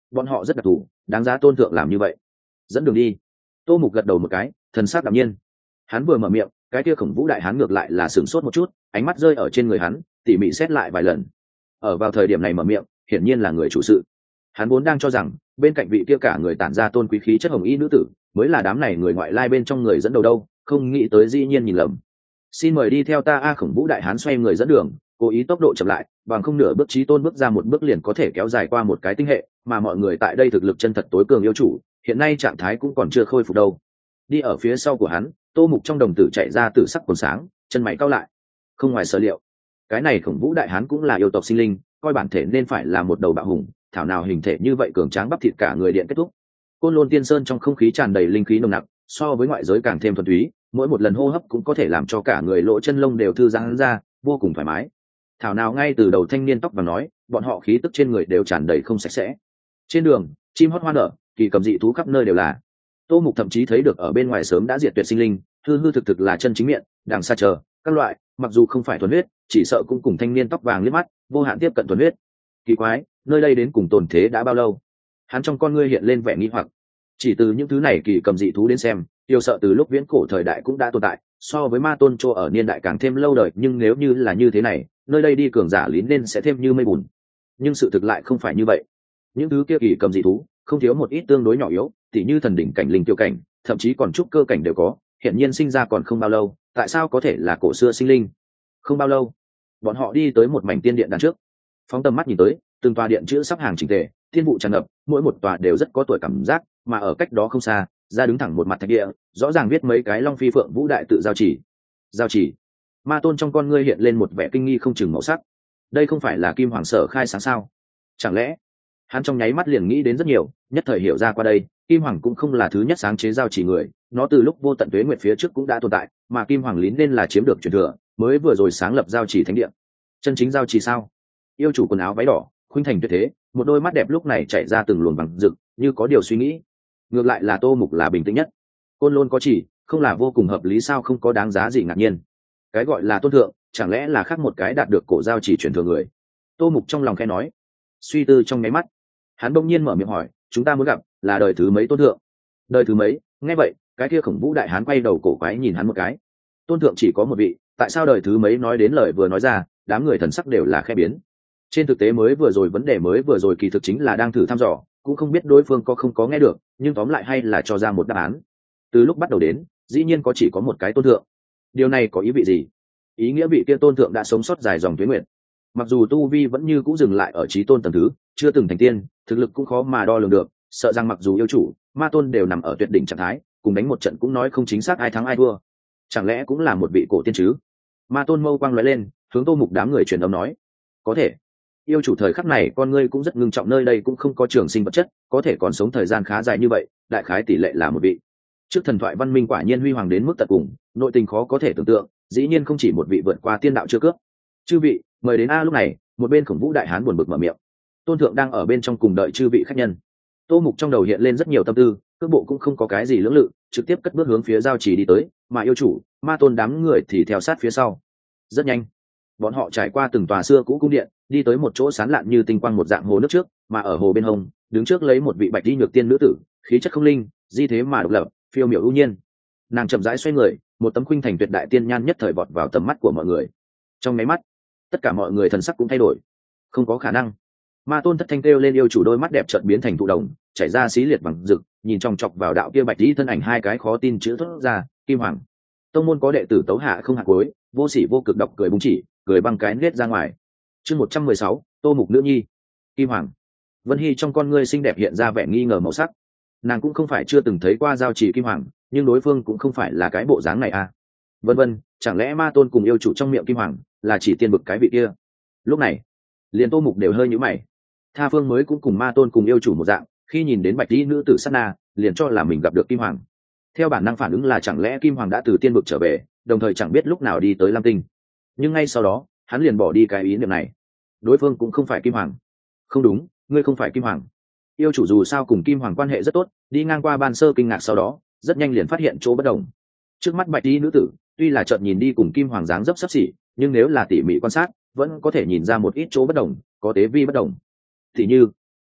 bọn họ rất đặc thù, đáng giá tôn thượng làm như vậy. Dẫn đường đi. Tô Mục gật đầu một cái, thần sắc đạm nhiên. Hắn vừa mở miệng, cái kia Khổng Vũ đại hán ngược lại là sửng sốt một chút, ánh mắt rơi ở trên người hắn, tỉ mỉ xét lại vài lần. Ở vào thời điểm này mở miệng, hiển nhiên là người chủ sự. Hắn vốn đang cho rằng bên cạnh vị kia cả người tản ra tôn quý khí chất hồng y nữ tử mới là đám này người ngoại lai bên trong người dẫn đầu đâu, không nghĩ tới dĩ nhiên nhìn lầm. Xin mời đi theo ta. A Khổng Vũ đại hán xoay người dẫn đường, cố ý tốc độ chậm lại, bằng không nửa bước chí tôn bước ra một bước liền có thể kéo dài qua một cái tinh hệ, mà mọi người tại đây thực lực chân thật tối cường yêu chủ, hiện nay trạng thái cũng còn chưa khôi phục đâu. Đi ở phía sau của hắn, Tô Mục trong đồng tử chạy ra tử sắc quần sáng, chân mày cau lại. Không ngoài sở liệu, cái này Khổng Vũ đại hán cũng là yêu tộc sinh linh, coi bản thể nên phải là một đầu bạo hùng, thảo nào hình thể như vậy cường tráng bắp thịt cả người điện kết thúc. Côn Lôn Tiên Sơn trong không khí tràn đầy linh khí nồng nặc, so với ngoại giới càng thêm thuần túy, mỗi một lần hô hấp cũng có thể làm cho cả người lỗ chân lông đều thư giãn ra, vô cùng thoải mái. Thảo nào ngay từ đầu thanh niên tóc vàng nói, bọn họ khí tức trên người đều tràn đầy không sạch sẽ. Trên đường, chim hót hoa nở, kỳ cầm dị thú khắp nơi đều là. Tô Mục thậm chí thấy được ở bên ngoài sớm đã diệt tuyệt sinh linh, hư hư thực thực là chân chính miệng, đằng xa chờ, các loại, mặc dù không phải thuần huyết, chỉ sợ cũng cùng thanh niên tóc vàng liếc mắt, vô hạn tiếp cận thuần huyết. Kỳ quái, nơi đây đến cùng tồn thế đã bao lâu? Hắn trong con ngươi hiện lên vẻ nghi hoặc. Chỉ từ những thứ này kỳ cầm dị thú đến xem, yêu sợ từ lúc viễn cổ thời đại cũng đã tồn tại, so với ma tôn Chô ở niên đại càng thêm lâu đời, nhưng nếu như là như thế này, nơi đây đi cường giả lín nên sẽ thêm như mây bùn. Nhưng sự thực lại không phải như vậy. Những thứ kia kỳ cầm dị thú, không thiếu một ít tương đối nhỏ yếu, tỉ như thần đỉnh cảnh, linh tiêu cảnh, thậm chí còn trúc cơ cảnh đều có, hiện nhiên sinh ra còn không bao lâu, tại sao có thể là cổ xưa sinh linh? Không bao lâu, bọn họ đi tới một mảnh tiên điện đằng trước. Phóng tầm mắt nhìn tới, từng tòa điện chữ sắp hàng chỉnh tề, thiên vụ tràn ngập, mỗi một tòa đều rất có tuổi cảm giác, mà ở cách đó không xa, ra đứng thẳng một mặt thạch địa, rõ ràng viết mấy cái Long Phi Phượng Vũ đại tự giao chỉ. Giao chỉ. Ma tôn trong con ngươi hiện lên một vẻ kinh nghi không chừng màu sắc. Đây không phải là Kim Hoàng Sở khai sáng sao? Chẳng lẽ? Hắn trong nháy mắt liền nghĩ đến rất nhiều, nhất thời hiểu ra qua đây, Kim Hoàng cũng không là thứ nhất sáng chế giao chỉ người, nó từ lúc vô tận tuế nguyệt phía trước cũng đã tồn tại, mà Kim Hoàng lín nên là chiếm được truyền thừa, mới vừa rồi sáng lập giao chỉ thánh địa. Chân chính giao chỉ sao? Yêu chủ quần áo váy đỏ, khuynh thành tuyệt thế, một đôi mắt đẹp lúc này chạy ra từng luồng vàng rực, như có điều suy nghĩ. Ngược lại là Tô Mục là bình tĩnh nhất. Côn Lôn có chỉ, không là vô cùng hợp lý sao? Không có đáng giá gì ngạc nhiên. Cái gọi là tôn thượng, chẳng lẽ là khác một cái đạt được cổ giao chỉ truyền thừa người? Tô Mục trong lòng khẽ nói. Suy tư trong nháy mắt, hắn bỗng nhiên mở miệng hỏi, chúng ta muốn gặp là đời thứ mấy tôn thượng? Đời thứ mấy? Nghe vậy, cái kia Khổng Vũ đại hán quay đầu cổ quái nhìn hắn một cái. Tôn thượng chỉ có một vị, tại sao đời thứ mấy? Nói đến lời vừa nói ra, đám người thần sắc đều là khẽ biến. Trên thực tế mới vừa rồi vấn đề mới vừa rồi kỳ thực chính là đang thử thăm dò, cũng không biết đối phương có không có nghe được, nhưng tóm lại hay là cho ra một đáp án. Từ lúc bắt đầu đến, dĩ nhiên có chỉ có một cái tôn thượng. Điều này có ý vị gì? Ý nghĩa vị kia tôn thượng đã sống sót dài dòng tuế nguyệt. Mặc dù tu vi vẫn như cũ dừng lại ở chí tôn tầng thứ, chưa từng thành tiên, thực lực cũng khó mà đo lường được, sợ rằng mặc dù yêu chủ, ma tôn đều nằm ở tuyệt đỉnh trạng thái, cùng đánh một trận cũng nói không chính xác ai thắng ai thua. Chẳng lẽ cũng là một vị cổ tiên chứ? Ma tôn mâu quang lóe lên, hướng Tô Mục đám người truyền âm nói, có thể. Yêu chủ thời khắc này con ngươi cũng rất ngưng trọng, nơi đây cũng không có trường sinh vật chất, có thể còn sống thời gian khá dài như vậy, đại khái tỷ lệ là một vị. Trước thần thoại văn minh quả nhiên huy hoàng đến mức tận cùng, nội tình khó có thể tưởng tượng, dĩ nhiên không chỉ một vị vượt qua tiên đạo chưa cướp. Chư vị, mời đến. A lúc này, một bên Khổng Vũ đại hán buồn bực mở miệng. Tôn thượng đang ở bên trong cùng đợi chư vị khách nhân. Tô Mục trong đầu hiện lên rất nhiều tâm tư, cước bộ cũng không có cái gì lưỡng lự, trực tiếp cất bước hướng phía giao chỉ đi tới, mà yêu chủ, ma tôn đám người thì theo sát phía sau. Rất nhanh, bọn họ trải qua từng tòa xưa cũ cung điện, đi tới một chỗ sáng lạn như tinh quang một dạng hồ nước trước, mà ở hồ bên hông, đứng trước lấy một vị bạch y nhược tiên nữ tử, khí chất không linh, di thế mà độc lập, phiêu miểu ưu nhiên. Nàng chậm rãi xoay người, một tấm khuynh thành tuyệt đại tiên nhan nhất thời vọt vào tầm mắt của mọi người. Trong mấy mắt, tất cả mọi người thần sắc cũng thay đổi. Không có khả năng. Ma tôn thất thanh kêu lên, yêu chủ đôi mắt đẹp chợt biến thành thụ đồng, chảy ra xí liệt bằng rực, nhìn chòng chọc vào đạo kia bạch y thân ảnh, hai cái khó tin chữ thốt ra, Kim Hoàng. Tông môn có đệ tử tấu hạ không hạ cuối, vô sỉ vô cực độc cười búng chỉ, cười băng cái nết ra ngoài. Chương một trăm mười sáu, Tô Mục nữ nhi, Kim Hoàng. Vân Hy trong con ngươi xinh đẹp hiện ra vẻ nghi ngờ màu sắc. Nàng cũng không phải chưa từng thấy qua giao chỉ Kim Hoàng, nhưng đối phương cũng không phải là cái bộ dáng này à? Vân vân, chẳng lẽ ma tôn cùng yêu chủ trong miệng Kim Hoàng là chỉ tiên bực cái vị kia? Lúc này, liền Tô Mục đều hơi nhíu mày. Tha Phương mới cũng cùng ma tôn cùng yêu chủ một dạng, khi nhìn đến bạch y nữ tử sát na, liền cho là mình gặp được Kim Hoàng. Theo bản năng phản ứng là chẳng lẽ Kim Hoàng đã từ tiên bực trở về, đồng thời chẳng biết lúc nào đi tới Lam Tinh. Nhưng ngay sau đó, hắn liền bỏ đi cái ý niệm này. Đối phương cũng không phải Kim Hoàng. Không đúng, ngươi không phải Kim Hoàng. Yêu chủ dù sao cùng Kim Hoàng quan hệ rất tốt, đi ngang qua ban sơ kinh ngạc, sau đó rất nhanh liền phát hiện chỗ bất đồng. Trước mắt bạch y nữ tử, tuy là chợt nhìn đi cùng Kim Hoàng dáng dấp xấp xỉ, nhưng nếu là tỉ mỉ quan sát, vẫn có thể nhìn ra một ít chỗ bất đồng, có tế vi bất đồng. Thì như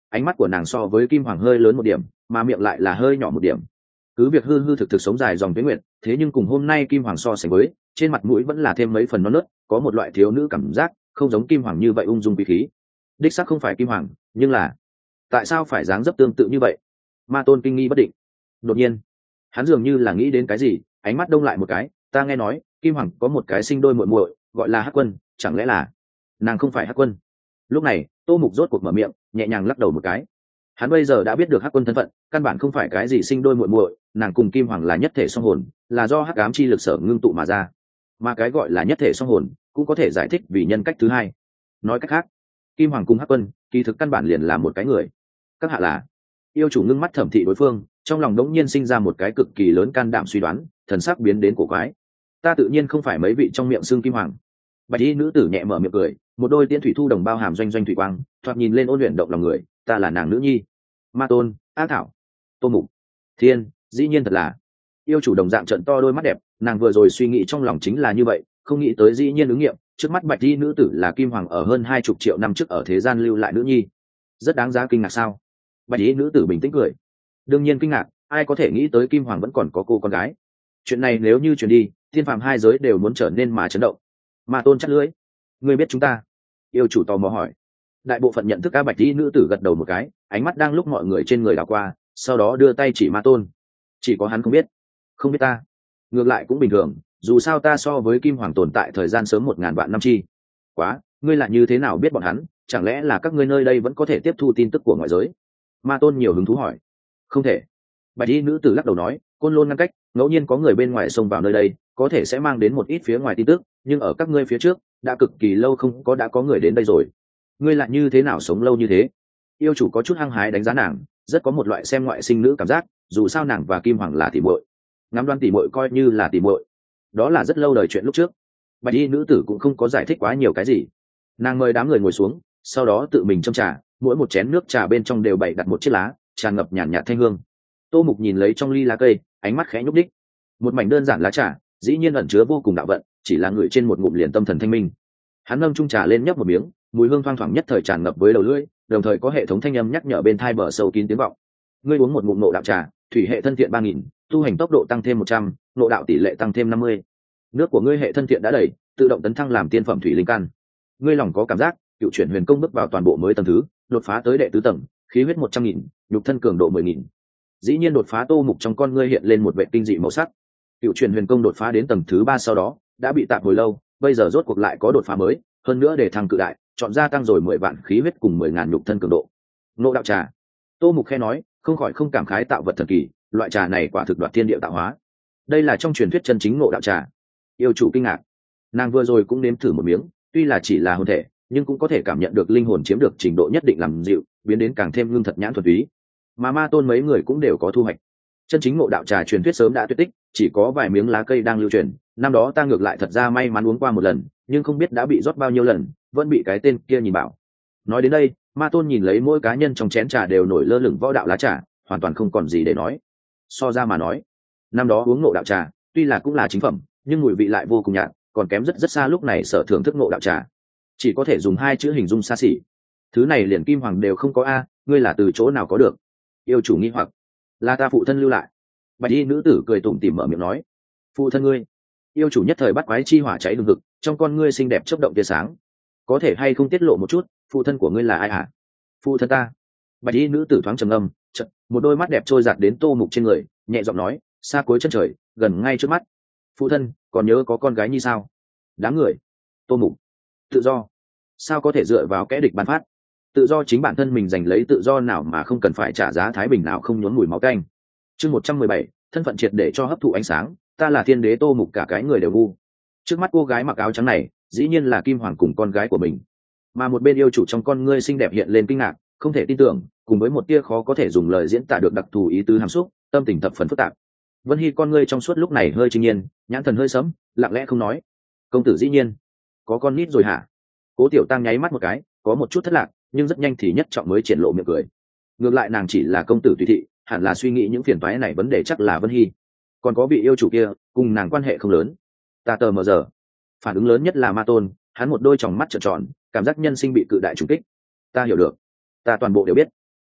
ánh mắt của nàng so với kim hoàng hơi lớn một điểm mà miệng lại là hơi nhỏ một điểm. Cứ việc hư hư thực thực sống dài dòng tuyến nguyện, thế nhưng cùng hôm nay kim hoàng so sánh với, trên mặt mũi vẫn là thêm mấy phần non nớt, có một loại thiếu nữ cảm giác không giống kim hoàng như vậy ung dung quý khí. Đích xác không phải kim hoàng, nhưng là tại sao phải dáng dấp tương tự như vậy? Ma tôn kinh nghi bất định. Đột nhiên hắn dường như là nghĩ đến cái gì, ánh mắt đông lại một cái. Ta nghe nói kim hoàng có một cái sinh đôi muội muội gọi là Hắc Quân, chẳng lẽ là nàng không phải Hắc Quân? Lúc này Tô Mục rốt cuộc mở miệng, nhẹ nhàng lắc đầu một cái. Hắn bây giờ đã biết được Hắc Quân thân phận, căn bản không phải cái gì sinh đôi muội muội, nàng cùng kim hoàng là nhất thể song hồn, là do hắc ám chi lực sở ngưng tụ mà ra. Mà cái gọi là nhất thể song hồn cũng có thể giải thích vì nhân cách thứ hai. Nói cách khác, kim hoàng cùng Hắc Quân kỳ thực căn bản liền là một cái người. Các hạ là? Yêu chủ ngưng mắt thẩm thị đối phương, trong lòng đống nhiên sinh ra một cái cực kỳ lớn can đảm suy đoán, thần sắc biến đến cổ quái. Ta tự nhiên không phải mấy vị trong miệng xương kim hoàng. Bạch y nữ tử nhẹ mở miệng cười, một đôi tiên thủy thu đồng bao hàm doanh doanh thủy quang, thoạt nhìn lên ôn luyện động lòng người. Ta là nàng nữ nhi. Ma tôn, Á Thảo, Tô Mục, Thiên, dĩ nhiên thật là. Yêu chủ đồng dạng trận to đôi mắt đẹp, nàng vừa rồi suy nghĩ trong lòng chính là như vậy, không nghĩ tới dĩ nhiên ứng nghiệm. Trước mắt bạch y nữ tử là kim hoàng ở hơn hai chục triệu năm trước ở thế gian lưu lại nữ nhi. Rất đáng giá kinh ngạc sao? Bạch y nữ tử bình tĩnh cười. Đương nhiên kinh ngạc, ai có thể nghĩ tới kim hoàng vẫn còn có cô con gái. Chuyện này nếu như truyền đi, thiên phàm hai giới đều muốn trở nên mà chấn động. Ma tôn chắc lưỡi, ngươi biết chúng ta? Yêu chủ tò mò hỏi. Đại bộ phận nhận thức. Ca bạch y nữ tử gật đầu một cái, ánh mắt đang lúc mọi người trên người đảo qua, sau đó đưa tay chỉ Ma tôn. Chỉ có hắn không biết. Không biết ta? Ngược lại cũng bình thường, dù sao ta so với kim hoàng tồn tại thời gian sớm một ngàn vạn năm chi. Quá, ngươi là như thế nào biết bọn hắn? Chẳng lẽ là các ngươi nơi đây vẫn có thể tiếp thu tin tức của ngoại giới? Ma tôn nhiều hứng thú hỏi. Không thể. Bạch y nữ tử lắc đầu nói, côn lôn ngăn cách, ngẫu nhiên có người bên ngoài xông vào nơi đây, có thể sẽ mang đến một ít phía ngoài tin tức, nhưng ở các ngươi phía trước đã cực kỳ lâu không có đã có người đến đây rồi. Ngươi lại như thế nào sống lâu như thế? Yêu chủ có chút hăng hái đánh giá nàng, rất có một loại xem ngoại sinh nữ cảm giác, dù sao nàng và kim hoàng là tỷ muội, ngắm đoan tỷ muội coi như là tỷ muội, đó là rất lâu đời chuyện lúc trước. Bạch y nữ tử cũng không có giải thích quá nhiều cái gì, nàng mời đám người ngồi xuống, sau đó tự mình châm trà, mỗi một chén nước trà bên trong đều bày đặt một chiếc lá, tràn ngập nhàn nhạt thanh hương. Tô Mục nhìn lấy trong ly lá cây, ánh mắt khẽ nhúc đích. Một mảnh đơn giản lá trà, dĩ nhiên ẩn chứa vô cùng đạo vận, chỉ là ngửi trên một ngụm liền tâm thần thanh minh. Hắn nâng chung trà lên nhấp một miếng, mùi hương thoang thoảng nhất thời tràn ngập với đầu lưỡi, đồng thời có hệ thống thanh âm nhắc nhở bên tai bờ sâu kín tiếng vọng. Ngươi uống một ngụm nộ đạo trà, thủy hệ thân thiện ba nghìn, tu hành tốc độ tăng thêm một trăm, nộ đạo tỷ lệ tăng thêm năm mươi. Nước của ngươi hệ thân thiện đã đầy, tự động tấn thăng làm tiên phẩm thủy linh căn. Ngươi lòng có cảm giác, cựu chuyển huyền công bước vào toàn bộ mới tầng thứ, đột phá tới đệ tứ tầng, khí huyết một trăm nghìn, nhục thân cường độ mười nghìn. Dĩ nhiên đột phá. Tô Mục trong con ngươi hiện lên một vệ kinh dị màu sắc. Cựu chuyển huyền công đột phá đến tầng thứ ba sau đó đã bị tạm hồi lâu, bây giờ rốt cuộc lại có đột phá mới, hơn nữa để thăng cự đại, chọn ra tăng rồi mười vạn khí huyết cùng mười ngàn nhục thân cường độ. Ngộ đạo trà. Tô Mục khe nói, không khỏi không cảm khái tạo vật thần kỳ, loại trà này quả thực đoạt thiên địa tạo hóa. Đây là trong truyền thuyết chân chính ngộ đạo trà. Yêu chủ kinh ngạc, nàng vừa rồi cũng nếm thử một miếng, tuy là chỉ là hồn thể, nhưng cũng có thể cảm nhận được linh hồn chiếm được trình độ nhất định làm dịu, biến đến càng thêm ngưng thật nhãn thuần túy. Mà Ma tôn mấy người cũng đều có thu hoạch. Chân chính ngộ đạo trà truyền thuyết sớm đã tuyệt tích, chỉ có vài miếng lá cây đang lưu truyền. Năm đó ta ngược lại thật ra may mắn uống qua một lần, nhưng không biết đã bị rót bao nhiêu lần, vẫn bị cái tên kia nhìn bảo. Nói đến đây, Ma tôn nhìn lấy mỗi cá nhân trong chén trà đều nổi lơ lửng võ đạo lá trà, hoàn toàn không còn gì để nói. So ra mà nói, năm đó uống ngộ đạo trà, tuy là cũng là chính phẩm, nhưng mùi vị lại vô cùng nhạt, còn kém rất rất xa lúc này sở thưởng thức ngộ đạo trà. Chỉ có thể dùng hai chữ hình dung xa xỉ. Thứ này liền kim hoàng đều không có a, ngươi là từ chỗ nào có được? Yêu chủ nghi hoặc. Là ta phụ thân lưu lại. Bạch y nữ tử cười tủm tỉm mở miệng nói. Phụ thân ngươi? Yêu chủ nhất thời bắt quái chi hỏa cháy lừng hực, trong con ngươi xinh đẹp chớp động tia sáng. Có thể hay không tiết lộ một chút, phụ thân của ngươi là ai hả? Phụ thân ta. Bạch y nữ tử thoáng trầm ngâm, chợt một đôi mắt đẹp trôi dạt đến Tô Mục trên người, nhẹ giọng nói, xa cuối chân trời, gần ngay trước mắt. Phụ thân, còn nhớ có con gái như sao? Đáng người. Tô Mục. Tự do. Sao có thể dựa vào kẻ địch ban phát? Tự do chính bản thân mình giành lấy, tự do nào mà không cần phải trả giá thái bình nào không nhốn mùi máu canh. Chương một trăm mười bảy, thân phận triệt để cho hấp thụ ánh sáng, ta là thiên đế. Tô Mục cả cái người đều ngu. Trước mắt cô gái mặc áo trắng này, dĩ nhiên là kim hoàng cùng con gái của mình. Mà một bên yêu chủ trong con ngươi xinh đẹp hiện lên kinh ngạc, không thể tin tưởng, cùng với một tia khó có thể dùng lời diễn tả được đặc thù ý tứ hàm xúc, tâm tình thập phần phức tạp. Vân Hy con ngươi trong suốt lúc này hơi trinh nhiên, nhãn thần hơi sẫm, lặng lẽ không nói. Công tử dĩ nhiên có con nít rồi hả? Cố Tiểu Tăng nháy mắt một cái, có một chút thất lạc, nhưng rất nhanh thì nhất trọng mới triển lộ miệng cười. Ngược lại nàng chỉ là công tử tùy thị, hẳn là suy nghĩ những phiền toái này vấn đề chắc là Vân Hy. Còn có vị yêu chủ kia, cùng nàng quan hệ không lớn. Ta tờ mờ giờ. Phản ứng lớn nhất là Ma tôn, hắn một đôi tròng mắt trợn tròn, cảm giác nhân sinh bị cự đại trùng kích. Ta hiểu được, ta toàn bộ đều biết.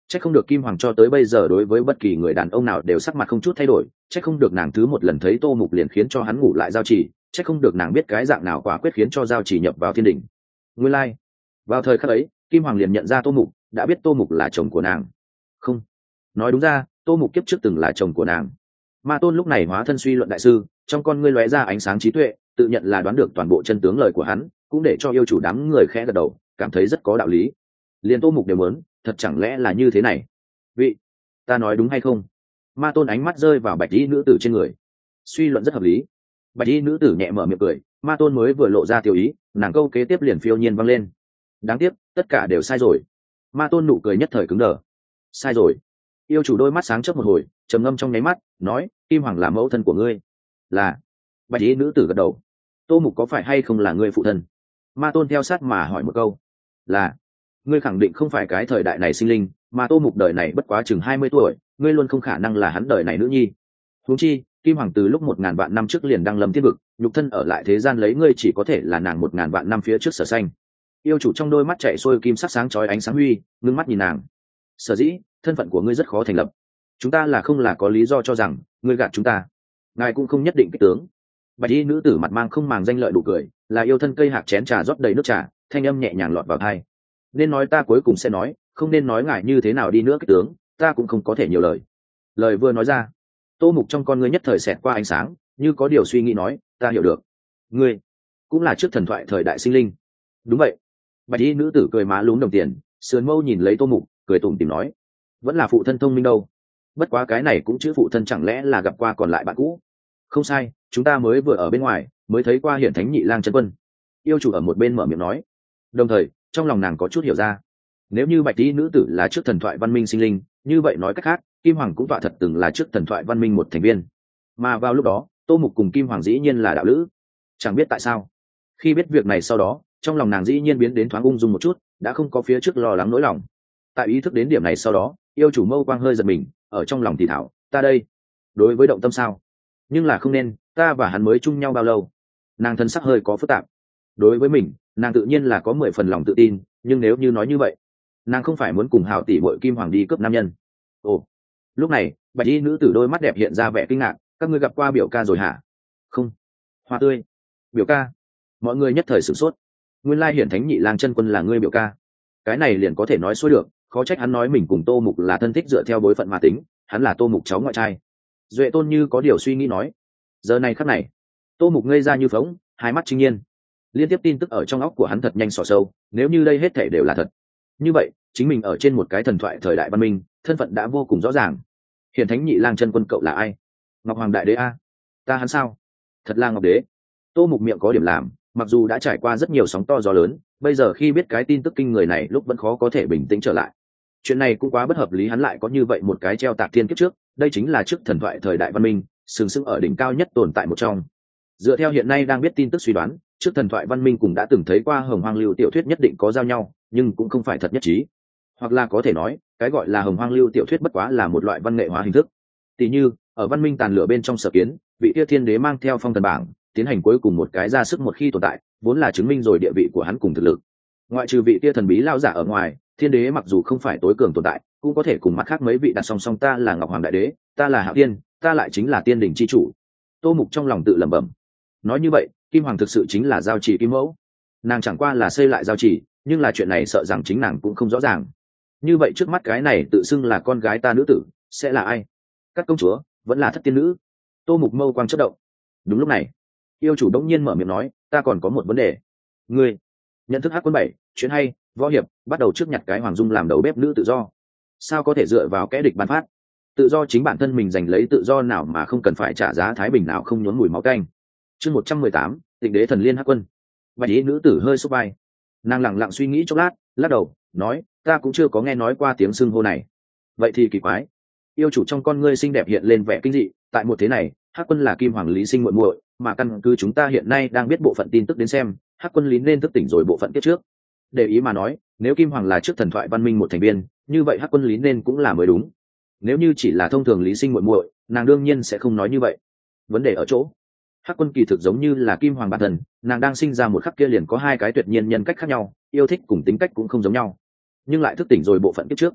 Chắc không được Kim Hoàng cho tới bây giờ đối với bất kỳ người đàn ông nào đều sắc mặt không chút thay đổi, chắc không được nàng thứ một lần thấy Tô Mục liền khiến cho hắn ngủ lại giao chỉ, chắc không được nàng biết cái dạng nào quả quyết khiến cho giao chỉ nhập vào thiên đỉnh. Nguyên lai, like. Vào thời khắc ấy, Kim Hoàng liền nhận ra Tô Mục, đã biết Tô Mục là chồng của nàng. Không, nói đúng ra, Tô Mục kiếp trước từng là chồng của nàng. Ma Tôn lúc này hóa thân suy luận đại sư, trong con ngươi lóe ra ánh sáng trí tuệ, tự nhận là đoán được toàn bộ chân tướng lời của hắn, cũng để cho yêu chủ đám người khẽ gật đầu, cảm thấy rất có đạo lý. Liền Tô Mục đều muốn, thật chẳng lẽ là như thế này? Vị, ta nói đúng hay không? Ma Tôn ánh mắt rơi vào bạch y nữ tử trên người, suy luận rất hợp lý. Bạch y nữ tử nhẹ mở miệng cười, Ma Tôn mới vừa lộ ra tiểu ý, nàng câu kế tiếp liền phiêu nhiên vang lên. Đáng tiếc, tất cả đều sai rồi. Ma Tôn nụ cười nhất thời cứng đờ. Sai rồi? Yêu chủ đôi mắt sáng chớp một hồi, trầm ngâm trong nháy mắt, nói, Kim Hoàng là mẫu thân của ngươi. Là. Bạch y nữ tử gật đầu. Tô Mục có phải hay không là ngươi phụ thân? Ma Tôn theo sát mà hỏi một câu. Là. Ngươi khẳng định không phải cái thời đại này sinh linh, mà Tô Mục đời này bất quá chừng hai mươi tuổi, ngươi luôn không khả năng là hắn đời này nữ nhi. Huống chi, Kim Hoàng từ lúc một ngàn vạn năm trước liền đang lâm thiên vực, nhục thân ở lại thế gian lấy ngươi chỉ có thể là nàng một ngàn vạn năm phía trước Sở Xanh. Yêu chủ trong đôi mắt chạy xuôi kim sắc sáng chói ánh sáng huy, ngưng mắt nhìn nàng. Sở dĩ, thân phận của ngươi rất khó thành lập. Chúng ta là không là có lý do cho rằng ngươi gạt chúng ta. Ngài cũng không nhất định kích tướng. Bạch y nữ tử mặt mang không màng danh lợi đủ cười, là yêu thân cây hạt chén trà rót đầy nước trà, thanh âm nhẹ nhàng lọt vào tai. Nên nói ta cuối cùng sẽ nói, không nên nói ngài như thế nào đi nữa kích tướng, ta cũng không có thể nhiều lời. Lời vừa nói ra, Tô Mục trong con ngươi nhất thời xẹt qua ánh sáng, như có điều suy nghĩ nói, ta hiểu được. Ngươi cũng là trước thần thoại thời đại sinh linh. Đúng vậy. Bạch y nữ tử cười má lúm đồng tiền, sườn mâu nhìn lấy Tô Mục, cười tủm tỉm nói, vẫn là phụ thân thông minh đâu. Bất quá cái này cũng chữ phụ thân chẳng lẽ là gặp qua còn lại bạn cũ? Không sai, chúng ta mới vừa ở bên ngoài, mới thấy qua Hiển Thánh Nhị Lang chân quân. Yêu chủ ở một bên mở miệng nói. Đồng thời, trong lòng nàng có chút hiểu ra. Nếu như bạch y nữ tử là trước thần thoại văn minh sinh linh, như vậy nói cách khác, Kim Hoàng cũng tọa thật từng là trước thần thoại văn minh một thành viên. Mà vào lúc đó, Tô Mục cùng Kim Hoàng dĩ nhiên là đạo lữ. Chẳng biết tại sao, khi biết việc này sau đó, trong lòng nàng dĩ nhiên biến đến thoáng ung dung một chút, đã không có phía trước lo lắng nỗi lòng. Tại ý thức đến điểm này sau đó, yêu chủ mâu quang hơi giật mình, ở trong lòng thì thảo, ta đây, đối với động tâm sao? Nhưng là không nên, ta và hắn mới chung nhau bao lâu? Nàng thân sắc hơi có phức tạp. Đối với mình, nàng tự nhiên là có mười phần lòng tự tin, nhưng nếu như nói như vậy, nàng không phải muốn cùng hào tỷ bội Kim Hoàng đi cướp nam nhân. Ồ, lúc này bạch y nữ tử đôi mắt đẹp hiện ra vẻ kinh ngạc, các ngươi gặp qua biểu ca rồi hả? Không. Hoa tươi. Biểu ca? Mọi người nhất thời sửng sốt. Nguyên lai Hiển Thánh Nhị Lang chân quân là ngươi biểu ca. Cái này liền có thể nói xuôi được, khó trách hắn nói mình cùng Tô Mục là thân thích dựa theo bối phận mà tính, hắn là Tô Mục cháu ngoại trai. Duệ Tôn như có điều suy nghĩ nói. Giờ này khắc này, Tô Mục ngây ra như phóng, hai mắt trinh nhiên. Liên tiếp tin tức ở trong óc của hắn thật nhanh xỏ sâu, nếu như đây hết thể đều là thật, như vậy chính mình ở trên một cái thần thoại thời đại văn minh, thân phận đã vô cùng rõ ràng. Hiển Thánh Nhị Lang chân quân cậu là ai? Ngọc Hoàng Đại Đế a? Ta hắn sao? Thật là Ngọc Đế. Tô Mục miệng có điểm làm, mặc dù đã trải qua rất nhiều sóng to gió lớn, bây giờ khi biết cái tin tức kinh người này lúc vẫn khó có thể bình tĩnh trở lại. Chuyện này cũng quá bất hợp lý, hắn lại có như vậy một cái treo tạc thiên kiếp trước, đây chính là trước thần thoại thời đại văn minh, sừng sững ở đỉnh cao nhất tồn tại một trong. Dựa theo hiện nay đang biết tin tức suy đoán, trước thần thoại văn minh cùng đã từng thấy qua Hồng Hoang Lưu tiểu thuyết nhất định có giao nhau, nhưng cũng không phải thật nhất trí. Hoặc là có thể nói, cái gọi là Hồng Hoang Lưu tiểu thuyết bất quá là một loại văn nghệ hóa hình thức. Tỷ như, ở văn minh tàn lửa bên trong Sở Kiến, vị Tia Thiên Đế mang theo phong thần bảng, tiến hành cuối cùng một cái ra sức một khi tồn tại, vốn là chứng minh rồi địa vị của hắn cùng thực lực. Ngoại trừ vị Tia thần bí lao giả ở ngoài, Thiên Đế mặc dù không phải tối cường tồn tại, cũng có thể cùng mặt khác mấy vị đặt song song, ta là Ngọc Hoàng Đại Đế, ta là Hạo Tiên, ta lại chính là Tiên Đỉnh chi chủ. Tô Mục trong lòng tự lẩm bẩm. Nói như vậy, Kim Hoàng thực sự chính là giao chỉ Kim Mẫu. Nàng chẳng qua là xây lại giao chỉ, nhưng là chuyện này sợ rằng chính nàng cũng không rõ ràng. Như vậy trước mắt cái này tự xưng là con gái ta nữ tử, sẽ là ai? Các công chúa, vẫn là thất tiên nữ? Tô Mục mâu quang chớp động. Đúng lúc này, yêu chủ đống nhiên mở miệng nói, ta còn có một vấn đề. Ngươi nhận thức Hắc Quân bảy, chuyện hay, võ hiệp, bắt đầu trước nhặt cái Hoàng Dung làm đầu bếp nữ tự do. Sao có thể dựa vào kẻ địch ban phát? Tự do chính bản thân mình giành lấy tự do nào mà không cần phải trả giá thái bình nào không nhuốm mùi máu canh. Chương một trăm mười tám, Tịnh Đế Thần Liên Hắc Quân. Bạch y nữ tử hơi xúc vai, nàng lặng lặng suy nghĩ chốc lát, lắc đầu nói, ta cũng chưa có nghe nói qua tiếng xưng hô này. Vậy thì kỳ quái. Yêu chủ trong con ngươi xinh đẹp hiện lên vẻ kinh dị, tại một thế này, Hắc Quân là Kim Hoàng Lý sinh muội muội, mà căn cứ chúng ta hiện nay đang biết bộ phận tin tức đến xem, Hắc Quân Lý nên thức tỉnh rồi bộ phận kiếp trước. Để ý mà nói, nếu Kim Hoàng là trước thần thoại văn minh một thành viên, như vậy Hắc Quân Lý nên cũng là mới đúng. Nếu như chỉ là thông thường Lý sinh muội muội, nàng đương nhiên sẽ không nói như vậy. Vấn đề ở chỗ, Hắc Quân kỳ thực giống như là Kim Hoàng bản thân, nàng đang sinh ra một khắc kia liền có hai cái tuyệt nhiên nhân cách khác nhau, yêu thích cùng tính cách cũng không giống nhau, nhưng lại thức tỉnh rồi bộ phận kiếp trước.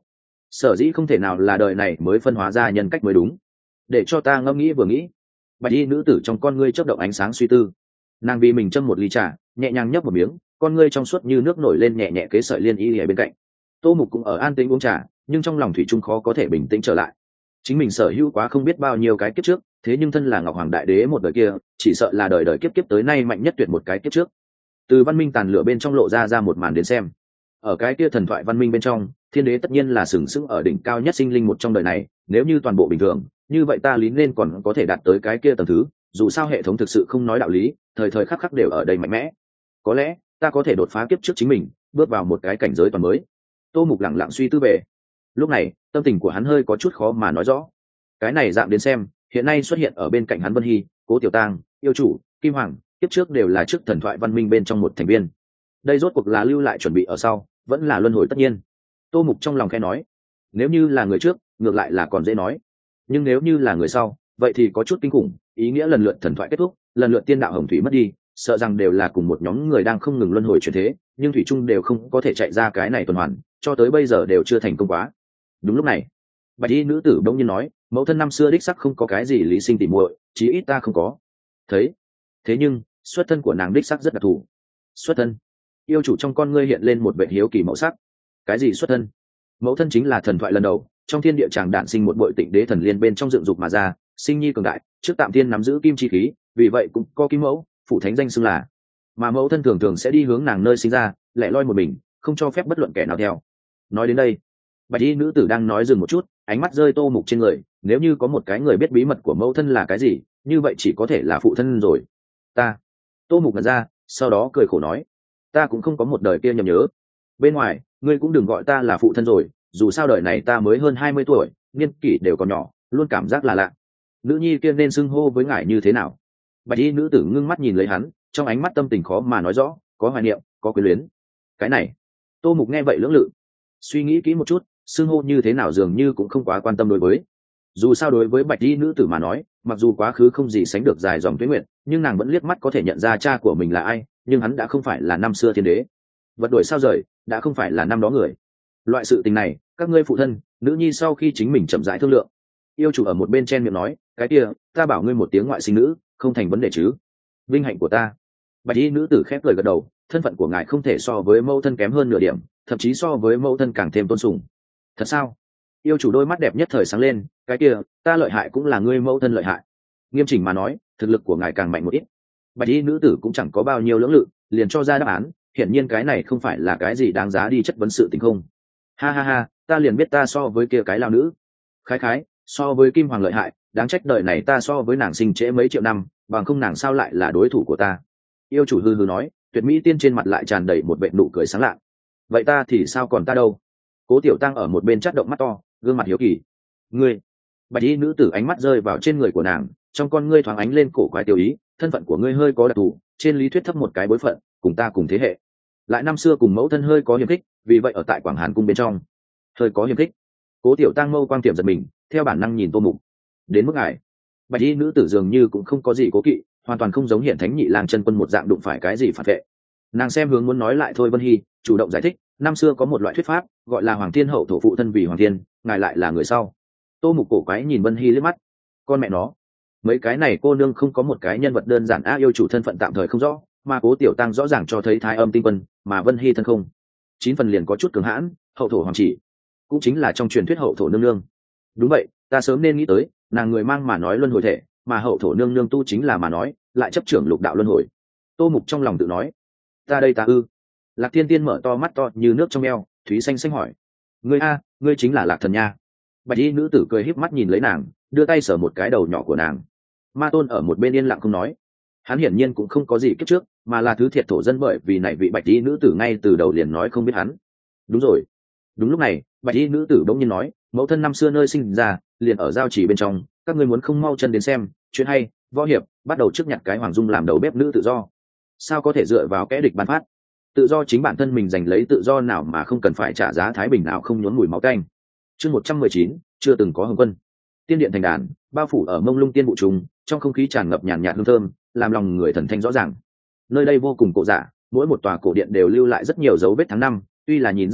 sở dĩ không thể nào là đời này mới phân hóa ra nhân cách mới đúng. Để cho ta ngẫm nghĩ vừa nghĩ. Bạch y nữ tử trong con ngươi chớp động ánh sáng suy tư. Nàng vì mình châm một ly trà, nhẹ nhàng nhấp một miếng, con ngươi trong suốt như nước nổi lên nhẹ nhẹ kế sợi liên y ở bên cạnh. Tô Mục cũng ở an tĩnh uống trà, nhưng trong lòng thủy chung khó có thể bình tĩnh trở lại. Chính mình sở hữu quá không biết bao nhiêu cái kiếp trước, thế nhưng thân là Ngọc Hoàng Đại Đế một đời kia, chỉ sợ là đời đời kiếp kiếp tới nay mạnh nhất tuyệt một cái kiếp trước. Từ văn minh tàn lửa bên trong lộ ra ra một màn đến xem. Ở cái kia thần thoại văn minh bên trong, thiên đế tất nhiên là sừng sững ở đỉnh cao nhất sinh linh một trong đời này, nếu như toàn bộ bình thường, như vậy ta lý nên còn có thể đạt tới cái kia tầng thứ, dù sao hệ thống thực sự không nói đạo lý, thời thời khắc khắc đều ở đây mạnh mẽ. Có lẽ ta có thể đột phá kiếp trước chính mình, bước vào một cái cảnh giới toàn mới. Tô Mục lặng lặng suy tư về. Lúc này tâm tình của hắn hơi có chút khó mà nói rõ. Cái này dạng đến xem, hiện nay xuất hiện ở bên cạnh hắn Vân Hy, Cố Tiểu Tang, yêu chủ Kim Hoàng, kiếp trước đều là trước thần thoại văn minh bên trong một thành viên. Đây rốt cuộc là lưu lại chuẩn bị ở sau, vẫn là luân hồi tất nhiên. Tô Mục trong lòng khẽ nói, nếu như là người trước ngược lại là còn dễ nói, nhưng nếu như là người sau vậy thì có chút kinh khủng. Ý nghĩa lần lượt thần thoại kết thúc, lần lượt tiên đạo hồng thủy mất đi, sợ rằng đều là cùng một nhóm người đang không ngừng luân hồi chuyển thế, nhưng thủy chung đều không có thể chạy ra cái này tuần hoàn, cho tới bây giờ đều chưa thành công quá. Đúng lúc này bạch y nữ tử bỗng nhiên nói, mẫu thân năm xưa đích sắc không có cái gì lý sinh tỉ muội, chí ít ta không có thấy. Thế nhưng xuất thân của nàng đích sắc rất đặc thù. Xuất thân? Yêu chủ trong con ngươi hiện lên một vẻ hiếu kỳ màu sắc. Cái gì xuất thân? Mẫu thân chính là thần thoại lần đầu trong thiên địa chàng đản sinh một bội tịnh đế thần liên bên trong dựng dục mà ra, sinh nhi cường đại, trước tạm thiên nắm giữ kim chi khí, vì vậy cũng có kim mẫu phụ thánh danh xưng là. Mà mẫu thân thường thường sẽ đi hướng nàng nơi sinh ra, lẻ loi một mình, không cho phép bất luận kẻ nào theo. Nói đến đây bạch y nữ tử đang nói dừng một chút, ánh mắt rơi Tô Mục trên người. Nếu như có một cái người biết bí mật của mẫu thân là cái gì, như vậy chỉ có thể là phụ thân rồi. Ta. Tô Mục ngẩn ra, sau đó cười khổ nói, ta cũng không có một đời kia nhầm nhớ. Bên ngoài ngươi cũng đừng gọi ta là phụ thân rồi, dù sao đời này ta mới hơn hai mươi tuổi, niên kỷ đều còn nhỏ, luôn cảm giác là lạ. Nữ nhi kia nên xưng hô với ngài như thế nào? Bạch y nữ tử ngưng mắt nhìn lấy hắn, trong ánh mắt tâm tình khó mà nói rõ, có hoài niệm, có quyến luyến. Cái này. Tô Mục nghe vậy lưỡng lự, suy nghĩ kỹ một chút, xưng hô như thế nào dường như cũng không quá quan tâm đối với. Dù sao đối với bạch y nữ tử mà nói, mặc dù quá khứ không gì sánh được dài dòng tuế nguyện, nhưng nàng vẫn liếc mắt có thể nhận ra cha của mình là ai, nhưng hắn đã không phải là năm xưa thiên đế. Vật đổi sao rời, đã không phải là năm đó người. Loại sự tình này, các ngươi phụ thân, nữ nhi sau khi chính mình chậm rãi thương lượng. Yêu chủ ở một bên chen miệng nói, cái kia, ta bảo ngươi một tiếng ngoại sinh nữ, không thành vấn đề chứ? Vinh hạnh của ta. Bạch y nữ tử khép lời gật đầu, thân phận của ngài không thể so với mẫu thân kém hơn nửa điểm, thậm chí so với mẫu thân càng thêm tôn sùng. Thật sao? Yêu chủ đôi mắt đẹp nhất thời sáng lên, cái kia, ta lợi hại cũng là ngươi mẫu thân lợi hại. Nghiêm chỉnh mà nói, thực lực của ngài càng mạnh một ít. Bạch y nữ tử cũng chẳng có bao nhiêu lưỡng lự, liền cho ra đáp án. Hiển nhiên cái này không phải là cái gì đáng giá đi chất vấn sự tình không. Ha ha ha, ta liền biết ta so với kia cái lao nữ khái khái, so với Kim Hoàng lợi hại, đáng trách đời này ta so với nàng sinh trễ mấy triệu năm, bằng không nàng sao lại là đối thủ của ta. Yêu chủ hư hư nói, tuyệt mỹ tiên trên mặt lại tràn đầy một vệt nụ cười sáng lạ. Vậy ta thì sao còn ta đâu? Cố Tiểu Tăng ở một bên chắt động mắt to, gương mặt hiếu kỳ. Ngươi. Bạch y nữ tử ánh mắt rơi vào trên người của nàng, trong con ngươi thoáng ánh lên cổ quái tiêu ý, thân phận của ngươi hơi có đặc thù, trên lý thuyết thấp một cái bối phận, cùng ta cùng thế hệ, lại năm xưa cùng mẫu thân hơi có hiềm khích, vì vậy ở tại Quảng Hàn cung bên trong hơi có hiềm khích. Cố Tiểu Tăng mâu quang tiệm giật mình, theo bản năng nhìn Tô Mục. Đến mức ngài. Bạch y nữ tử dường như cũng không có gì cố kỵ, hoàn toàn không giống Hiển Thánh Nhị Lang chân quân một dạng đụng phải cái gì phản vệ. Nàng xem hướng muốn nói lại thôi Vân Hy, chủ động giải thích, năm xưa có một loại thuyết pháp, gọi là Hoàng Thiên hậu thổ phụ thân vì Hoàng Thiên, ngài lại là người sau. Tô Mục cổ quái nhìn Vân Hy liếc mắt. Con mẹ nó, mấy cái này cô nương không có một cái nhân vật đơn giản a. Yêu chủ thân phận tạm thời không rõ, mà Cố Tiểu Tăng rõ ràng cho thấy thái âm tinh quân, mà Vân Hy thân không chín phần liền có chút cường hãn, hậu thổ hoàng chỉ, cũng chính là trong truyền thuyết hậu thổ nương nương. Đúng vậy, ta sớm nên nghĩ tới, nàng người mang mà nói luân hồi thể, mà hậu thổ nương nương tu chính là mà nói lại chấp trưởng lục đạo luân hồi. Tô Mục trong lòng tự nói, ta đây ta ư? Lạc Thiên Tiên mở to mắt to như nước trong eo, thúy xanh xanh hỏi, ngươi a, ngươi chính là Lạc Thần nha? Bạch y nữ tử cười híp mắt nhìn lấy nàng, đưa tay sờ một cái đầu nhỏ của nàng. Ma Tôn ở một bên yên lặng không nói. Hắn hiển nhiên cũng không có gì kiếp trước, mà là thứ thiệt thổ dân, bởi vì này vị bạch y nữ tử ngay từ đầu liền nói không biết hắn. Đúng rồi. Đúng lúc này, bạch y nữ tử bỗng nhiên nói, mẫu thân năm xưa nơi sinh ra liền ở giao chỉ bên trong, các ngươi muốn không mau chân đến xem, chuyện hay, võ hiệp, bắt đầu trước nhặt cái Hoàng Dung làm đầu bếp nữ tự do. Sao có thể dựa vào kẻ địch ban phát? Tự do chính bản thân mình giành lấy, tự do nào mà không cần phải trả giá thái bình nào không nhốn mùi máu tanh. Chương một trăm mười chín, chưa từng có hồng quân. Tiên điện thành đàn, bao phủ ở mông lung tiên vụ trùng, trong không khí tràn ngập nhàn nhạt hương thơm, làm lòng người thần thanh rõ ràng. Nơi đây vô cùng cổ dạ, mỗi một tòa cổ điện đều lưu lại rất nhiều dấu vết tháng năm, tuy là nhìn ra được,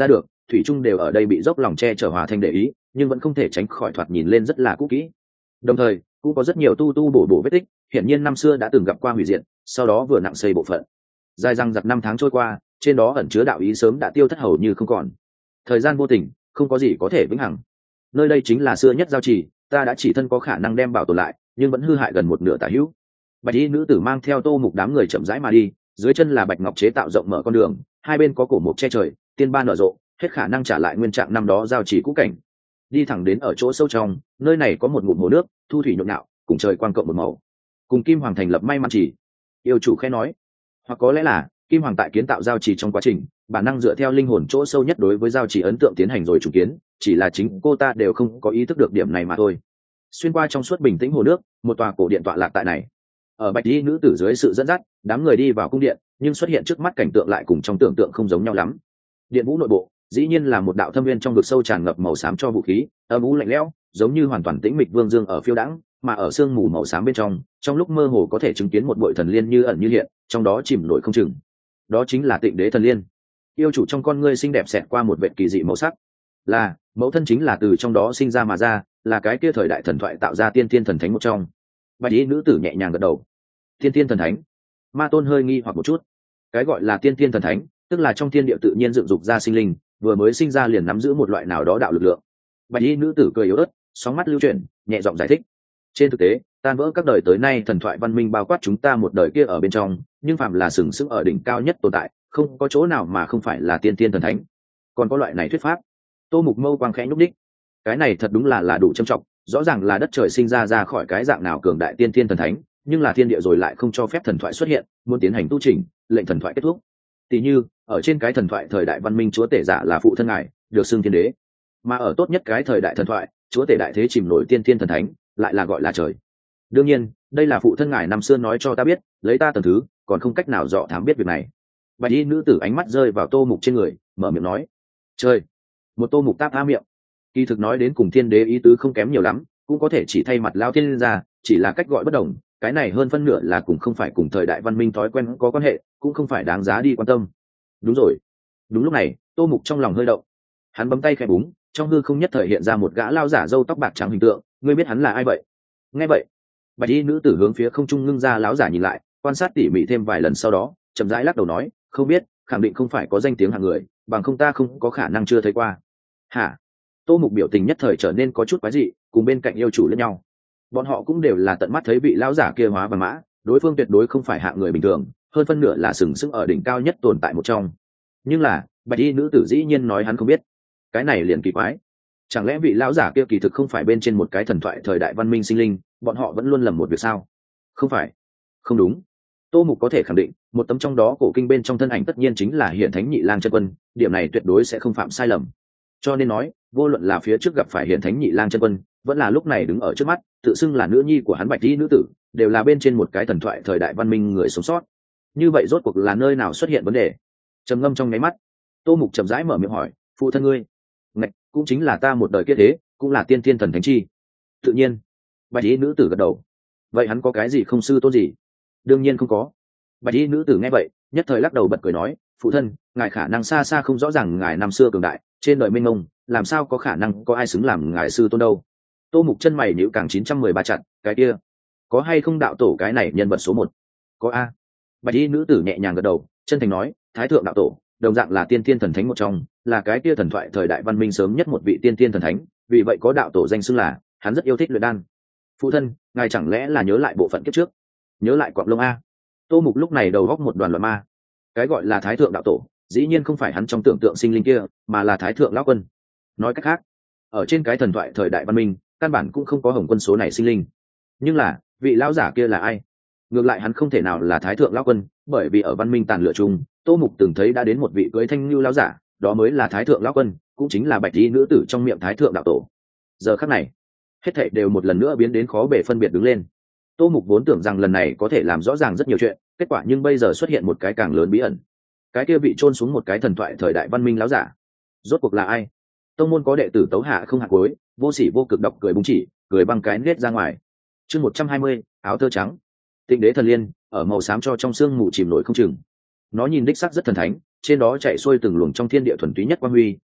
thủy trung đều ở đây bị dốc lòng che chở hòa thanh để ý, nhưng vẫn không thể tránh khỏi thoạt nhìn lên rất là cũ kỹ. Đồng thời cũng có rất nhiều tu tu bổ bổ vết tích, hiển nhiên năm xưa đã từng gặp qua hủy diệt, sau đó vừa nặng xây bộ phận. Dài răng giặc năm tháng trôi qua, trên đó ẩn chứa đạo ý sớm đã tiêu thất hầu như không còn. Thời gian vô tình, không có gì có thể vĩnh hằng. Nơi đây chính là xưa nhất giao trì, ta đã chỉ thân có khả năng đem bảo tồn lại, nhưng vẫn hư hại gần một nửa tả hữu. Bạch y nữ tử mang theo Tô Mục đám người chậm rãi mà đi, dưới chân là bạch ngọc chế tạo rộng mở con đường, hai bên có cổ mục che trời, tiên ba nở rộ, hết khả năng trả lại nguyên trạng năm đó giao trì cũ cảnh. Đi thẳng đến ở chỗ sâu trong, nơi này có một ngụm hồ nước, thu thủy nhộn nhạo, cùng trời quang cộng một màu. Cùng Kim Hoàng thành lập may mắn chỉ. Yêu chủ khẽ nói, hoặc có lẽ là Kim Hoàng tại kiến tạo giao trì trong quá trình, bản năng dựa theo linh hồn chỗ sâu nhất đối với giao trì ấn tượng tiến hành rồi chủ kiến, chỉ là chính cô ta đều không có ý thức được điểm này mà thôi. Xuyên qua trong suốt bình tĩnh hồ nước, một tòa cổ điện tọa lạc tại này. Ở bạch y nữ tử dưới sự dẫn dắt, đám người đi vào cung điện, nhưng xuất hiện trước mắt cảnh tượng lại cùng trong tưởng tượng không giống nhau lắm. Điện vũ nội bộ dĩ nhiên là một đạo thâm viên trong vực sâu tràn ngập màu xám cho vũ khí, âm u lạnh lẽo, giống như hoàn toàn tĩnh mịch vương dương ở phiêu đãng, mà ở sương mù màu xám bên trong, trong lúc mơ hồ có thể chứng kiến một bội thần liên như ẩn như hiện, trong đó chìm nổi không chừng. Đó chính là Tịnh Đế thần liên. Yêu chủ trong con ngươi xinh đẹp xẹt qua một vệt kỳ dị màu sắc. Là, mẫu thân chính là từ trong đó sinh ra mà ra, là cái kia thời đại thần thoại tạo ra tiên tiên thần thánh một trong. Bạch y nữ tử nhẹ nhàng gật đầu. Tiên tiên thần thánh. Ma Tôn hơi nghi hoặc một chút. Cái gọi là tiên tiên thần thánh, tức là trong thiên địa tự nhiên dựng dục ra sinh linh, vừa mới sinh ra liền nắm giữ một loại nào đó đạo lực lượng. Bạch y nữ tử cười yếu ớt, sóng mắt lưu chuyển, nhẹ giọng giải thích. Trên thực tế, tan vỡ các đời tới nay thần thoại văn minh bao quát chúng ta một đời kia ở bên trong, nhưng phàm là sừng sững ở đỉnh cao nhất tồn tại, không có chỗ nào mà không phải là tiên tiên thần thánh. Còn có loại này thuyết pháp. Tô Mục mâu quang khẽ nhúc đích. Cái này thật đúng là là đủ trầm trọng, rõ ràng là đất trời sinh ra ra khỏi cái dạng nào cường đại tiên tiên thần thánh, nhưng là thiên địa rồi lại không cho phép thần thoại xuất hiện, muốn tiến hành tu chỉnh, lệnh thần thoại kết thúc. Tỷ như, ở trên cái thần thoại thời đại văn minh chúa tể giả là phụ thân ngài, được xưng thiên đế, mà ở tốt nhất cái thời đại thần thoại, chúa tể đại thế chìm nổi tiên tiên thần thánh, lại là gọi là trời. Đương nhiên, đây là phụ thân ngài năm xưa nói cho ta biết, lấy ta tầng thứ, còn không cách nào dọ thám biết việc này. Bạch y nữ tử ánh mắt rơi vào Tô Mục trên người, mở miệng nói: "Trời." Một Tô Mục táp há miệng. Kỳ thực nói đến cùng thiên đế ý tứ không kém nhiều lắm, cũng có thể chỉ thay mặt lao thiên ra, chỉ là cách gọi bất đồng, cái này hơn phân nửa là cùng không phải cùng thời đại văn minh thói quen có quan hệ, cũng không phải đáng giá đi quan tâm. Đúng rồi. Đúng lúc này, Tô Mục trong lòng hơi động. Hắn bấm tay khẽ búng, trong hư không nhất thời hiện ra một gã lao giả râu tóc bạc trắng hình tượng, ngươi biết hắn là ai vậy? Nghe vậy, bạch y nữ tử hướng phía không trung ngưng ra lão giả nhìn lại, quan sát tỉ mỉ thêm vài lần sau đó, chậm rãi lắc đầu nói, không biết, khẳng định không phải có danh tiếng hạng người, bằng không ta không có khả năng chưa thấy qua. Hả? Tô Mục biểu tình nhất thời trở nên có chút quái dị, cùng bên cạnh yêu chủ lẫn nhau. Bọn họ cũng đều là tận mắt thấy vị lão giả kia hóa vàng mã, đối phương tuyệt đối không phải hạng người bình thường, hơn phân nửa là sừng sững ở đỉnh cao nhất tồn tại một trong. Nhưng là, bạch y nữ tử dĩ nhiên nói hắn không biết, cái này liền kỳ quái. Chẳng lẽ vị lão giả kia kỳ thực không phải bên trên một cái thần thoại thời đại văn minh sinh linh, bọn họ vẫn luôn lầm một việc sao? Không phải, không đúng. Tô Mục có thể khẳng định, một tấm trong đó cổ kinh bên trong thân ảnh tất nhiên chính là Hiển Thánh Nhị Lang chân quân, điểm này tuyệt đối sẽ không phạm sai lầm. Cho nên nói, vô luận là phía trước gặp phải Hiển Thánh Nhị Lang chân quân, vẫn là lúc này đứng ở trước mắt, tự xưng là nữ nhi của hắn bạch y nữ tử, đều là bên trên một cái thần thoại thời đại văn minh người sống sót. Như vậy rốt cuộc là nơi nào xuất hiện vấn đề? Trầm ngâm trong nháy mắt, Tô Mục chậm rãi mở miệng hỏi, phụ thân ngươi? Ngạch, cũng chính là ta một đời kia thế, cũng là tiên thiên thần thánh chi. Tự nhiên. Bạch y nữ tử gật đầu. Vậy hắn có cái gì không sư tôn gì? Đương nhiên không có. Bạch y nữ tử nghe vậy, nhất thời lắc đầu bật cười nói, phụ thân, ngài khả năng xa xa không rõ ràng ngài năm xưa cường đại, trên đời minh mông, làm sao có khả năng có ai xứng làm ngài sư tôn đâu? Tô Mục chân mày nhíu càng chín trăm mười ba chặt, cái kia, có hay không đạo tổ cái này nhân vật số một? Có a. Bạch y nữ tử nhẹ nhàng gật đầu, chân thành nói, thái thượng đạo tổ, đồng dạng là tiên thiên thần thánh một trong, là cái kia thần thoại thời đại văn minh sớm nhất một vị tiên thiên thần thánh, vì vậy có đạo tổ danh xưng là, hắn rất yêu thích luyện đan. Phụ thân, ngài chẳng lẽ là nhớ lại bộ phận kiếp trước? Nhớ lại quặng lông a? Tô Mục lúc này đầu góc một đoàn loạn ma. Cái gọi là thái thượng đạo tổ, dĩ nhiên không phải hắn trong tưởng tượng sinh linh kia, mà là thái thượng lão quân. Nói cách khác, ở trên cái thần thoại thời đại văn minh, căn bản cũng không có hồng quân số này sinh linh. Nhưng là, vị lão giả kia là ai? Ngược lại hắn không thể nào là thái thượng lão quân, bởi vì ở văn minh tàn lựa chung, Tô Mục từng thấy đã đến một vị cưới thanh lưu lão giả, đó mới là thái thượng lão quân, cũng chính là bạch y nữ tử trong miệng thái thượng đạo tổ. Giờ khắc này, hết thảy đều một lần nữa biến đến khó bề phân biệt đứng lên. Tô Mục vốn tưởng rằng lần này có thể làm rõ ràng rất nhiều chuyện, kết quả nhưng bây giờ xuất hiện một cái càng lớn bí ẩn. Cái kia bị chôn xuống một cái thần thoại thời đại văn minh lão giả, rốt cuộc là ai? Tông môn có đệ tử Tấu Hạ không hạt cuối, vô sỉ vô cực độc cười búng chỉ, cười băng cái nết ra ngoài. Chương một trăm hai mươi, áo tơ trắng. Tịnh Đế thần liên, ở màu xám cho trong sương mù chìm nổi không chừng. Nó nhìn đích sắc rất thần thánh, trên đó chạy xuôi từng luồng trong thiên địa thuần túy nhất quang huy,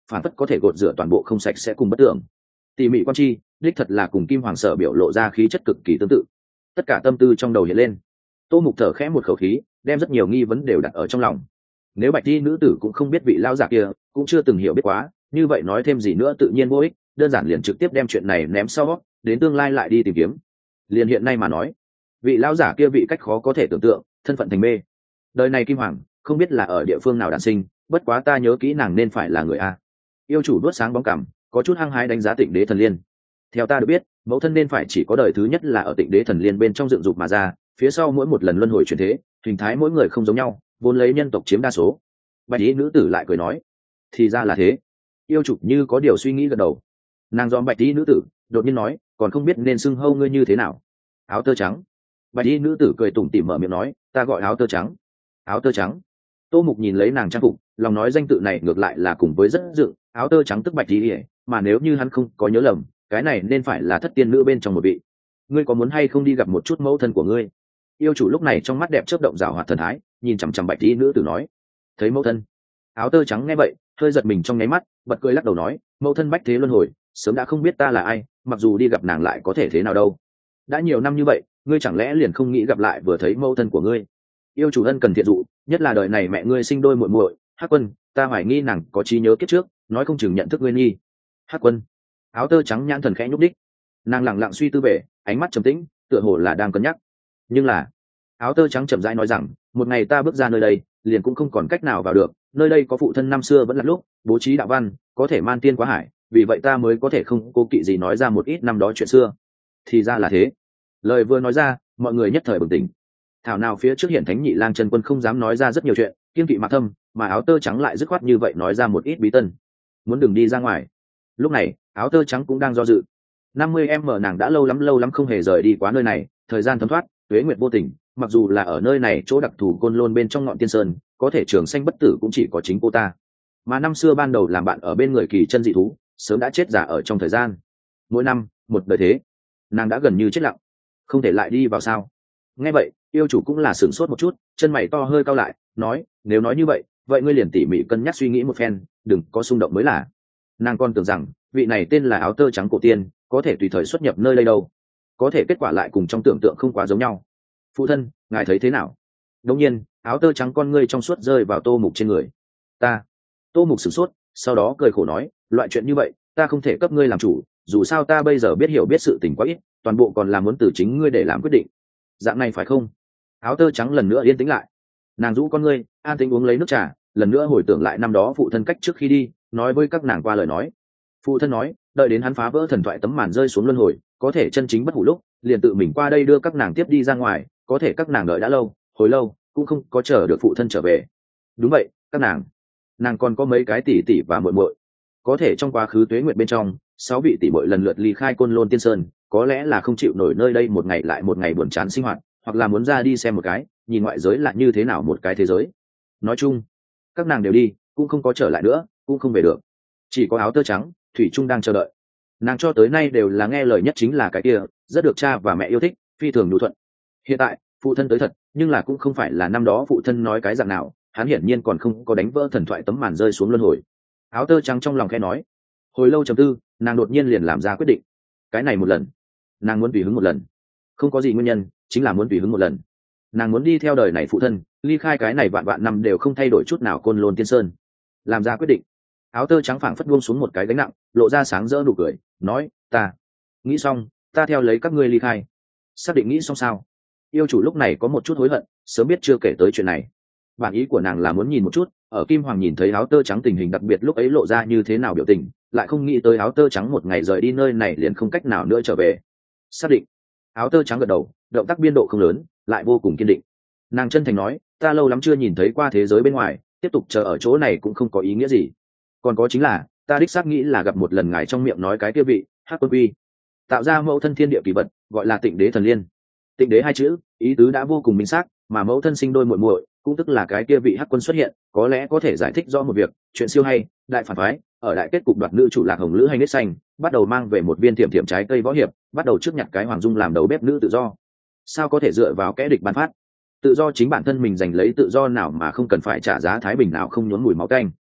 phản phất có thể gột rửa toàn bộ không sạch sẽ cùng bất tưởng. Tỉ mỉ quan chi, đích thật là cùng Kim Hoàng Sở biểu lộ ra khí chất cực kỳ tương tự. Tất cả tâm tư trong đầu hiện lên. Tô Mục thở khẽ một khẩu khí, đem rất nhiều nghi vấn đều đặt ở trong lòng. Nếu bạch y nữ tử cũng không biết vị lão giả kia, cũng chưa từng hiểu biết quá, như vậy nói thêm gì nữa tự nhiên vô ích, đơn giản liền trực tiếp đem chuyện này ném sau, đến tương lai lại đi tìm kiếm. Liền hiện nay mà nói, vị lão giả kia vị cách khó có thể tưởng tượng, thân phận thành mê. Đời này Kim Hoàng không biết là ở địa phương nào đản sinh, bất quá ta nhớ kỹ nàng nên phải là người a. Yêu chủ đuốt sáng bóng cằm, có chút hăng hái đánh giá Tịnh Đế Thần Liên. Theo ta được biết, mẫu thân nên phải chỉ có đời thứ nhất là ở Tịnh Đế Thần Liên bên trong dựng dục mà ra, phía sau mỗi một lần luân hồi chuyển thế, hình thái mỗi người không giống nhau, vốn lấy nhân tộc chiếm đa số. Bạch y nữ tử lại cười nói, thì ra là thế. Yêu chủ như có điều suy nghĩ gật đầu. Nàng dòm bạch y nữ tử, đột nhiên nói, còn không biết nên xưng hâu ngươi như thế nào. Áo tơ trắng. Bạch y nữ tử cười tủm tỉm mở miệng nói, ta gọi áo tơ trắng. Áo tơ trắng. Tô Mục nhìn lấy nàng trang phục, lòng nói danh tự này ngược lại là cùng với rất dựng, áo tơ trắng tức bạch y, mà nếu như hắn không có nhớ lầm, cái này nên phải là thất tiên nữ bên trong một vị. Ngươi có muốn hay không đi gặp một chút mẫu thân của ngươi? Yêu chủ lúc này trong mắt đẹp chớp động rào hoạt thần thái, nhìn chằm chằm bạch y nữ tử nói, thấy mẫu thân. Áo tơ trắng nghe vậy, hơi giật mình trong nháy mắt, bật cười lắc đầu nói, mẫu thân bách thế luân hồi, sớm đã không biết ta là ai, mặc dù đi gặp nàng lại có thể thế nào đâu. Đã nhiều năm như vậy, ngươi chẳng lẽ liền không nghĩ gặp lại vừa thấy mẫu thân của ngươi? Yêu chủ ân cần thiện dụ, nhất là đời này mẹ ngươi sinh đôi muội muội, Hắc Quân, ta hoài nghi nàng có trí nhớ kiếp trước, nói không chừng nhận thức ngươi nghi. Hắc Quân. Áo tơ trắng nhãn thần khẽ nhúc đích, nàng lặng lặng suy tư về, ánh mắt trầm tĩnh, tựa hồ là đang cân nhắc. Nhưng là, áo tơ trắng chậm rãi nói rằng, một ngày ta bước ra nơi đây, liền cũng không còn cách nào vào được, nơi đây có phụ thân năm xưa vẫn là lúc bố trí đạo văn, có thể man tiên quá hải, vì vậy ta mới có thể không cố kỵ gì nói ra một ít năm đó chuyện xưa. Thì ra là thế. Lời vừa nói ra, mọi người nhất thời bừng tỉnh. Thảo nào phía trước Hiển Thánh Nhị Lang chân quân không dám nói ra rất nhiều chuyện, kiên kỵ Mạc Thâm, mà áo tơ trắng lại dứt khoát như vậy nói ra một ít bí tân. Muốn đừng đi ra ngoài. Lúc này, áo tơ trắng cũng đang do dự. năm mươi em mở nàng đã lâu lắm lâu lắm không hề rời đi quá nơi này, thời gian thấm thoát, tuế nguyệt vô tình, mặc dù là ở nơi này chỗ đặc thù côn lôn bên trong ngọn tiên sơn, có thể trường sanh bất tử cũng chỉ có chính cô ta. Mà năm xưa ban đầu làm bạn ở bên người kỳ chân dị thú, sớm đã chết giả ở trong thời gian. Mỗi năm, một đời thế, nàng đã gần như chết lặng, không thể lại đi vào sao? Nghe vậy, yêu chủ cũng là sửng sốt một chút, chân mày to hơi cau lại, nói, nếu nói như vậy, vậy ngươi liền tỉ mỉ cân nhắc suy nghĩ một phen, đừng có xung động mới là. Nàng còn tưởng rằng, vị này tên là áo tơ trắng cổ tiên, có thể tùy thời xuất nhập nơi đây đâu. Có thể kết quả lại cùng trong tưởng tượng không quá giống nhau. Phụ thân, ngài thấy thế nào? Đống nhiên, áo tơ trắng con ngươi trong suốt rơi vào Tô Mục trên người. Ta. Tô Mục sửng sốt, sau đó cười khổ nói, loại chuyện như vậy, ta không thể cấp ngươi làm chủ, dù sao ta bây giờ biết hiểu biết sự tình quá ít, toàn bộ còn là muốn từ chính ngươi để làm quyết định. Dạng này phải không? Áo tơ trắng lần nữa yên tĩnh lại. Nàng rũ con ngươi, an tĩnh uống lấy nước trà, lần nữa hồi tưởng lại năm đó phụ thân cách trước khi đi, nói với các nàng qua lời nói. Phụ thân nói, đợi đến hắn phá vỡ thần thoại tấm màn rơi xuống luân hồi, có thể chân chính bất hủ lúc, liền tự mình qua đây đưa các nàng tiếp đi ra ngoài, có thể các nàng đợi đã lâu, hồi lâu, cũng không có chờ được phụ thân trở về. Đúng vậy, các nàng, nàng còn có mấy cái tỷ tỷ và muội muội, có thể trong quá khứ tuế nguyệt bên trong, sáu vị tỷ muội lần lượt ly khai Côn Lôn Tiên Sơn, có lẽ là không chịu nổi nơi đây một ngày lại một ngày buồn chán sinh hoạt, hoặc là muốn ra đi xem một cái, nhìn ngoại giới là như thế nào một cái thế giới. Nói chung, các nàng đều đi, cũng không có trở lại nữa, cũng không về được. Chỉ có áo tơ trắng, thủy chung đang chờ đợi. Nàng cho tới nay đều là nghe lời nhất chính là cái kia, rất được cha và mẹ yêu thích, phi thường nhu thuận. Hiện tại, phụ thân tới thật, nhưng là cũng không phải là năm đó phụ thân nói cái dạng nào, hắn hiển nhiên còn không có đánh vỡ thần thoại tấm màn rơi xuống luân hồi. Áo tơ trắng trong lòng khẽ nói. Hồi lâu trầm tư, nàng đột nhiên liền làm ra quyết định. Cái này một lần, nàng muốn tùy hứng một lần. Không có gì nguyên nhân, chính là muốn tùy hứng một lần. Nàng muốn đi theo đời này phụ thân, ly khai cái này vạn vạn năm đều không thay đổi chút nào Côn Lôn Tiên Sơn. Làm ra quyết định. Áo tơ trắng phảng phất buông xuống một cái gánh nặng, lộ ra sáng rỡ nụ cười, nói, ta nghĩ xong, ta theo lấy các ngươi ly khai. Xác định nghĩ xong sao? Yêu chủ lúc này có một chút hối hận, sớm biết chưa kể tới chuyện này. Bản ý của nàng là muốn nhìn một chút, ở Kim Hoàng nhìn thấy áo tơ trắng tình hình đặc biệt lúc ấy lộ ra như thế nào biểu tình, lại không nghĩ tới áo tơ trắng một ngày rời đi nơi này liền không cách nào nữa trở về. Xác định. Áo tơ trắng gật đầu, động tác biên độ không lớn, lại vô cùng kiên định. Nàng chân thành nói, ta lâu lắm chưa nhìn thấy qua thế giới bên ngoài, tiếp tục chờ ở chỗ này cũng không có ý nghĩa gì. Còn có chính là, ta đích xác nghĩ là gặp một lần ngài trong miệng nói cái kia vị Hắc Quân Quy, tạo ra mẫu thân thiên địa kỳ vật, gọi là Tịnh Đế Thần Liên. Tịnh Đế hai chữ, ý tứ đã vô cùng minh xác, mà mẫu thân sinh đôi muội muội, cũng tức là cái kia vị Hắc Quân xuất hiện, có lẽ có thể giải thích rõ một việc, chuyện siêu hay, đại phản phái, ở đại kết cục đoạt nữ chủ Lạc Hồng Lữ hay nết xanh, bắt đầu mang về một viên tiềm tiềm trái cây võ hiệp, bắt đầu trước nhặt cái Hoàng Dung làm đầu bếp nữ tự do. Sao có thể dựa vào kẻ địch ban phát? Tự do chính bản thân mình giành lấy tự do nào mà không cần phải trả giá thái bình nào không nhốn mùi máu canh.